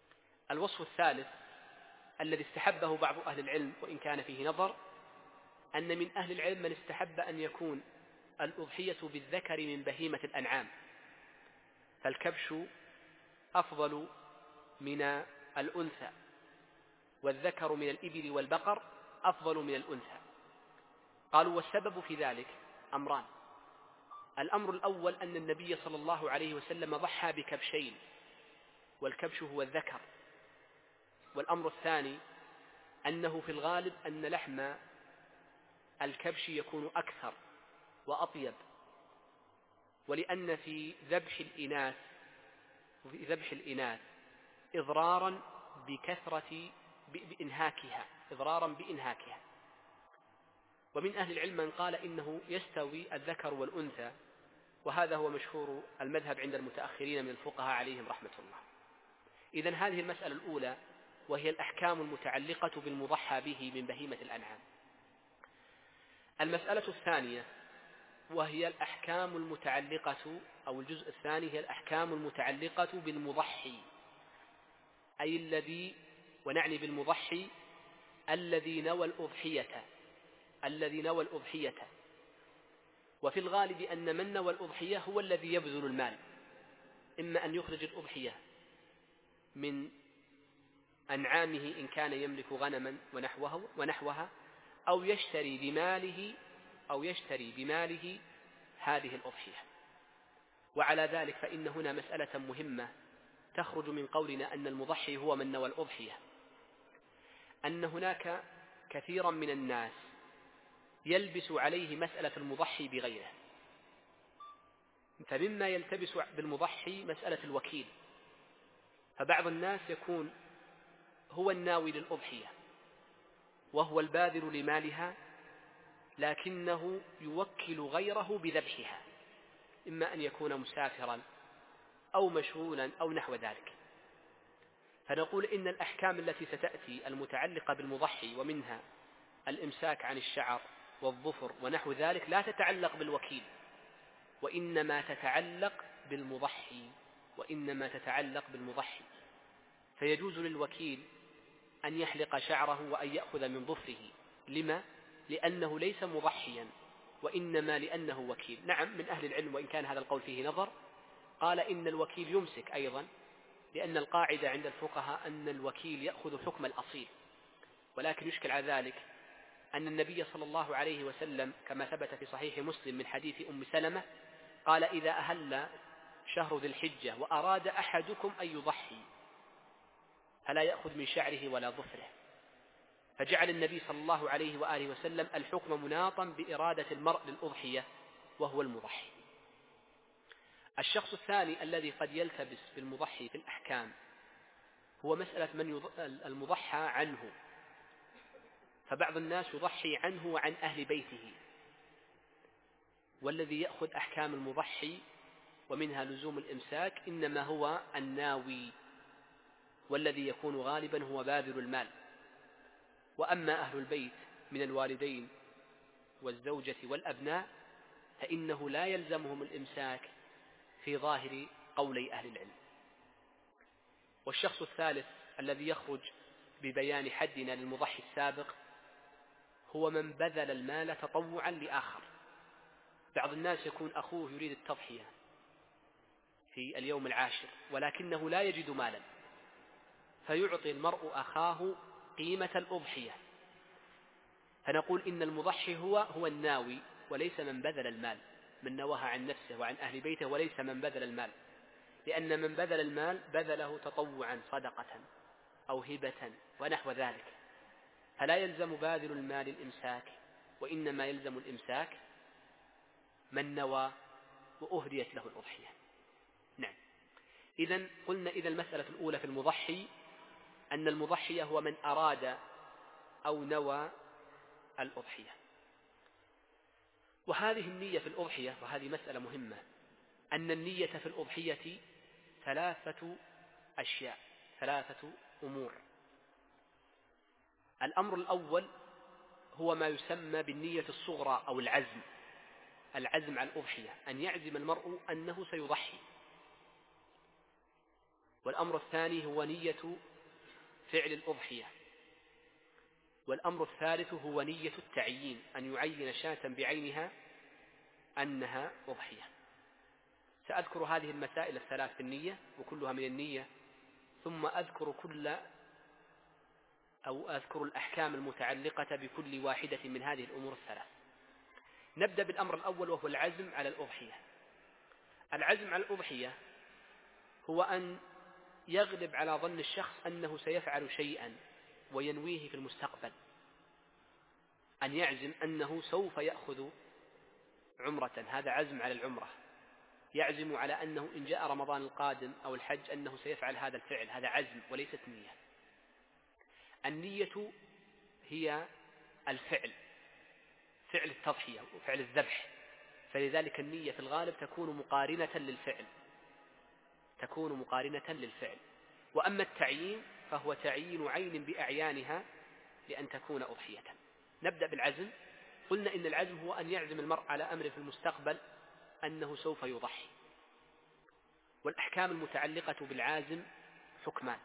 A: الوصف الثالث الذي استحبه بعض أهل العلم وإن كان فيه نظر أن من أهل العلم من استحب أن يكون الأضحية بالذكر من بهيمة الأنعام، فالكبش أفضل من الأنثى، والذكر من الإبل والبقر أفضل من الأنثى. قالوا والسبب في ذلك أمران: الأمر الأول أن النبي صلى الله عليه وسلم ضحى بكبشين، والكبش هو الذكر. والأمر الثاني أنه في الغالب أن لحم الكبش يكون أكثر وأطيب، ولأن في ذبح الإناث في ذبح الإناث إضرارا بكثرة بإنهاكها إضرارا بإنهاكها. ومن أهل العلم من قال إنه يستوي الذكر والأنثى، وهذا هو مشهور المذهب عند المتأخرين من الفقهاء عليهم رحمة الله. إذن هذه المسألة الأولى، وهي الأحكام المتعلقة بالمضحى به من بهيمة الأنعام. المسألة الثانية وهي الأحكام المتعلقة، أو الجزء الثاني هي الأحكام المتعلقة بالمضحي، أي الذي، ونعني بالمضحي الذي نوى الأضحية الذي نوى الأضحية وفي الغالب أن من نوى الأضحية هو الذي يبذل المال، إما أن يخرج الأضحية من أنعامه إن كان يملك غنما ونحوها, ونحوها أو يشتري بماله أو يشتري بماله هذه الأضحية. وعلى ذلك فإن هنا مسألة مهمة تخرج من قولنا أن المضحي هو من نوى الأضحية، أن هناك كثيرا من الناس يلبس عليه مسألة المضحي بغيره. فمما يلتبس بالمضحي مسألة الوكيل، فبعض الناس يكون هو الناوي للأضحية وهو الباذل لمالها، لكنه يوكل غيره بذبحها، إما أن يكون مسافرا أو مشغولا أو نحو ذلك. فنقول إن الأحكام التي ستأتي المتعلقة بالمضحي، ومنها الإمساك عن الشعر والظفر ونحو ذلك، لا تتعلق بالوكيل، وإنما تتعلق بالمضحي وإنما تتعلق بالمضحي فيجوز للوكيل أن يحلق شعره وأن يأخذ من ظفره. لما؟ لأنه ليس مضحيا، وإنما لأنه وكيل. نعم، من أهل العلم وإن كان هذا القول فيه نظر، قال إن الوكيل يمسك أيضا، لأن القاعدة عند الفقهاء أن الوكيل يأخذ حكم الأصيل. ولكن يشكل على ذلك أن النبي صلى الله عليه وسلم كما ثبت في صحيح مسلم من حديث أم سلمة قال: إذا أهل شهر ذي الحجة وأراد أحدكم أن يضحي فلا يأخذ من شعره ولا ظفره. فجعل النبي صلى الله عليه وآله وسلم الحكم مناطا بإرادة المرء للأضحية وهو المضحي. الشخص الثاني الذي قد يلتبس بالمضحي في الأحكام هو مسألة من المضحى عنه. فبعض الناس يضحي عنه وعن أهل بيته، والذي يأخذ أحكام المضحي ومنها لزوم الإمساك إنما هو الناوي، والذي يكون غالبا هو باذل المال. وأما أهل البيت من الوالدين والزوجة والأبناء فإنه لا يلزمهم الإمساك في ظاهر قولي أهل العلم. والشخص الثالث الذي يخرج ببيان حدنا للمضحي السابق هو من بذل المال تطوعا لآخر. بعض الناس يكون أخوه يريد التضحية في اليوم العاشر ولكنه لا يجد مالا، فيعطي المرء أخاه قيمة الأضحية. فنقول إن المضحي هو هو الناوي وليس من بذل المال، من نواها عن نفسه وعن أهل بيته، وليس من بذل المال، لأن من بذل المال بذله تطوعا صدقة أو هبة ونحو ذلك، فلا يلزم باذل المال الإمساك، وإنما يلزم الإمساك من نوى وأهديت له الأضحية. نعم. إذن قلنا إذا المسألة الأولى في المضحي أن المضحي هو من أراد أو نوى الأضحية. وهذه النية في الأضحية، وهذه مسألة مهمة، أن النية في الأضحية ثلاثة أشياء ثلاثة أمور. الأمر الأول هو ما يسمى بالنية الصغرى أو العزم العزم على الأضحية، أن يعزم المرء أنه سيضحي. والأمر الثاني هو نية فعل الأضحية. والأمر الثالث هو نية التعيين، أن يعين شاة بعينها أنها أضحية. سأذكر هذه المسائل الثلاث في النية وكلها من النية، ثم أذكر كل أو أذكر الأحكام المتعلقة بكل واحدة من هذه الأمور الثلاث. نبدأ بالأمر الأول وهو العزم على الأضحية. العزم على الأضحية هو أن يغلب على ظن الشخص أنه سيفعل شيئا وينويه في المستقبل، أن يعزم أنه سوف يأخذ عمرة، هذا عزم على العمرة. يعزم على أنه إن جاء رمضان القادم أو الحج أنه سيفعل هذا الفعل، هذا عزم وليست نية. النية هي الفعل، فعل التضحية وفعل الذبح، فلذلك النية في الغالب تكون مقارنة للفعل تكون مقارنة للفعل وأما التعيين فهو تعيين عين بأعيانها لأن تكون أضحية. نبدأ بالعزم. قلنا إن العزم هو أن يعزم المرء على أمر في المستقبل أنه سوف يضحي. والأحكام المتعلقة بالعازم حكمان.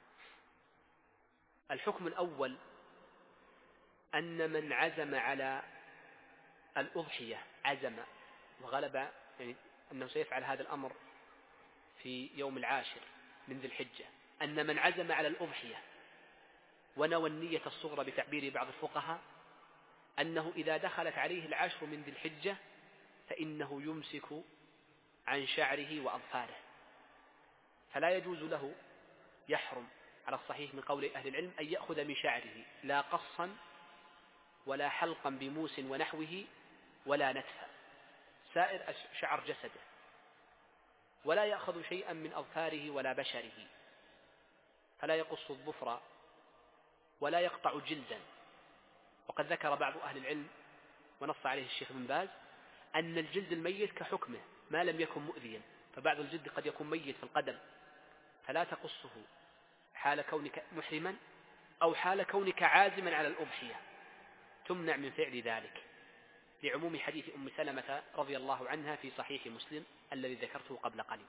A: الحكم الأول أن من عزم على الأضحية عزم وغلب، يعني أنه سيفعل هذا الأمر في يوم العاشر من ذي الحجة، أن من عزم على الأضحية ونوى النية الصغرى بتعبير بعض الفقهاء أنه إذا دخلت عليه العشر من ذي الحجة فإنه يمسك عن شعره وأظفاره، فلا يجوز له، يحرم على الصحيح من قول أهل العلم أن يأخذ من شعره لا قصا ولا حلقا بموس ونحوه ولا نتفا، سائر شعر جسده، ولا يأخذ شيئا من أظفاره ولا بشره، فلا يقص الظفر ولا يقطع جلدا. وقد ذكر بعض أهل العلم ونص عليه الشيخ بن باز أن الجلد الميت كحكمه ما لم يكن مؤذيا، فبعض الجلد قد يكون ميت في القدم فلا تقصه حال كونك محرما أو حال كونك عازما على الأضحية، تمنع من فعل ذلك لعموم حديث أم سلمة رضي الله عنها في صحيح مسلم الذي ذكرته قبل قليل.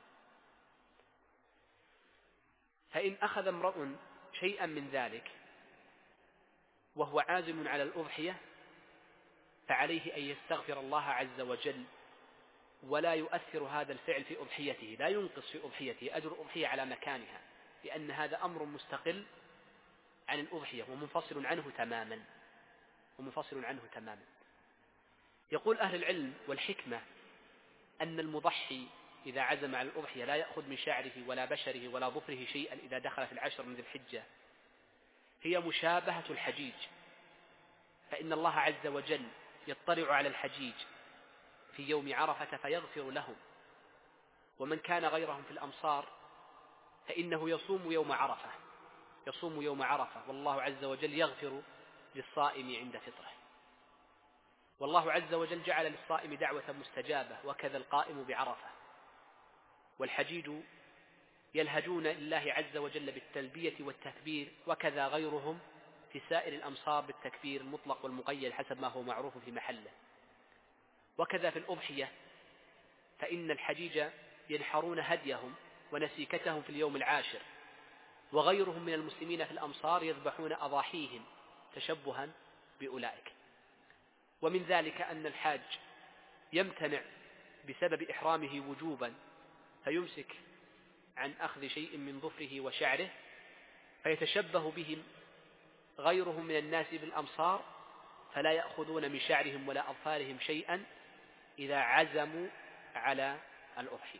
A: فإن أخذ امرؤ شيئا من ذلك وهو عازم على الأضحية فعليه أن يستغفر الله عز وجل، ولا يؤثر هذا الفعل في أضحيته، لا ينقص في أضحيته، أجر الأضحية على مكانها، لأن هذا أمر مستقل عن الأضحية ومنفصل عنه تماما ومنفصل عنه تماما. يقول أهل العلم والحكمة أن المضحي إذا عزم على الأضحية لا يأخذ من شعره ولا بشره ولا ظفره شيئا إذا دخلت العشر من ذي الحجة، هي مشابهة الحجيج، فإن الله عز وجل يطلع على الحجيج في يوم عرفة فيغفر لهم، ومن كان غيرهم في الأمصار فإنه يصوم يوم عرفة يصوم يوم عرفة والله عز وجل يغفر للصائم عند فطره. والله عز وجل جعل للصائم دعوة مستجابة وكذا القائم بعرفة. والحجيج يلهجون لله عز وجل بالتلبية والتكبير، وكذا غيرهم في سائر الأمصار بالتكبير المطلق والمقيد حسب ما هو معروف في محله. وكذا في الأضحية، فإن الحجيج ينحرون هديهم ونسيكتهم في اليوم العاشر، وغيرهم من المسلمين في الأمصار يذبحون أضاحيهم تشبها بأولئك. ومن ذلك أن الحاج يمتنع بسبب إحرامه وجوبا فيمسك عن أخذ شيء من ظفره وشعره، فيتشبه بهم غيرهم من الناس بالأمصار فلا يأخذون من شعرهم ولا أظفارهم شيئا إذا عزموا على الأضحية.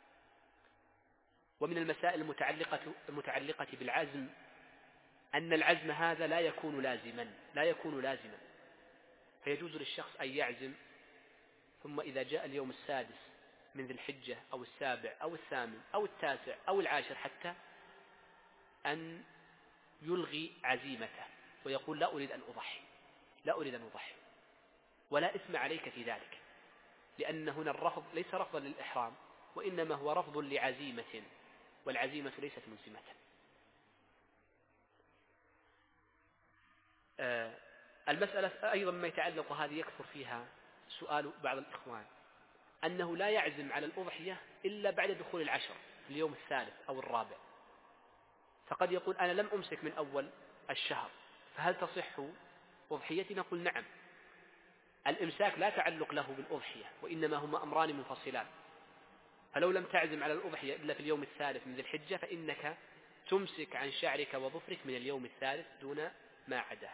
A: ومن المسائل المتعلقة, المتعلقة بالعزم أن العزم هذا لا يكون لازما لا يكون لازما فيجوز للشخص أن يعزم ثم إذا جاء اليوم السادس من ذي الحجة أو السابع أو الثامن أو التاسع أو العاشر حتى أن يلغي عزيمته ويقول لا أريد أن أضحي لا أريد أن أضحي ولا إثم عليك في ذلك، لأن هنا الرفض ليس رفضا للإحرام وإنما هو رفض لعزيمة، والعزيمة ليست ملزمة. آه المسألة أيضا ما يتعلق هذه يكثر فيها سؤال بعض الإخوان أنه لا يعزم على الأضحية إلا بعد دخول العشر في اليوم الثالث أو الرابع، فقد يقول أنا لم أمسك من أول الشهر فهل تصح أضحيتي؟ نقول نعم. الإمساك لا تعلق له بالأضحية، وإنما هما أمران منفصلان. فلو لم تعزم على الأضحية إلا في اليوم الثالث من ذي الحجة فإنك تمسك عن شعرك وظفرك من اليوم الثالث دون ما عداه.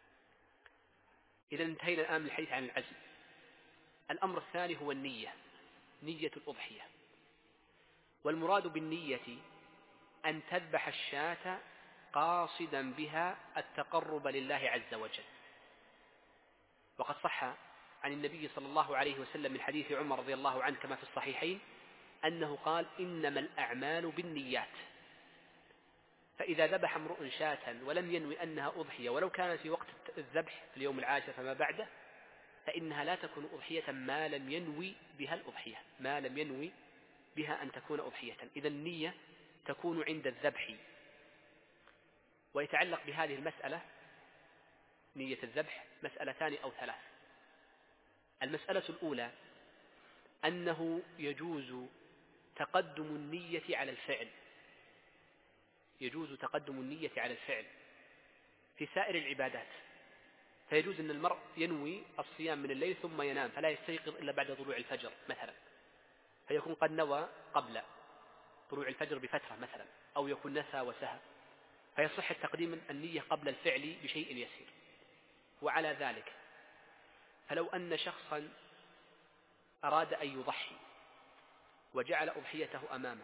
A: إذا انتهينا الآن من الحديث عن العزم. الأمر الثاني هو النية، نية الأضحية. والمراد بالنية أن تذبح الشاة قاصدا بها التقرب لله عز وجل. وقد صح عن النبي صلى الله عليه وسلم من حديث عمر رضي الله عنه كما في الصحيحين أنه قال: إنما الأعمال بالنيات. فإذا ذبح امرؤ شاة ولم ينوي أنها أضحية ولو كانت في وقت الذبح في اليوم العاشر فما بعده، فإنها لا تكون أضحية ما لم ينوي بها الأضحية، ما لم ينوي بها أن تكون أضحية. إذا النية تكون عند الذبح. ويتعلق بهذه المسألة نية الذبح مسألتان أو ثلاث. المسألة الأولى أنه يجوز تقدم النية على الفعل، يجوز تقدم النية على الفعل في سائر العبادات. فيجوز أن المرء ينوي الصيام من الليل ثم ينام فلا يستيقظ إلا بعد طلوع الفجر مثلا، فيكون قد نوى قبل طلوع الفجر بفترة مثلا، أو يكون نسى وسهى، فيصح التقديم النية قبل الفعل بشيء يسير. وعلى ذلك فلو أن شخصا أراد أن يضحي وجعل أضحيته أمامه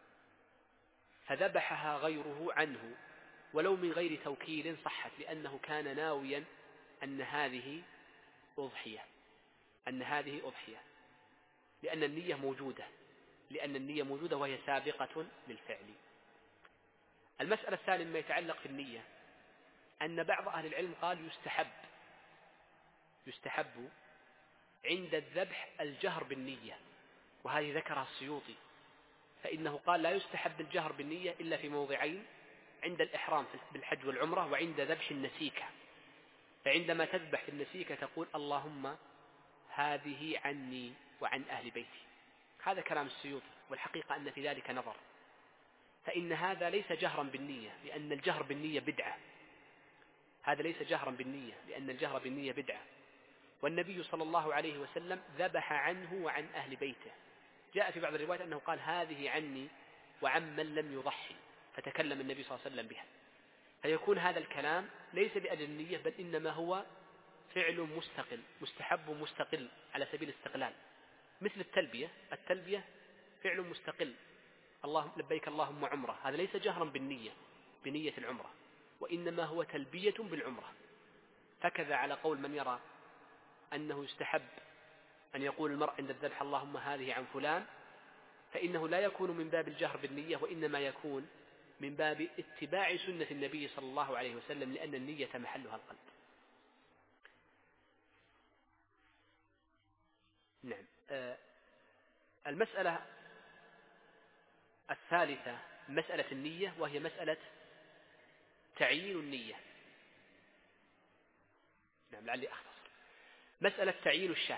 A: فذبحها غيره عنه ولو من غير توكيل صحت، لأنه كان ناويا أن هذه أضحية، أن هذه أضحية لأن النية موجودة، لأن النية موجودة وهي سابقة للفعل. المسألة الثانية ما يتعلق في النية أن بعض أهل العلم قال يستحب يستحب عند الذبح الجهر بالنية، وهذه ذكرها السيوطي، فإنه قال لا يستحب الجهر بالنية إلا في موضعين: عند الإحرام بالحج والعمرة، وعند ذبح النسيكة. فعندما تذبح في النسيكة تقول: اللهم هذه عني وعن أهل بيتي. هذا كلام السيوطي، والحقيقة أن في ذلك نظر، فإن هذا ليس جهرا بالنية لأن الجهر بالنية بدعة، هذا ليس جهرا بالنية لأن الجهر بالنية بدعة. والنبي صلى الله عليه وسلم ذبح عنه وعن أهل بيته. جاء في بعض الروايات أنه قال: هذه عني وعن من لم يضحي، فتكلم النبي صلى الله عليه وسلم بها. فيكون هذا الكلام ليس بأجل النية، بل إنما هو فعل مستقل مستحب مستقل على سبيل الاستقلال، مثل التلبية. التلبية فعل مستقل، اللهم لبيك اللهم عمرة، هذا ليس جهرا بالنية بنية العمرة، وإنما هو تلبية بالعمرة. فكذا على قول من يرى أنه يستحب أن يقول المرء عند الذبح: اللهم هذه عن فلان، فإنه لا يكون من باب الجهر بالنية، وإنما يكون من باب اتباع سنة النبي صلى الله عليه وسلم، لأن النية محلها القلب. نعم. آه المسألة الثالثة مسألة النية، وهي مسألة تعيين النية. نعم، لعلي أختصر. مسألة تعيين الشاة،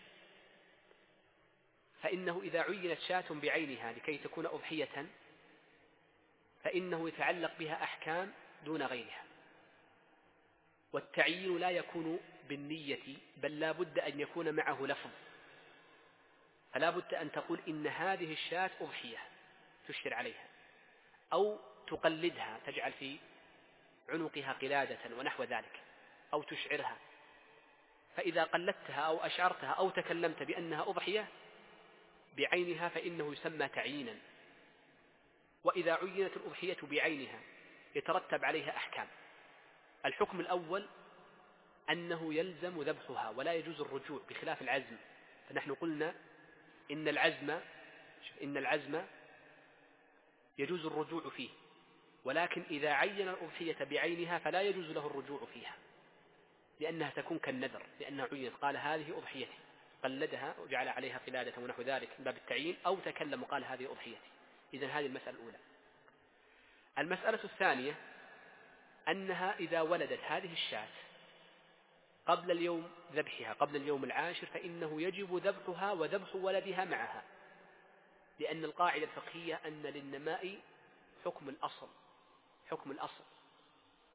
A: فإنه إذا عينت شاة بعينها لكي تكون أضحية فإنه يتعلق بها أحكام دون غيرها. والتعيين لا يكون بالنية، بل لا بد أن يكون معه لفظ، فلا بد أن تقول: إن هذه الشاة أضحية، تشير عليها، أو تقلدها، تجعل في عنقها قلادة ونحو ذلك، أو تشعرها. فإذا قلدتها أو أشعرتها أو تكلمت بأنها أضحية بعينها فإنه يسمى تعيينا. وإذا عينت الأضحية بعينها يترتب عليها أحكام. الحكم الأول أنه يلزم ذبحها ولا يجوز الرجوع، بخلاف العزم. فنحن قلنا إن العزم إن العزم يجوز الرجوع فيه، ولكن إذا عين الأضحية بعينها فلا يجوز له الرجوع فيها، لأنها تكون كالنذر، لأنها عينت قال: هذه أضحيتي، قلدها وجعل عليها قلادة ونحو ذلك من باب التعيين، أو تكلم وقال: هذه أضحيتي. إذن هذه المسألة الأولى. المسألة الثانية أنها إذا ولدت هذه الشاة قبل اليوم ذبحها، قبل اليوم العاشر، فإنه يجب ذبحها وذبح ولدها معها، لأن القاعدة الفقهية أن للنماء حكم الأصل، حكم الأصل،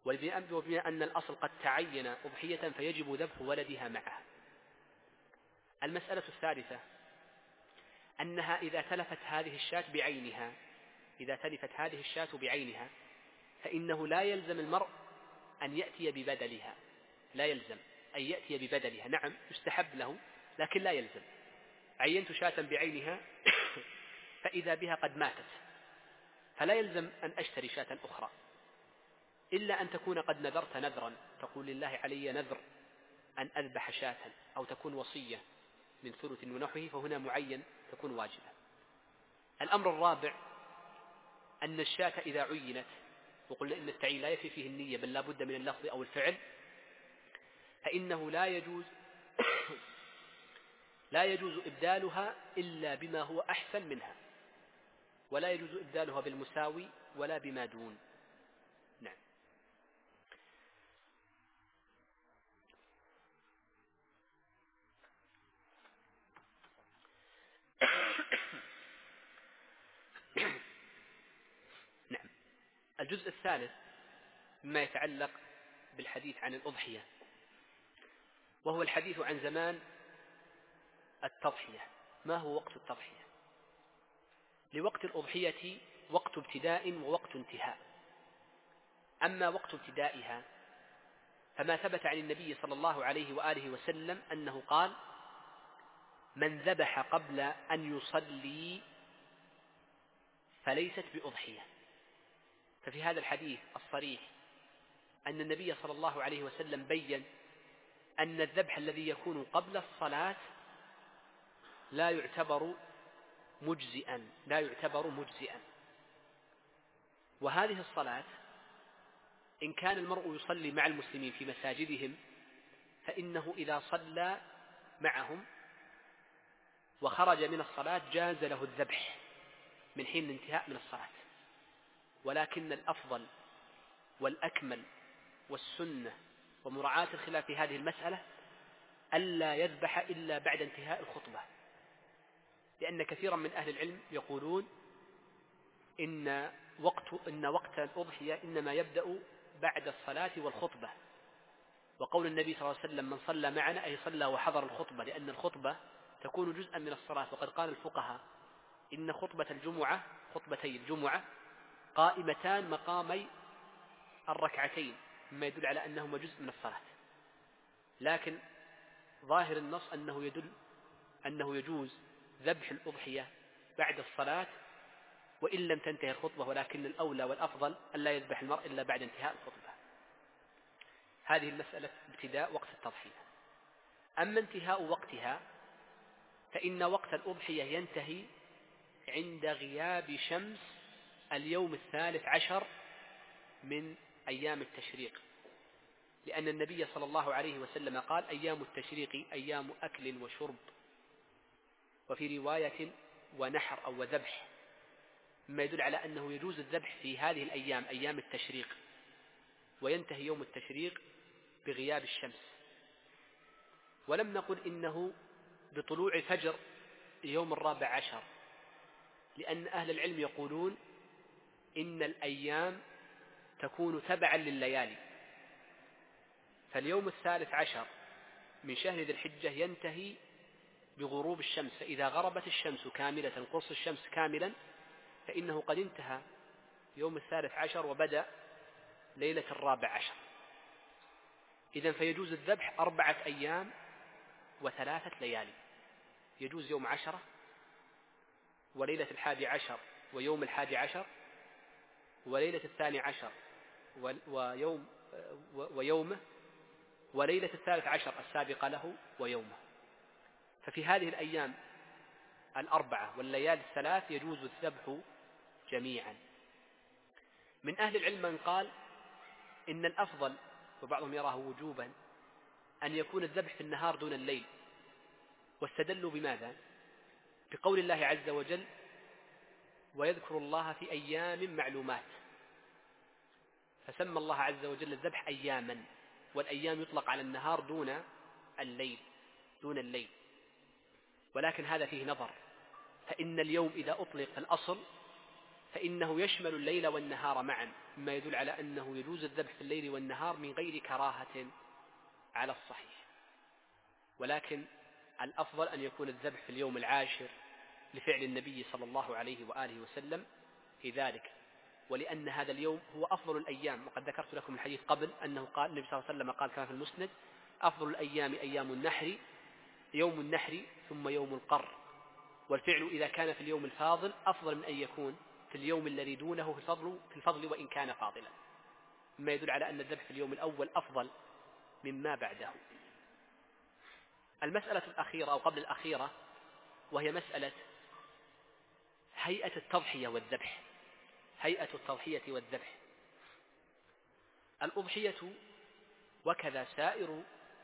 A: وبما أن الأصل قد تعين أضحية فيجب ذبح ولدها معها. المسألة الثالثة أنها إذا تلفت هذه الشاة بعينها إذا تلفت هذه الشاة بعينها فإنه لا يلزم المرء أن يأتي ببدلها لا يلزم أن يأتي ببدلها نعم يستحب له لكن لا يلزم. عينت شاة بعينها فإذا بها قد ماتت فلا يلزم أن أشتري شاة أخرى إلا أن تكون قد نذرت نذرا تقول لله علي نذر أن أذبح شاة أو تكون وصية من ثلث ونحوه فهنا معين تكون واجبة. الأمر الرابع أن الشاة إذا عينت وقلنا إن التعيين لا يكفي فيه النية بل لا بد من اللفظ أو الفعل فإنه لا يجوز لا يجوز إبدالها إلا بما هو أحسن منها ولا يجوز إبدالها بالمساوي ولا بما دون. نعم. نعم. الجزء الثالث مما يتعلق بالحديث عن الأضحية وهو الحديث عن زمان التضحية. ما هو وقت التضحية؟ لوقت الأضحية وقت ابتداء ووقت انتهاء. أما وقت ابتدائها فما ثبت عن النبي صلى الله عليه وآله وسلم أنه قال من ذبح قبل أن يصلي فليست بأضحية. ففي هذا الحديث الصريح أن النبي صلى الله عليه وسلم بيّن أن الذبح الذي يكون قبل الصلاة لا يعتبر مجزئا لا يعتبر مجزئا. وهذه الصلاة إن كان المرء يصلي مع المسلمين في مساجدهم فإنه إذا صلى معهم وخرج من الصلاة جاز له الذبح من حين الانتهاء من الصلاة. ولكن الأفضل والأكمل والسنة ومراعاة الخلاف في هذه المسألة ألا يذبح إلا بعد انتهاء الخطبة لأن كثيرا من أهل العلم يقولون إن وقت, إن وقت الأضحية إنما يبدأ بعد الصلاة والخطبة. وقول النبي صلى الله عليه وسلم من صلى معنا أي صلى وحضر الخطبة لأن الخطبة تكون جزءا من الصلاة. وقد قال الفقهاء إن خطبة الجمعة خطبتي الجمعة قائمتان مقامي الركعتين مما يدل على أنهما جزء من الصلاة. لكن ظاهر النص أنه يدل أنه يجوز ذبح الأضحية بعد الصلاة وإن لم تنتهي الخطبة ولكن الأولى والأفضل ألا يذبح المرء إلا بعد انتهاء الخطبة. هذه المسألة ابتداء وقت التضحية. أما انتهاء وقتها فإن وقت الأضحية ينتهي عند غياب شمس اليوم الثالث عشر من أيام التشريق لأن النبي صلى الله عليه وسلم قال أيام التشريق أيام أكل وشرب وفي رواية ونحر أو وذبح مما يدل على أنه يجوز الذبح في هذه الأيام أيام التشريق وينتهي يوم التشريق بغياب الشمس. ولم نقل إنه بطلوع فجر يوم الرابع عشر لأن أهل العلم يقولون إن الأيام تكون تبعا لليالي فاليوم الثالث عشر من شهر ذي الحجة ينتهي بغروب الشمس فإذا غربت الشمس كاملة قرص الشمس كاملا فإنه قد انتهى يوم الثالث عشر وبدأ ليلة الرابع عشر. إذن فيجوز الذبح أربعة أيام وثلاثة ليالي. يجوز يوم عشرة وليلة الحادي عشر ويوم الحادي عشر وليلة الثاني عشر ويوم ويومه وليلة الثالث عشر السابقة له ويومه. ففي هذه الأيام الأربعة والليالي الثلاث يجوز الذبح جميعا. من أهل العلم من قال إن الأفضل وبعضهم يراه وجوبا أن يكون الذبح في النهار دون الليل واستدلوا بماذا؟ بقول الله عز وجل ويذكر الله في أيام معلومات فسمى الله عز وجل الذبح أياما والأيام يطلق على النهار دون الليل دون الليل ولكن هذا فيه نظر فإن اليوم إذا أطلق في الأصل فإنه يشمل الليل والنهار معا، مما يدل على أنه يجوز الذبح في الليل والنهار من غير كراهة على الصحيح. ولكن الأفضل أن يكون الذبح في اليوم العاشر لفعل النبي صلى الله عليه وآله وسلم في ذلك، ولأن هذا اليوم هو أفضل الأيام. وقد ذكرت لكم الحديث قبل أنه قال النبي صلى الله عليه وسلم قال كما في المسند: أفضل الأيام أيام النحر، يوم النحر ثم يوم القر. والفعل إذا كان في اليوم الفاضل أفضل من أن يكون في اليوم الذي دونه في الفضل, في الفضل وإن كان فاضلا، مما يدل على أن الذبح في اليوم الأول أفضل مما بعده. المسألة الأخيرة أو قبل الأخيرة وهي مسألة هيئة التضحية والذبح. هيئة التضحية والذبح: الأضحية وكذا سائر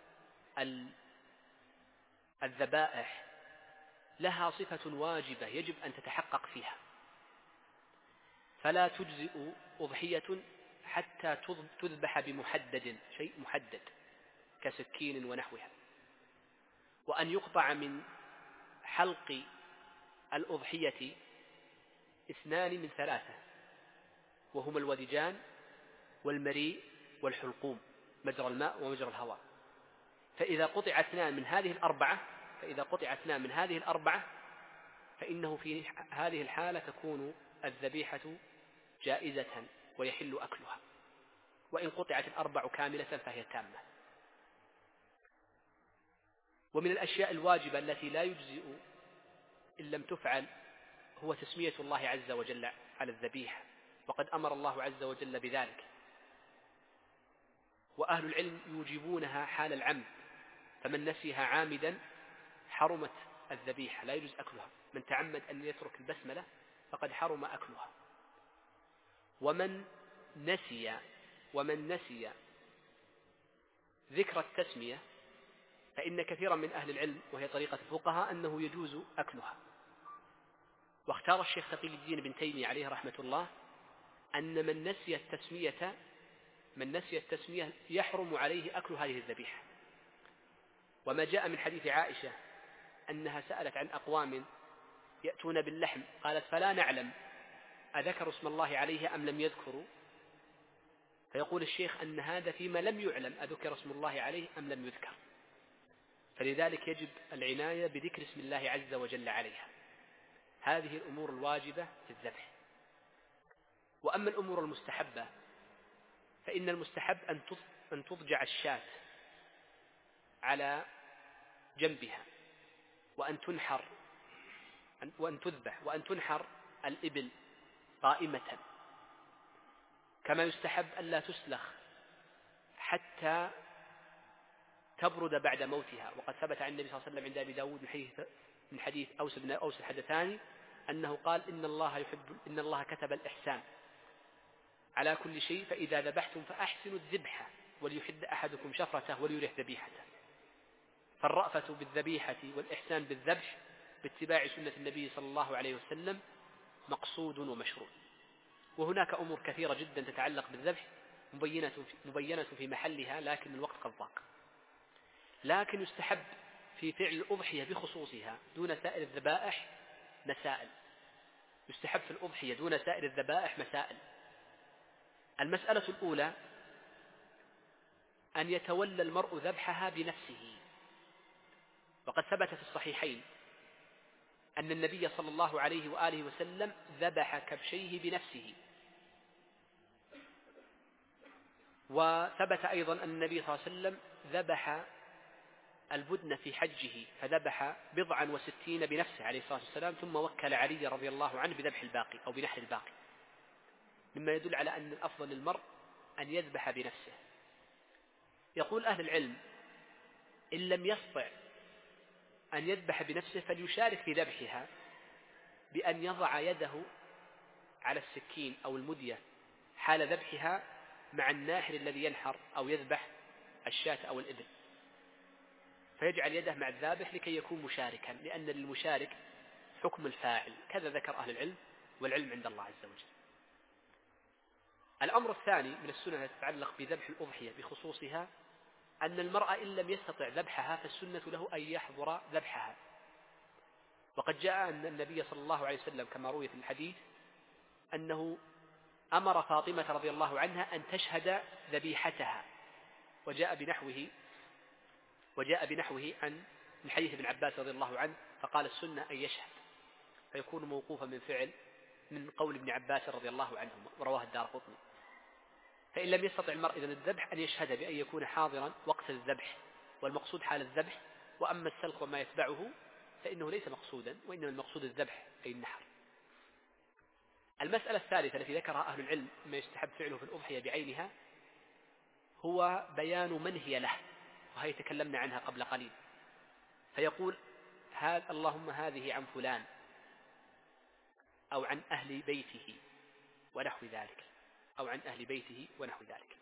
A: الذبائح لها صفة واجبة يجب أن تتحقق فيها، فلا تجزئ أضحية حتى تذبح بمحدد، شيء محدد كسكين ونحوها. وأن يقطع من حلق الأضحية اثنان من ثلاثة، وهما الودجان والمريء والحلقوم، مجرى الماء ومجرى الهواء. فإذا قطع اثنان من هذه الأربعة فإذا قطع اثنان من هذه الأربعة فإنه في هذه الحالة تكون الذبيحة جائزة ويحل أكلها، وإن قطعت الأربع كاملة فهي تامة. ومن الأشياء الواجبة التي لا يجزئ إن لم تفعل هو تسمية الله عز وجل على الذبيحة، وقد أمر الله عز وجل بذلك، وأهل العلم يوجبونها حال العمد، فمن نسيها عامدا حرمت الذبيحة، لا يجوز أكلها. من تعمد أن يترك البسملة فقد حرم أكلها. ومن نسي ومن نسي ذكر التسمية فإن كثيرا من أهل العلم، وهي طريقة الفقهاء، أنه يجوز أكلها. واختار الشيخ تقي الدين بن تيمية عليه رحمة الله أن من نسي التسمية من نسي التسمية يحرم عليه أكل هذه الذبيحة. وما جاء من حديث عائشة أنها سألت عن أقوام يأتون باللحم، قالت: فلا نعلم أذكروا اسم الله عليه أم لم يذكروا؟ فيقول الشيخ أن هذا فيما لم يعلم أذكر اسم الله عليه أم لم يذكر، فلذلك يجب العناية بذكر اسم الله عز وجل عليها. هذه الأمور الواجبة في الذبح. وأما الأمور المستحبة فإن المستحب أن تضجع الشاة على جنبها، وأن تنحر وأن تذبح وأن تنحر الإبل قائمة، كما يستحب ألا تسلخ حتى تبرد بعد موتها. وقد ثبت عن النبي صلى الله عليه وسلم عند أبي داود من حديث أوس بن أوس الحدثاني أنه قال: إن الله يحب إن الله كتب الإحسان على كل شيء، فإذا ذبحتم فأحسنوا الذبحة وليحد أحدكم شفرته وليرح ذبيحته. فالرأفة بالذبيحة والإحسان بالذبح باتباع سنة النبي صلى الله عليه وسلم مقصود ومشروع. وهناك أمور كثيرة جدا تتعلق بالذبح مبينة مبينة في محلها، لكن الوقت قد ضاق. لكن يستحب في فعل الأضحية بخصوصها دون سائر الذبائح مسائل. يستحب في الأضحية دون سائر الذبائح مسائل. المسألة الأولى أن يتولى المرء ذبحها بنفسه. وقد ثبت في الصحيحين أن النبي صلى الله عليه وآله وسلم ذبح كبشيه بنفسه. وثبت أيضا أن النبي صلى الله عليه وسلم ذبح البدن في حجه، فذبح بضعا وستين بنفسه عليه الصلاة والسلام، ثم وكل علي رضي الله عنه بذبح الباقي أو بنحر الباقي، مما يدل على أن الأفضل للمرء أن يذبح بنفسه. يقول أهل العلم: إن لم يستطع أن يذبح بنفسه فليشارك في ذبحها بأن يضع يده على السكين أو المدية حال ذبحها مع الناحر الذي ينحر أو يذبح الشاة أو الإبل، فيجعل يده مع الذابح لكي يكون مشاركا، لأن للمشارك حكم الفاعل، كذا ذكر أهل العلم، والعلم عند الله عز وجل. الأمر الثاني من السنة التي تتعلق بذبح الأضحية بخصوصها أن المرأة إن لم يستطع ذبحها فالسنة له أن يحضر ذبحها. وقد جاء أن النبي صلى الله عليه وسلم كما روي في الحديث أنه أمر فاطمة رضي الله عنها أن تشهد ذبيحتها، وجاء بنحوه وجاء بنحوه عن من حديث ابن عباس رضي الله عنه، فقال السنة أن يشهد، فيكون موقوفا من فعل من قول ابن عباس رضي الله عنه، ورواه الدارقطني. فإن لم يستطع المرء إذن الذبح أن يشهد بأن يكون حاضرا وقت الذبح، والمقصود حال الذبح. وأما السلق وما يتبعه فإنه ليس مقصودا، وإنما المقصود الذبح أي النحر. المسألة الثالثة التي ذكرها أهل العلم ما يستحب فعله في الأضحية بعينها هو بيان من هي له، وهي تكلمنا عنها قبل قليل. فيقول هذا اللهم هذه عن فلان أو عن أهل بيته ونحو ذلك، أو عن أهل بيته ونحو ذلك.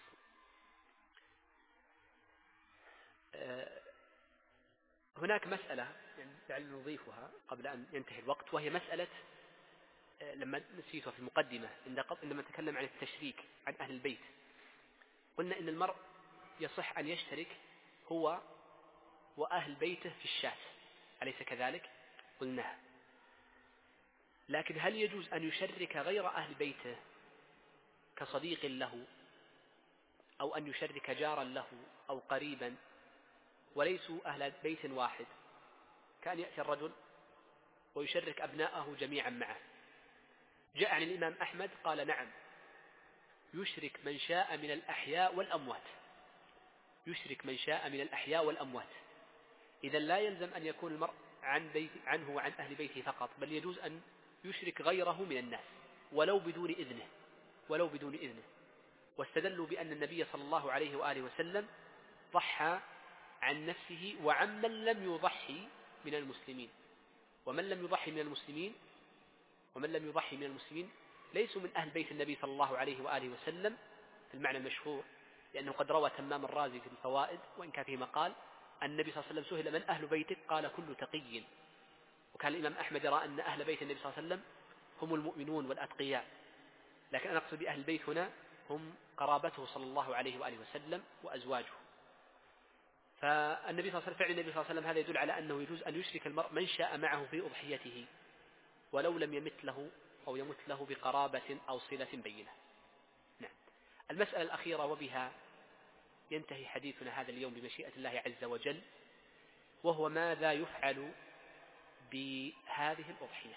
A: هناك مسألة يعني نضيفها قبل أن ينتهي الوقت، وهي مسألة لما نسيتها في المقدمة عندما نتكلم عن التشريك عن أهل البيت. قلنا إن المرء يصح أن يشترك هو وأهل بيته في الشاة، أليس كذلك؟ قلناها. لكن هل يجوز أن يشرك غير أهل بيته كصديق له، أو أن يشرك جارا له أو قريبا وليسوا أهل بيت واحد، كأن يأتي الرجل ويشرك أبناءه جميعا معه؟ جاء عن الإمام أحمد قال نعم، يشرك من شاء من الأحياء والأموات، يشرك من شاء من الأحياء والأموات. إذا لا يلزم أن يكون المرء عن بيت عنه وعن أهل بيته فقط، بل يجوز أن يشرك غيره من الناس ولو بدون إذنه ولو بدون إذنه. واستدلوا بأن النبي صلى الله عليه وآله وسلم ضحى عن نفسه وعن من لم يضحي من المسلمين، ومن لم يضحي من المسلمين ومن لم يضحي من المسلمين ليسوا من أهل بيت النبي صلى الله عليه وآله وسلم في المعنى المشهور، لأنه قد روى تمام الرازي في الفوائد وإن كان فيه مقال النبي صلى الله عليه وسلم سئل من أهل بيتك قال كل تقي. وكان الإمام أحمد يرى أن أهل بيت النبي صلى الله عليه وسلم هم المؤمنون والأتقياء، لكن أنا أقصد بأهل البيت هنا هم قرابته صلى الله عليه وآله وسلم وأزواجه. فالنبي صلى الله عليه وسلم فعل النبي صلى الله عليه وسلم هذا يدل على أنه يجوز أن يشرك المرء من شاء معه في أضحيته ولو لم يمت له أو يمت له بقرابة أو صلة بينة. نعم. المسألة الأخيرة وبها ينتهي حديثنا هذا اليوم بمشيئة الله عز وجل، وهو ماذا يفعل بهذه الأضحية.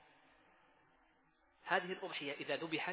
A: هذه الأضحية إذا ذبحت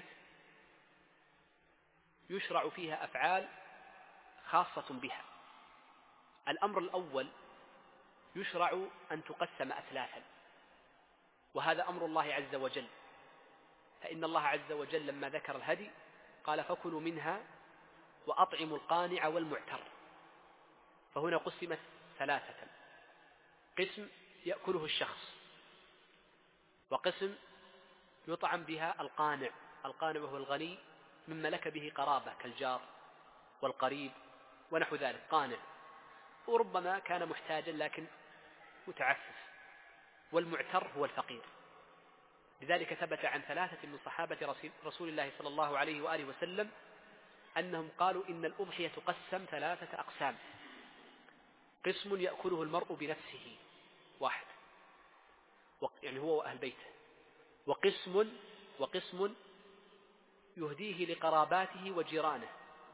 A: يشرع فيها أفعال خاصة بها. الأمر الأول يشرع أن تقسم أثلاثا، وهذا أمر الله عز وجل، فإن الله عز وجل لما ذكر الهدي قال فكلوا منها وأطعموا القانع والمعتر، فهنا قسمت ثلاثة: قسم يأكله الشخص، وقسم يطعم بها القانع، القانع وهو الغني مما لك به قرابة كالجار والقريب ونحو ذلك، قانع، وربما كان محتاجا لكن متعفف، والمعتر هو الفقير. لذلك ثبت عن ثلاثة من صحابة رسول الله صلى الله عليه وآله وسلم أنهم قالوا إن الأضحية تقسم ثلاثة أقسام: قسم يأكله المرء بنفسه واحد، يعني هو وأهل بيته، وقسم وقسم يهديه لقراباته وجيرانه،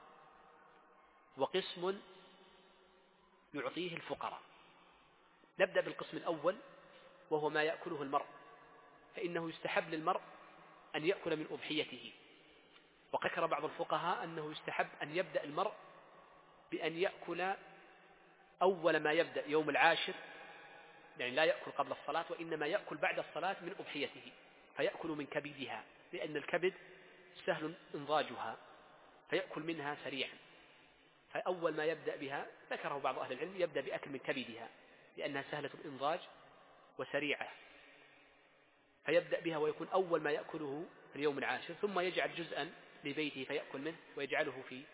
A: وقسم يعطيه الفقراء. نبدأ بالقسم الأول وهو ما يأكله المرء، فإنه يستحب للمرء أن يأكل من أضحيته. وقد ذكر بعض الفقهاء أنه يستحب أن يبدأ المرء بأن يأكل أول ما يبدأ يوم العاشر، يعني لا يأكل قبل الصلاة وإنما يأكل بعد الصلاة من أضحيته، فيأكل من كبدها، لأن الكبد سهل إنضاجها فيأكل منها سريعا. فأول ما يبدأ بها ذكره بعض أهل العلم يبدأ بأكل من كبدها لأنها سهلة الإنضاج وسريعة، فيبدأ بها ويكون أول ما يأكله في اليوم العاشر، ثم يجعل جزءا لبيته فيأكل منه ويجعله في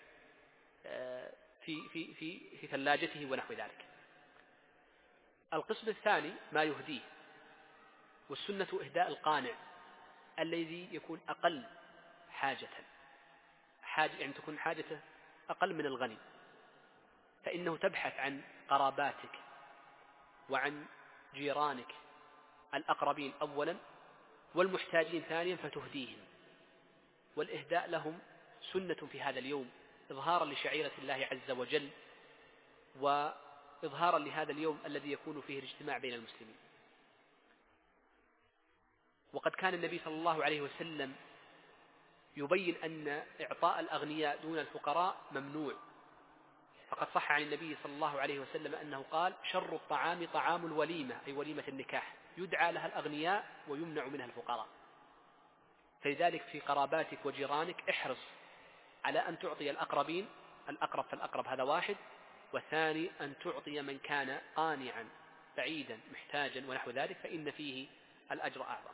A: في في في في ثلاجته ونحو ذلك. القسم الثاني ما يهديه، والسنة إهداء القانع الذي يكون أقل حاجة، حاجة يعني تكون حاجته أقل من الغني، فإنه تبحث عن قراباتك وعن جيرانك الأقربين أولا، والمحتاجين ثانيا فتهديهم، والإهداء لهم سنة في هذا اليوم إظهارا لشعيرة الله عز وجل، وإظهارا لهذا اليوم الذي يكون فيه الاجتماع بين المسلمين. وقد كان النبي صلى الله عليه وسلم يبين أن إعطاء الأغنياء دون الفقراء ممنوع، فقد صح عن النبي صلى الله عليه وسلم أنه قال: شر الطعام طعام الوليمة، أي وليمة النكاح، يدعى لها الأغنياء ويمنع منها الفقراء. فلذلك في قراباتك وجيرانك احرص على أن تعطي الأقربين، الأقرب فالأقرب هذا واحد، والثاني أن تعطي من كان قانعا بعيدا محتاجا ونحو ذلك، فإن فيه الأجر أعظم.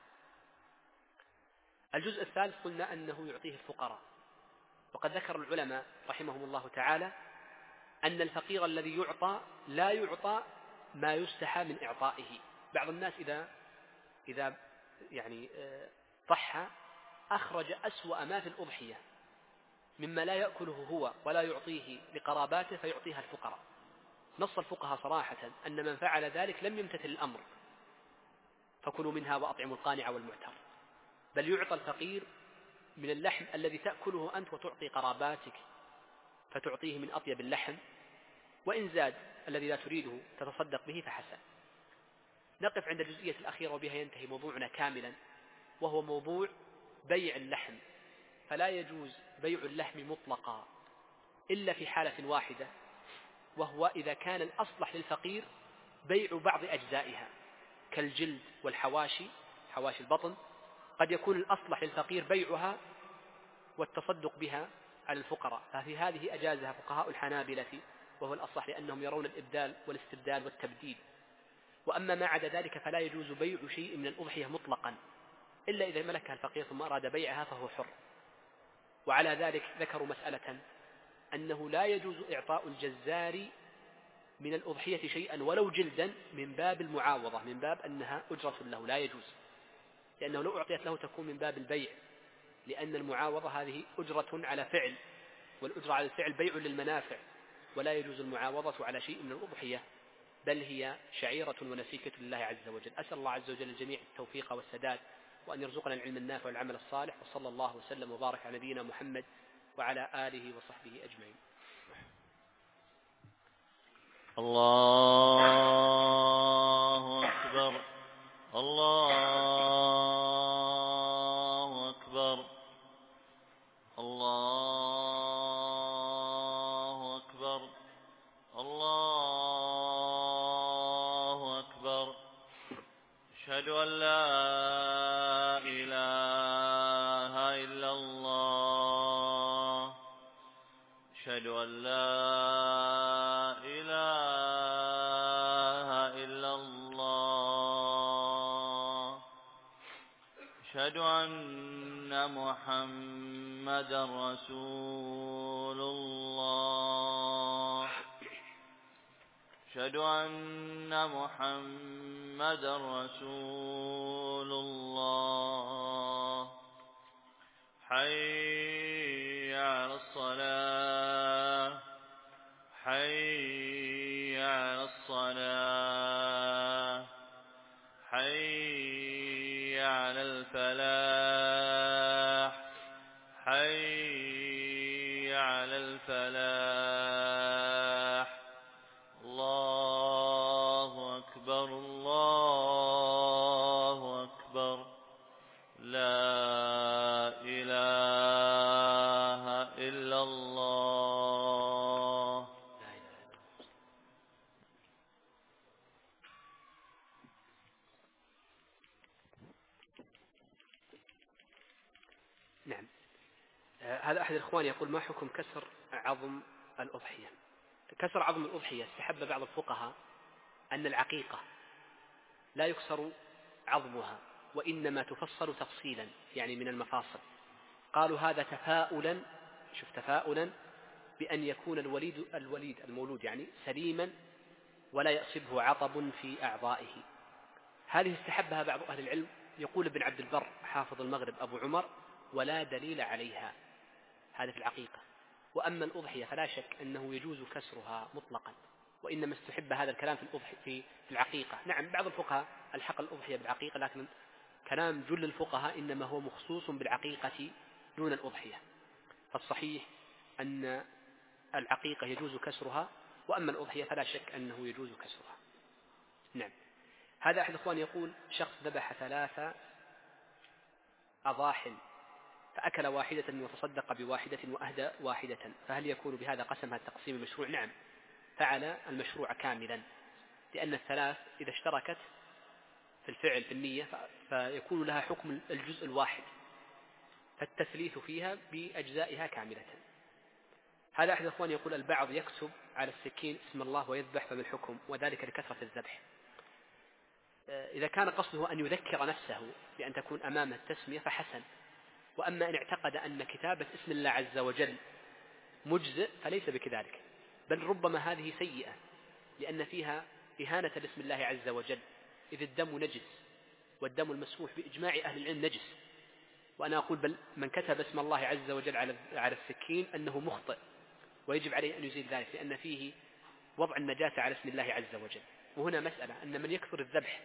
A: الجزء الثالث قلنا أنه يعطيه الفقراء، وقد ذكر العلماء رحمهم الله تعالى أن الفقير الذي يعطى لا يعطى ما يستحى من إعطائه. بعض الناس إذا إذا يعني ضحى أخرج أسوأ ما في الأضحية مما لا يأكله هو ولا يعطيه لقراباته فيعطيها الفقراء. نص الفقهاء صراحة أن من فعل ذلك لم يمتثل الأمر، فكلوا منها وأطعموا القانع والمعتر، بل يعطى الفقير من اللحم الذي تأكله أنت وتعطي قراباتك، فتعطيه من أطيب اللحم، وإن زاد الذي لا تريده تتصدق به فحسن. نقف عند الجزئية الأخيرة وبها ينتهي موضوعنا كاملا، وهو موضوع بيع اللحم. فلا يجوز بيع اللحم مطلقا إلا في حالة واحدة، وهو إذا كان الأصلح للفقير بيع بعض أجزائها كالجلد والحواشي، حواشي البطن، قد يكون الأصلح للفقير بيعها والتصدق بها على الفقراء، ففي هذه أجازها فقهاء الحنابلة، وهو الأصلح لأنهم يرون الإبدال والاستبدال والتبديل. وأما ما عدا ذلك فلا يجوز بيع شيء من الأضحية مطلقا إلا إذا ملكها الفقير ثم أراد بيعها فهو حر. وعلى ذلك ذكروا مسألة أنه لا يجوز إعطاء الجزار من الأضحية شيئا ولو جلدا من باب المعاوضة، من باب أنها أجرة له، لا يجوز، لأنه لو أعطيت له تكون من باب البيع، لأن المعاوضة هذه أجرة على فعل، والأجرة على الفعل بيع للمنافع، ولا يجوز المعاوضة على شيء من الأضحية، بل هي شعيرة ونسيكة لله عز وجل. أسأل الله عز وجل الجميع التوفيق والسداد، وأن يرزقنا العلم النافع والعمل الصالح، وصلى الله وسلم وبارك على نبينا محمد وعلى آله وصحبه أجمعين.
B: الله أكبر، الله أكبر، الله أكبر، الله أكبر. أشهد أن لا إله إلا الله، أشهد أن لا إله إلا الله، أشهد أن محمدا رسول الله، أشهد أن محمدا رسول الله. حي على الصلاة، حي على الصلاة، حي على الفلاح، حي على الفلاح. الله أكبر، الله أكبر، لا إله إلا الله.
A: نعم. آه هذا أحد الإخوان يقول: ما حكم كسر عظم الأضحية؟ كسر عظم الأضحية استحب بعض الفقهاء أن العقيقة لا يكسر عظمها، وإنما تفصل تفصيلا، يعني من المفاصل. قالوا هذا تفاؤلا، شوف تفاؤلا بأن يكون الوليد الوليد المولود يعني سليما ولا يصبه عطب في أعضائه. هذه استحبها بعض أهل العلم. يقول ابن عبد البر حافظ المغرب أبو عمر: ولا دليل عليها، هذا في العقيقة. وأما الأضحية فلا شك أنه يجوز كسرها مطلقا، وإنما استحب هذا الكلام في الأضحية في العقيقة. نعم بعض الفقهاء الحق الأضحية بالعقيقة، لكن كلام جل الفقهاء إنما هو مخصوص بالعقيقة دون الأضحية. فالصحيح أن العقيقة يجوز كسرها، وأما الأضحية فلا شك أنه يجوز كسرها. نعم. هذا أحد الإخوان يقول شخص ذبح ثلاثة أضاحٍ فأكل واحدة وتصدق بواحدة وأهدى واحدة، فهل يكون بهذا قسم هذا التقسيم المشروع؟ نعم، فعل المشروع كاملا، لأن الثلاث إذا اشتركت في الفعل في النية فيكون لها حكم الجزء الواحد، فالتثليث فيها بأجزائها كاملة. هذا أحد الإخوان يقول البعض يكتب على السكين اسم الله ويذبح، فما الحكم؟ وذلك لكثرة الذبح. إذا كان قصده أن يذكر نفسه بأن تكون أمامه التسمية فحسن، وأما إن اعتقد أن كتابة اسم الله عز وجل مجزئ فليس بكذلك، بل ربما هذه سيئة لأن فيها إهانة لاسم الله عز وجل، إذ الدم نجس، والدم المسفوح بإجماع أهل العلم نجس. وأنا أقول بل من كتب اسم الله عز وجل على السكين أنه مخطئ، ويجب عليه أن يزيل ذلك، لأن فيه وضع النجاسة على اسم الله عز وجل. وهنا مسألة أن من يكثر الذبح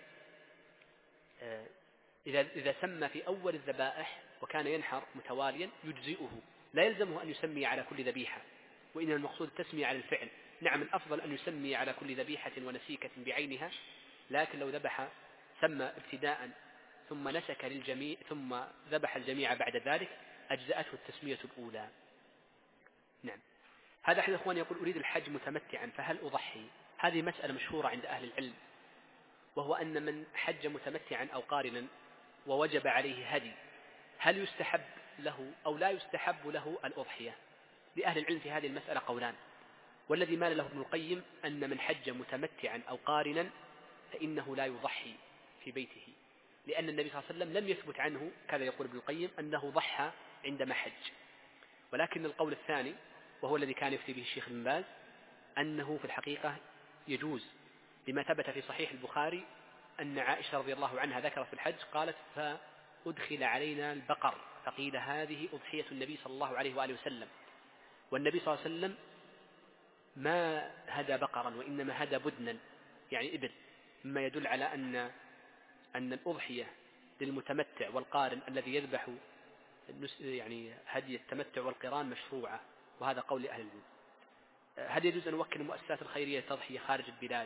A: إذا إذا سمى في أول الذبائح وكان ينحر متواليا يجزئه، لا يلزمه أن يسمي على كل ذبيحة، وإن المقصود التسمية على الفعل. نعم، الأفضل أن يسمي على كل ذبيحة ونسيكة بعينها، لكن لو ذبح سمى ابتداء ثم نسك للجميع ثم ذبح الجميع بعد ذلك أجزأته التسمية الأولى. نعم. هذا أحد الإخوان يقول أريد الحج متمتعا فهل أضحي؟ هذه مسألة مشهورة عند أهل العلم، وهو أن من حج متمتعا أو قارنا ووجب عليه هدي هل يستحب له أو لا يستحب له الأضحية؟ لأهل العلم في هذه المسألة قولان، والذي مال له ابن القيم أن من حج متمتعا أو قارنا فإنه لا يضحي في بيته، لأن النبي صلى الله عليه وسلم لم يثبت عنه كذا يقول ابن القيم أنه ضحى عندما حج. ولكن القول الثاني وهو الذي كان يفتي به الشيخ بن باز أنه في الحقيقة يجوز، لما ثبت في صحيح البخاري أن عائشة رضي الله عنها ذكرت في الحج قالت فأدخل علينا البقر فقيل هذه أضحية النبي صلى الله عليه وآله وسلم، والنبي صلى الله عليه وسلم ما هدى بقرا وإنما هدى بدنا يعني إبل، مما يدل على أن أن الأضحية للمتمتع والقارن الذي يذبح يعني هدي التمتع والقران مشروعة، وهذا قول أهل العلم. هل يجوز أن نوكل المؤسسات الخيرية تضحية خارج البلاد؟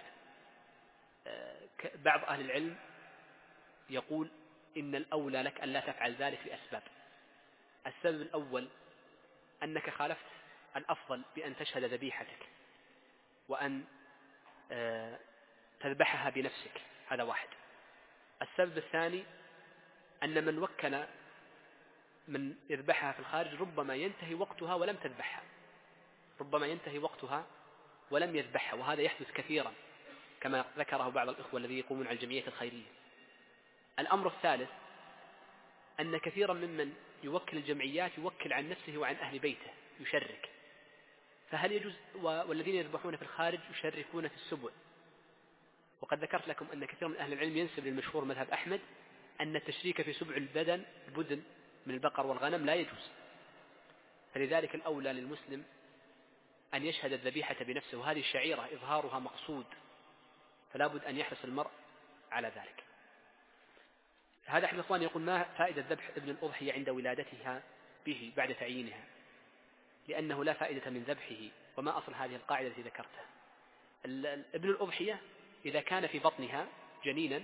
A: بعض أهل العلم يقول إن الأولى لك أن لا تفعل ذلك لأسباب. السبب الأول أنك خالفت الأفضل بأن تشهد ذبيحتك وأن تذبحها بنفسك، هذا واحد. السبب الثاني أن من وكل من يذبحها في الخارج ربما ينتهي وقتها ولم تذبحها، ربما ينتهي وقتها ولم يذبحها، وهذا يحدث كثيرا كما ذكره بعض الإخوة الذين يقومون على الجمعيات الخيرية. الأمر الثالث أن كثيرا ممن يوكل الجمعيات يوكل عن نفسه وعن أهل بيته يشرك، فهل يجوز؟ والذين يذبحون في الخارج يشركون في السبع، وقد ذكرت لكم أن كثير من أهل العلم ينسب للمشهور مذهب أحمد أن التشريك في سبع البدن البدن من البقر والغنم لا يجوز، فلذلك الأولى للمسلم أن يشهد الذبيحة بنفسه، وهذه الشعيرة إظهارها مقصود، فلا بد أن يحرص المرء على ذلك. هذا أحد الإخوان يقول ما فائدة ذبح ابن الأضحية عند ولادتها به بعد تعيينها؟ لأنه لا فائدة من ذبحه، وما أصل هذه القاعدة التي ذكرتها؟ ابن الأضحية إذا كان في بطنها جنينا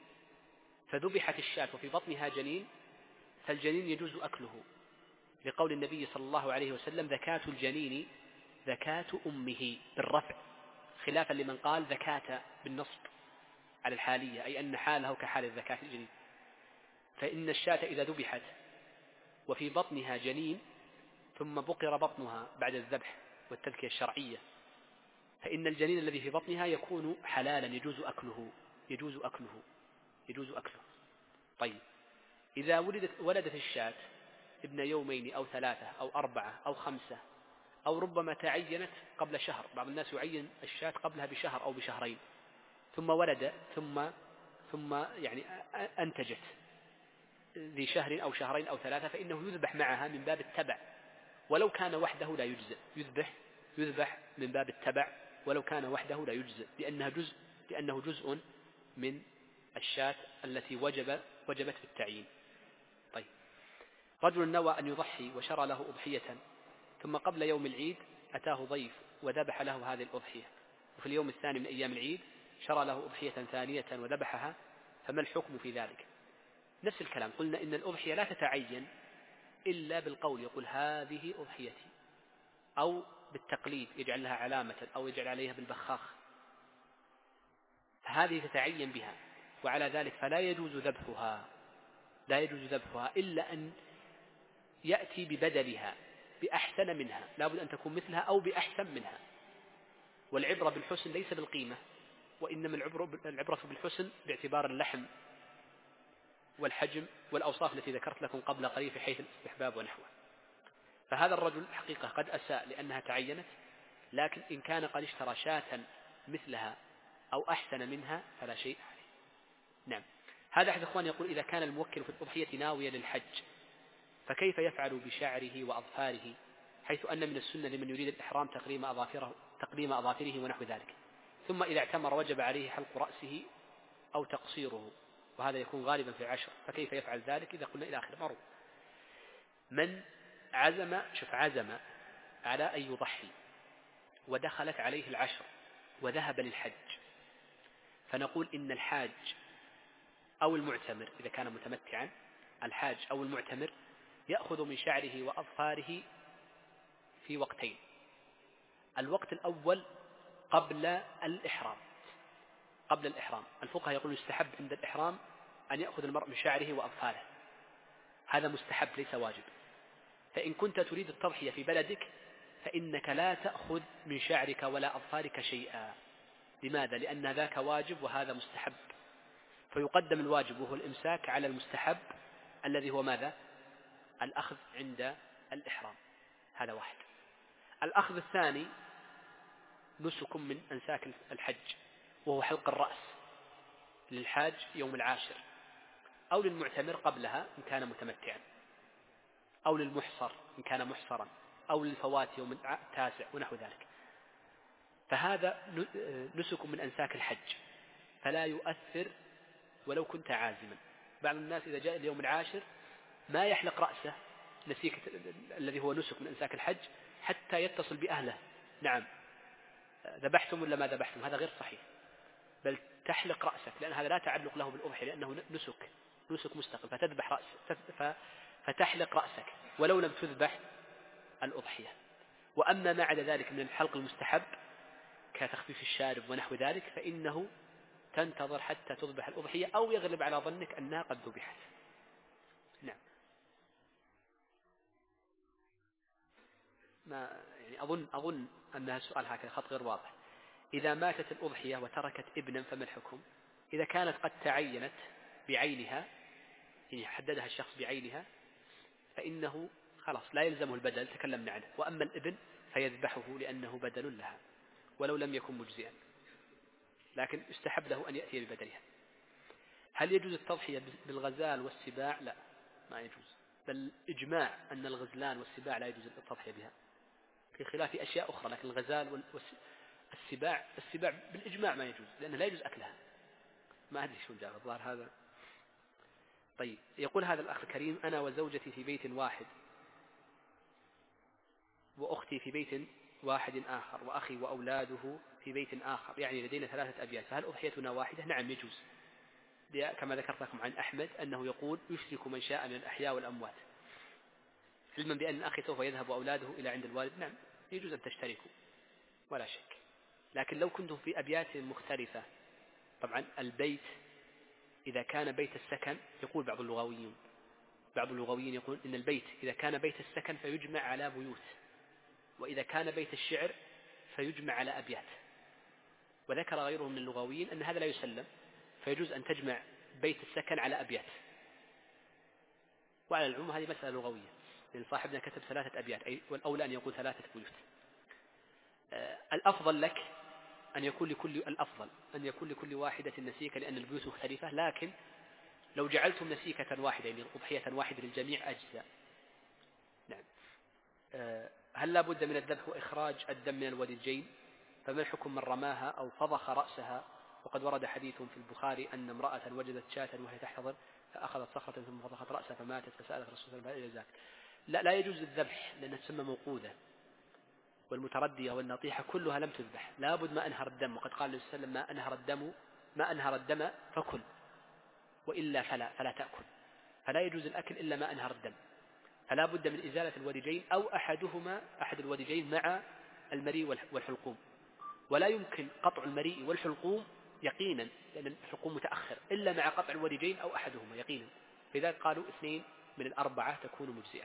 A: فذبحت الشاة وفي بطنها جنين فالجنين يجوز أكله، لقول النبي صلى الله عليه وسلم زكاة الجنين زكاة أمه بالرفع، خلافا لمن قال زكاة بالنصب على الحالية، أي أن حاله كحال الزكاة الجنين. فإن الشاة إذا ذبحت وفي بطنها جنين ثم بقر بطنها بعد الذبح والتذكية الشرعية فإن الجنين الذي في بطنها يكون حلالا يجوز أكله يجوز أكله يجوز أكله. طيب إذا ولدت ولدت الشاة ابن يومين أو ثلاثة أو أربعة أو خمسة أو ربما تعينت قبل شهر، بعض الناس يعين الشاة قبلها بشهر أو بشهرين، ثم ولد ثم ثم يعني أنتجت ذي شهر أو شهرين أو ثلاثة، فإنه يذبح معها من باب التبع، ولو كان وحده لا يجزئ، يذبح يذبح من باب التبع ولو كان وحده لا يجزئ، لأنها جزء لأنه جزء من الشاة التي وجب وجبت بالتعيين. طيب، رجل نوى أن يضحي وشرى له أضحية، ثم قبل يوم العيد أتاه ضيف وذبح له هذه الأضحية، وفي اليوم الثاني من أيام العيد شرى له أضحية ثانية وذبحها، فما الحكم في ذلك؟ نفس الكلام، قلنا إن الأضحية لا تتعين إلا بالقول، يقول هذه أضحيتي، أو بالتقليد يجعل لها علامة أو يجعل عليها بالبخاخ، فهذه تتعين بها، وعلى ذلك فلا يجوز ذبحها، لا يجوز ذبحها إلا أن يأتي ببدلها بأحسن منها، لا بد أن تكون مثلها أو بأحسن منها. والعبرة بالحسن ليس بالقيمة، وإنما العبرة بالحسن باعتبار اللحم والحجم والأوصاف التي ذكرت لكم قبل قليل في حيث الاستحباب ونحوه. فهذا الرجل حقيقة قد أساء لأنها تعينت، لكن إن كان قد اشترى شاة مثلها أو أحسن منها فلا شيء عليه. نعم. هذا أحد إخواني يقول إذا كان الموكل في الأضحية ناوية للحج فكيف يفعل بشعره وأظفاره، حيث أن من السنة لمن يريد الإحرام تقليم أظافره, تقليم أظافره ونحو ذلك، ثم إذا اعتمر وجب عليه حلق رأسه أو تقصيره، وهذا يكون غالبا في العشر، فكيف يفعل ذلك؟ إذا قلنا إلى آخر مرة. من عزم شوف عزم على أن يضحي ودخلت عليه العشر وذهب للحج، فنقول إن الحاج أو المعتمر إذا كان متمتعا، الحاج أو المعتمر يأخذ من شعره وأظفاره في وقتين. الوقت الأول قبل الإحرام، قبل الإحرام الفقهاء يقولون يستحب عند الإحرام أن يأخذ المرء من شعره وأظفاره، هذا مستحب ليس واجب. فإن كنت تريد التضحية في بلدك فإنك لا تأخذ من شعرك ولا أظفارك شيئا. لماذا؟ لأن ذاك واجب وهذا مستحب، فيقدم الواجب وهو الإمساك على المستحب الذي هو ماذا؟ الأخذ عند الإحرام. هذا واحد. الأخذ الثاني نسك من أنساك الحج، وهو حلق الرأس للحاج يوم العاشر، أو للمعتمر قبلها إن كان متمتعا، أو للمحصر إن كان محصرا، أو للفوات يوم التاسع ونحو ذلك. فهذا نسك من أنساك الحج فلا يؤثر ولو كنت عازما. بعض الناس إذا جاء اليوم العاشر ما يحلق رأسه نسيك الذي هو نسك من أنساك الحج حتى يتصل بأهله، نعم ذبحتم ولا ما ذبحتم، هذا غير صحيح، بل تحلق رأسك، لأن هذا لا تعلق له بالأضحية لأنه نسك نسك مستقل، فتذبح رأسك فتحلق رأسك ولو لم تذبح الأضحية. وأما ما عدا ذلك من الحلق المستحب كتخفيف الشارب ونحو ذلك فإنه تنتظر حتى تذبح الأضحية أو يغلب على ظنك أنها قد ذبحت. نعم. ما يعني أظن أظن أن السؤال هكذا خط غير واضح. إذا ماتت الأضحية وتركت ابنا فما الحكم؟ إذا كانت قد تعينت بعينها، يعني حددها الشخص بعينها، فإنه خلاص لا يلزمه البدل تكلمنا عنه، وأما الابن فيذبحه لأنه بدل لها ولو لم يكن مجزئا، لكن يستحب له أن يأتي ببدلها. هل يجوز التضحية بالغزال والسباع؟ لا، ما يجوز، بل إجماع أن الغزلان والسباع لا يجوز التضحية بها، في خلاف أشياء أخرى، لكن الغزال والسباع السباع بالإجماع ما يجوز لأنه لا يجوز أكلها. ما أدري شو الجواب الظاهر هذا. طيب، يقول هذا الأخ الكريم: أنا وزوجتي في بيت واحد، وأختي في بيت واحد آخر، وأخي وأولاده في بيت آخر، يعني لدينا ثلاثة أبيات، فهل أضحيتنا واحدة؟ نعم يجوز، كما ذكرت لكم عن أحمد أنه يقول يشرك من شاء من الأحياء والأموات، علما بأن الأخ سوف يذهب وأولاده إلى عند الوالد. نعم يجوز أن تشتركوا ولا شك، لكن لو كنتم في أبيات مختلفة، طبعا البيت إذا كان بيت السكن، يقول بعض اللغويين بعض اللغويين يقول إن البيت إذا كان بيت السكن فيجمع على بيوت، وإذا كان بيت الشعر فيجمع على أبيات. وذكر غيره من اللغويين أن هذا لا يسلم، فيجوز أن تجمع بيت السكن على أبيات. وعلى العموم هذه مسألة لغوية، لأن صاحبنا كتب ثلاثة أبيات، أي والأولى أن يقول ثلاثة بيوت. آه الأفضل لك أن يكون لكل الأفضل أن يكون لكل واحدة نسيكة لأن البيوت مختلفة، لكن لو جعلتم نسيكة واحدة يعني أضحية واحدة للجميع أجزاء. نعم. آه هل لا بد من الذبح وإخراج الدم من الوديجين؟ فما الحكم من رماها أو فضخ رأسها وقد ورد حديث في البخاري أن امرأة وجدت شاة وهي تحتضر فأخذت صخرة ثم فضخت رأسها فماتت فسألت الرسول صلى الله عليه وسلم لا, لا يجوز الذبح لأنها تسمى موقوذة، والمتردية والنطيحة كلها لم تذبح، لا بد ما أنهر الدم، وقد قال النبي صلى الله عليه وسلم ما أنهر الدم ما أنهر الدم فكل، وإلا فلا فلا تأكل، فلا يجوز الأكل إلا ما أنهر الدم، فلا بد من إزالة الوديجين أو أحدهما أحد الوديجين مع المريء والحلقوم، ولا يمكن قطع المريء والحلقوم يقينا لأن الحلقوم متأخر إلا مع قطع الوديجين أو أحدهما يقينا، لذلك قالوا اثنين من الأربعة تكون مجزئة.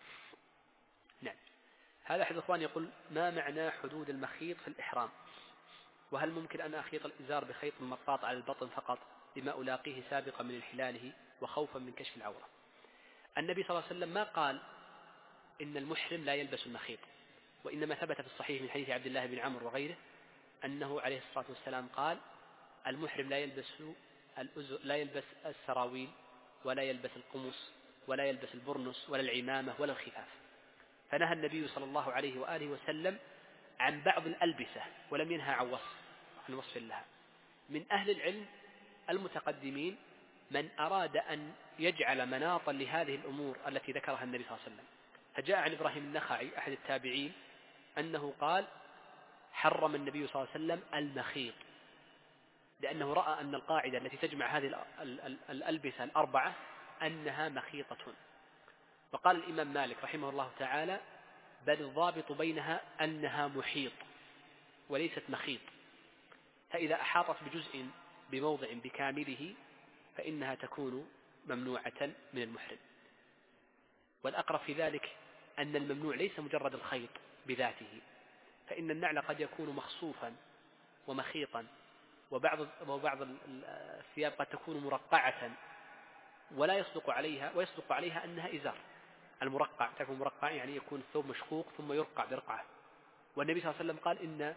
A: نعم. هذا أحد الإخوان يقول ما معنى حدود المخيط في الإحرام، وهل ممكن أن أخيط الإزار بخيط مطاط على البطن فقط لما ألاقيه سابقا من انحلاله وخوفا من كشف العورة؟ النبي صلى الله عليه وسلم ما قال إن المحرم لا يلبس المخيط، وإنما ثبت في الصحيح من حديث عبد الله بن عمرو وغيره أنه عليه الصلاة والسلام قال المحرم لا يلبس لا يلبس السراويل ولا يلبس القمص ولا يلبس البرنس ولا العمامة ولا الخفاف، فنهى النبي صلى الله عليه وآله وسلم عن بعض الألبسة ولم ينهى عن وصف عن وصف لها. من أهل العلم المتقدمين من أراد أن يجعل مناطا لهذه الأمور التي ذكرها النبي صلى الله عليه وسلم، فجاء عن إبراهيم النخعي أحد التابعين أنه قال حرم النبي صلى الله عليه وسلم المخيط، لأنه رأى أن القاعدة التي تجمع هذه الألبسة الأربعة أنها مخيطة. وقال الإمام مالك رحمه الله تعالى بل الضابط بينها أنها محيط وليست مخيط، فإذا أحاطت بجزء بموضع بكامله فإنها تكون ممنوعة من المحرم. والأقرب في ذلك أن الممنوع ليس مجرد الخيط بذاته، فإن النعل قد يكون مخصوفا ومخيطا، وبعض وبعض الثياب قد تكون مرقعة ولا يصدق عليها ويصدق عليها أنها إزار. المرقع تكون مرقع يعني يكون الثوب مشقوق ثم يرقع برقعة، والنبي صلى الله عليه وسلم قال إن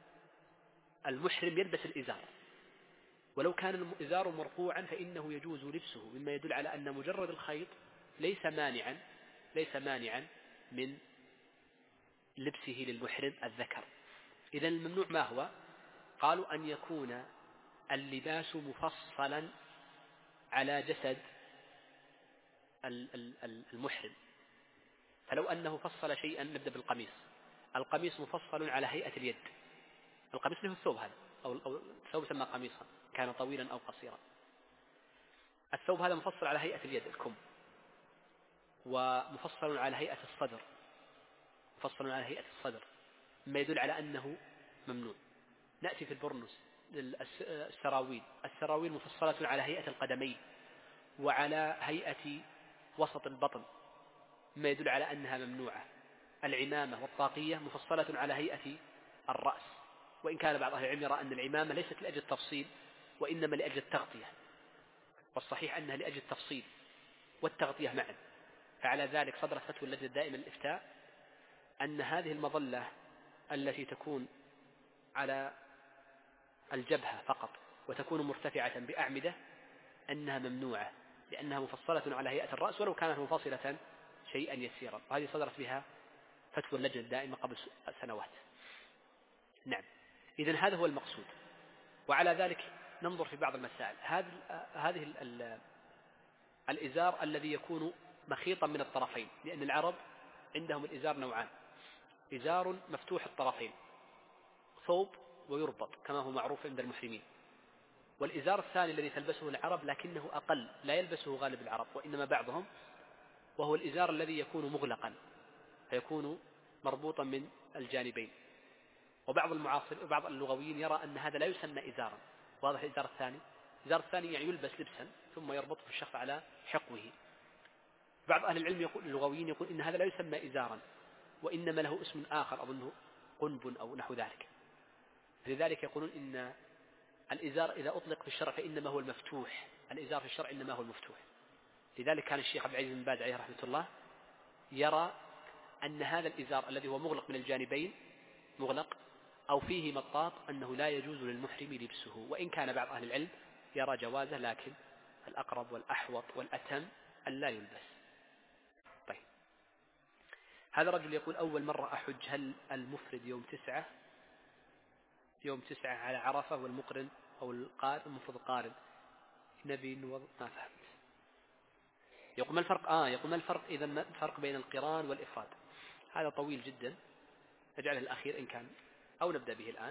A: المحرم يلبس الإزار، ولو كان الإزار مرقوعا فإنه يجوز لبسه، مما يدل على أن مجرد الخيط ليس مانعا ليس مانعا من لبسه للمحرم الذكر. إذن الممنوع ما هو؟ قالوا أن يكون اللباس مفصلا على جسد المحرم، فلو أنه فصل شيئا نبدأ بالقميص، القميص مفصل على هيئة اليد، القميص له الثوب هذا أو الثوب يسمى قميصا كان طويلا أو قصيرا، الثوب هذا مفصل على هيئة اليد الكم، ومفصل على هيئة الصدر مفصل على هيئة الصدر ما يدل على أنه ممنوع. نأتي في البرنس السراويل السراويل مفصلة على هيئة القدمين وعلى هيئة وسط البطن ما يدل على أنها ممنوعة. العمامة والطاقية مفصلة على هيئة الرأس، وإن كان بعض أهل العلم يرى أن العمامة ليست لأجل التفصيل وإنما لأجل التغطية، والصحيح أنها لأجل التفصيل والتغطية معا. فعلى ذلك صدرت فتوى اللجنة الدائمة للإفتاء أن هذه المظلة التي تكون على الجبهة فقط وتكون مرتفعة بأعمدة أنها ممنوعة، لأنها مفصلة على هيئة الرأس ولو كانت منفصلة شيئا يسيرا، وهذه صدرت بها فتوى اللجنة الدائمة قبل سنوات. نعم. إذن هذا هو المقصود. وعلى ذلك ننظر في بعض المسائل. هذه الإزار الذي يكون مخيطا من الطرفين، لأن العرب عندهم الإزار نوعان: إزار مفتوح الطرفين ثوب ويربط كما هو معروف عند المحرمين، والإزار الثاني الذي تلبسه العرب لكنه أقل لا يلبسه غالب العرب وإنما بعضهم، وهو الإزار الذي يكون مغلقا فيكون مربوطا من الجانبين. وبعض المعاصر وبعض اللغويين يرى أن هذا لا يسمى إزارا. واضح؟ الإزار الثاني الإزار الثاني يعني يلبس لبسا ثم يربط في الشخص على حقوه. بعض أهل العلم يقول اللغويين يقول إن هذا لا يسمى إزارا وإنما له اسم آخر أظنه قنب أو نحو ذلك. لذلك يقولون إن الإزار إذا أطلق في الشرع فإنما هو المفتوح، الإزار في الشرع إنما هو المفتوح. لذلك كان الشيخ عبد العزيز بن باز عليه رحمة الله يرى أن هذا الإزار الذي هو مغلق من الجانبين مغلق أو فيه مطاط أنه لا يجوز للمحرم لبسه، وإن كان بعض أهل العلم يرى جوازه، لكن الأقرب والأحوط والأتم أن لا يلبس. طيب، هذا رجل يقول أول مرة أحج، هل المفرد يوم تسعة يوم تسعة على عرفة والمقرن أو القارن المفرد القارن نبي نوض ما فهمت. يقول ما الفرق آه يقول ما الفرق إذا ما الفرق بين القران والإفراد؟ هذا طويل جدا، نجعله الأخير إن كان أو نبدأ به الآن.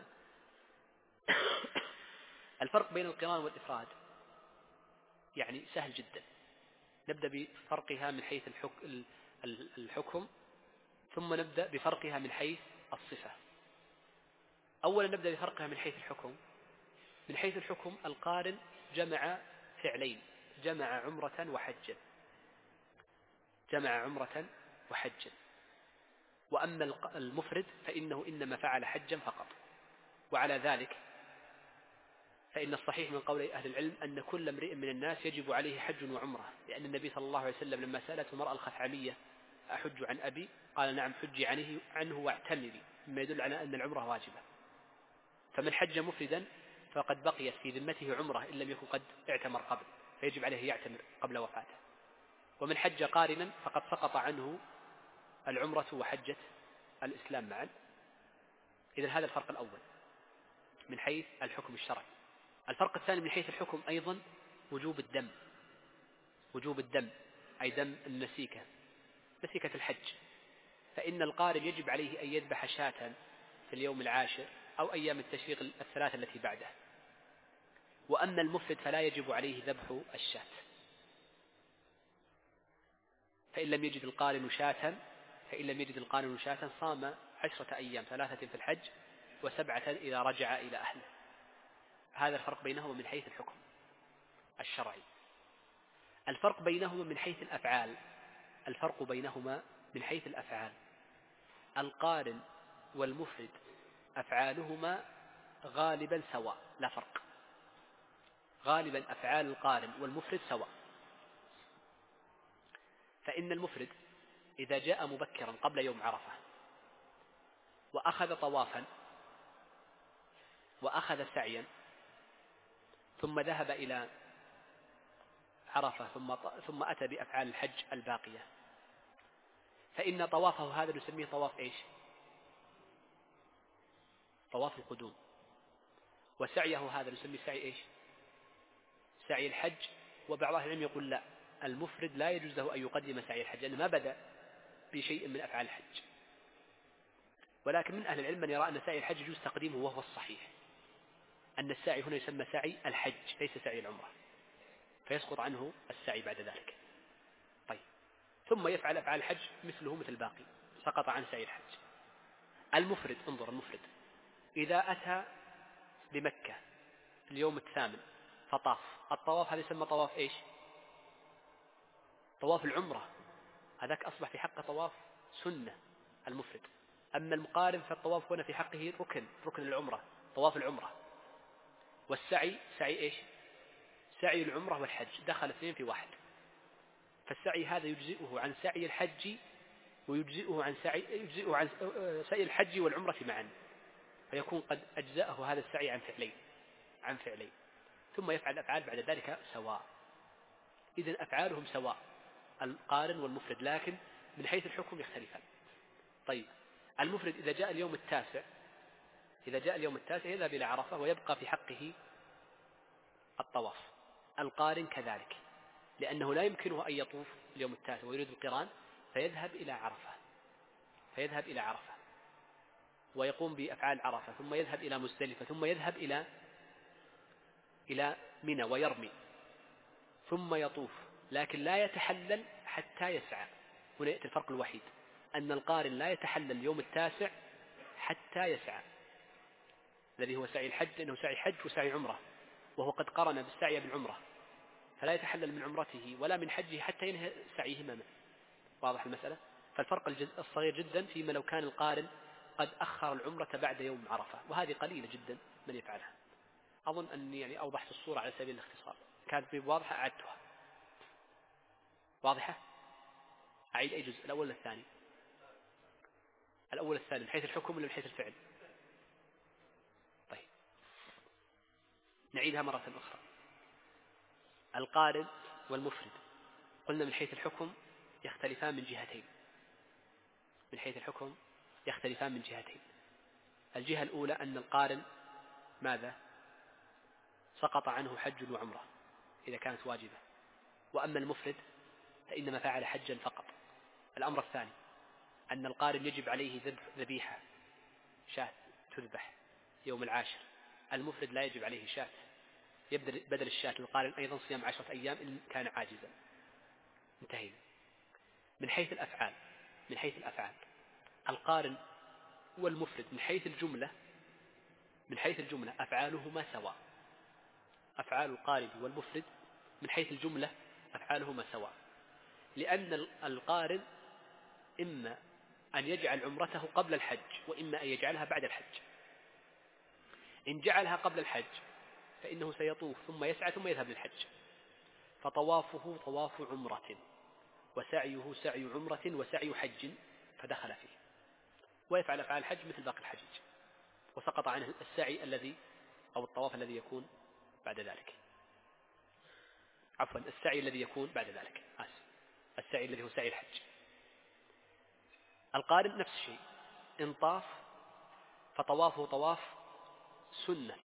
A: الفرق بين القران والإفراد يعني سهل جدا. نبدأ بفرقها من حيث الحكم ثم نبدأ بفرقها من حيث الصفة. أولا نبدأ بفرقها من حيث الحكم. من حيث الحكم القارن جمع فعلين، جمع عمرة وحجا، جمع عمرة وحجا. وأما المفرد فإنه إنما فعل حجا فقط. وعلى ذلك فإن الصحيح من قول أهل العلم أن كل امرئ من الناس يجب عليه حج وعمرة، لأن النبي صلى الله عليه وسلم لما سألته المرأة الخثعمية أحج عن أبي قال نعم حجي عنه, عنه واعتمري، مما يدل على أن العمرة واجبة. فمن حج مفردا فقد بقيت في ذمته عمرة إن لم يكن قد اعتمر قبل، فيجب عليه يعتمر قبل وفاته. ومن حج قارنا فقد سقط عنه العمرة وحجة الإسلام معا. إذن هذا الفرق الأول من حيث الحكم الشرعي. الفرق الثاني من حيث الحكم أيضا وجوب الدم، وجوب الدم أي دم النسيكة، نسيكة الحج. فإن القارن يجب عليه أن يذبح شاة في اليوم العاشر أو أيام التشريق الثلاثة التي بعده. وأما المفرد فلا يجب عليه ذبح الشاة، فإن لم يجد القارن شاة فإن لم يجد القارن شاة صام عشرة أيام، ثلاثة في الحج وسبعة إذا رجع إلى أهله. هذا الفرق بينهما من حيث الحكم الشرعي. الفرق بينهما من حيث الأفعال، الفرق بينهما من حيث الأفعال القارن والمفرد أفعالهما غالبا سواء، لا فرق. غالبا أفعال القارن والمفرد سواء. فإن المفرد إذا جاء مبكرا قبل يوم عرفة وأخذ طوافا وأخذ سعيا ثم ذهب إلى عرفة ثم ثم أتى بأفعال الحج الباقية، فإن طوافه هذا نسميه طواف إيش؟ طواف القدوم. وسعيه هذا نسميه سعي إيش؟ سعي الحج. وبعض أهل العلم يقول لا، المفرد لا يجوز له أن يقدم سعي الحج لأنه ما بدأ بشيء من أفعال الحج. ولكن من أهل العلم من يرى أن سعي الحج يجوز تقديمه، وهو الصحيح أن السعي هنا يسمى سعي الحج ليس سعي العمرة، فيسقط عنه السعي بعد ذلك. طيب ثم يفعل أفعال الحج مثله مثل الباقي، سقط عن سعي الحج. المفرد انظر، المفرد إذا أتى بمكة اليوم الثامن فطاف، الطواف هذا يسمى طواف إيش؟ طواف العمرة، هذاك أصبح في حقه طواف سنة المفرد. أما المقارن فالطواف هنا في حقه ركن، ركن العمرة، طواف العمرة. والسعي سعي إيش؟ سعي العمرة والحج، دخل اثنين في واحد. فالسعي هذا يجزئه عن سعي الحج ويجزئه عن سعي يجزئه عن سعي الحج والعمرة معا، فيكون قد أجزأه هذا السعي عن فعلين عن فعلين ثم يفعل الأفعال بعد ذلك سواء. إذن أفعالهم سواء القارن والمفرد، لكن من حيث الحكم يختلفان. طيب المفرد إذا جاء اليوم التاسع إذا جاء اليوم التاسع يذهب إلى عرفة ويبقى في حقه الطواف. القارن كذلك، لأنه لا يمكنه أن يطوف اليوم التاسع ويريد القران، فيذهب إلى عرفة فيذهب إلى عرفة ويقوم بأفعال عرفة، ثم يذهب إلى مزدلفة، ثم يذهب إلى إلى منى ويرمي، ثم يطوف، لكن لا يتحلل حتى يسعى. هنا يأتي الفرق الوحيد، أن القارن لا يتحلل اليوم التاسع حتى يسعى، الذي هو سعي الحج، لأنه سعي حج وسعي عمرة، وهو قد قرن بالسعي بالعمرة، فلا يتحلل من عمرته ولا من حجه حتى ينهي سعيهما. واضح المسألة؟ فالفرق الصغير جدا فيما لو كان القارن قد أخر العمرة بعد يوم عرفة، وهذه قليلة جدا من يفعلها. أظن أني يعني أوضحت الصورة على سبيل الاختصار، كانت واضحة أعدتها. واضحة؟ أعيد أي جزء، الأول الثاني الأول الثاني من حيث الحكم ولا من حيث الفعل؟ طيب نعيدها مرة أخرى. القارن والمفرد قلنا من حيث الحكم يختلفان من جهتين من حيث الحكم يختلفان من جهتين. الجهة الأولى أن القارن ماذا؟ سقط عنه حج وعمرة إذا كانت واجبة. وأما المفرد فإنما فعل حجا فقط. الأمر الثاني أن القارن يجب عليه ذبح ذبيحة شاة تذبح يوم العاشر. المفرد لا يجب عليه شاة، يبدل بدل الشاة للقارن أيضا صيام عشرة أيام إن كان عاجزا. انتهينا. من حيث الأفعال من حيث الأفعال القارن والمفرد من حيث الجملة من حيث الجملة أفعالهما سواء. أفعال القارن والمفرد من حيث الجملة أفعالهما سواء، لأن القارن إما أن يجعل عمرته قبل الحج وإما أن يجعلها بعد الحج. إن جعلها قبل الحج فإنه سيطوف ثم يسعى ثم يذهب للحج، فطوافه طواف عمرة وسعيه سعي عمرة وسعي حج فدخل فيه، ويفعل أفعال الحج مثل باقي الحجيج، وسقط عنه السعي الذي أو الطواف الذي يكون بعد ذلك. عفوا السعي الذي يكون بعد ذلك آسف السعي الذي هو سعي الحج. القارن نفس الشيء، إن طاف فطوافه طواف سنة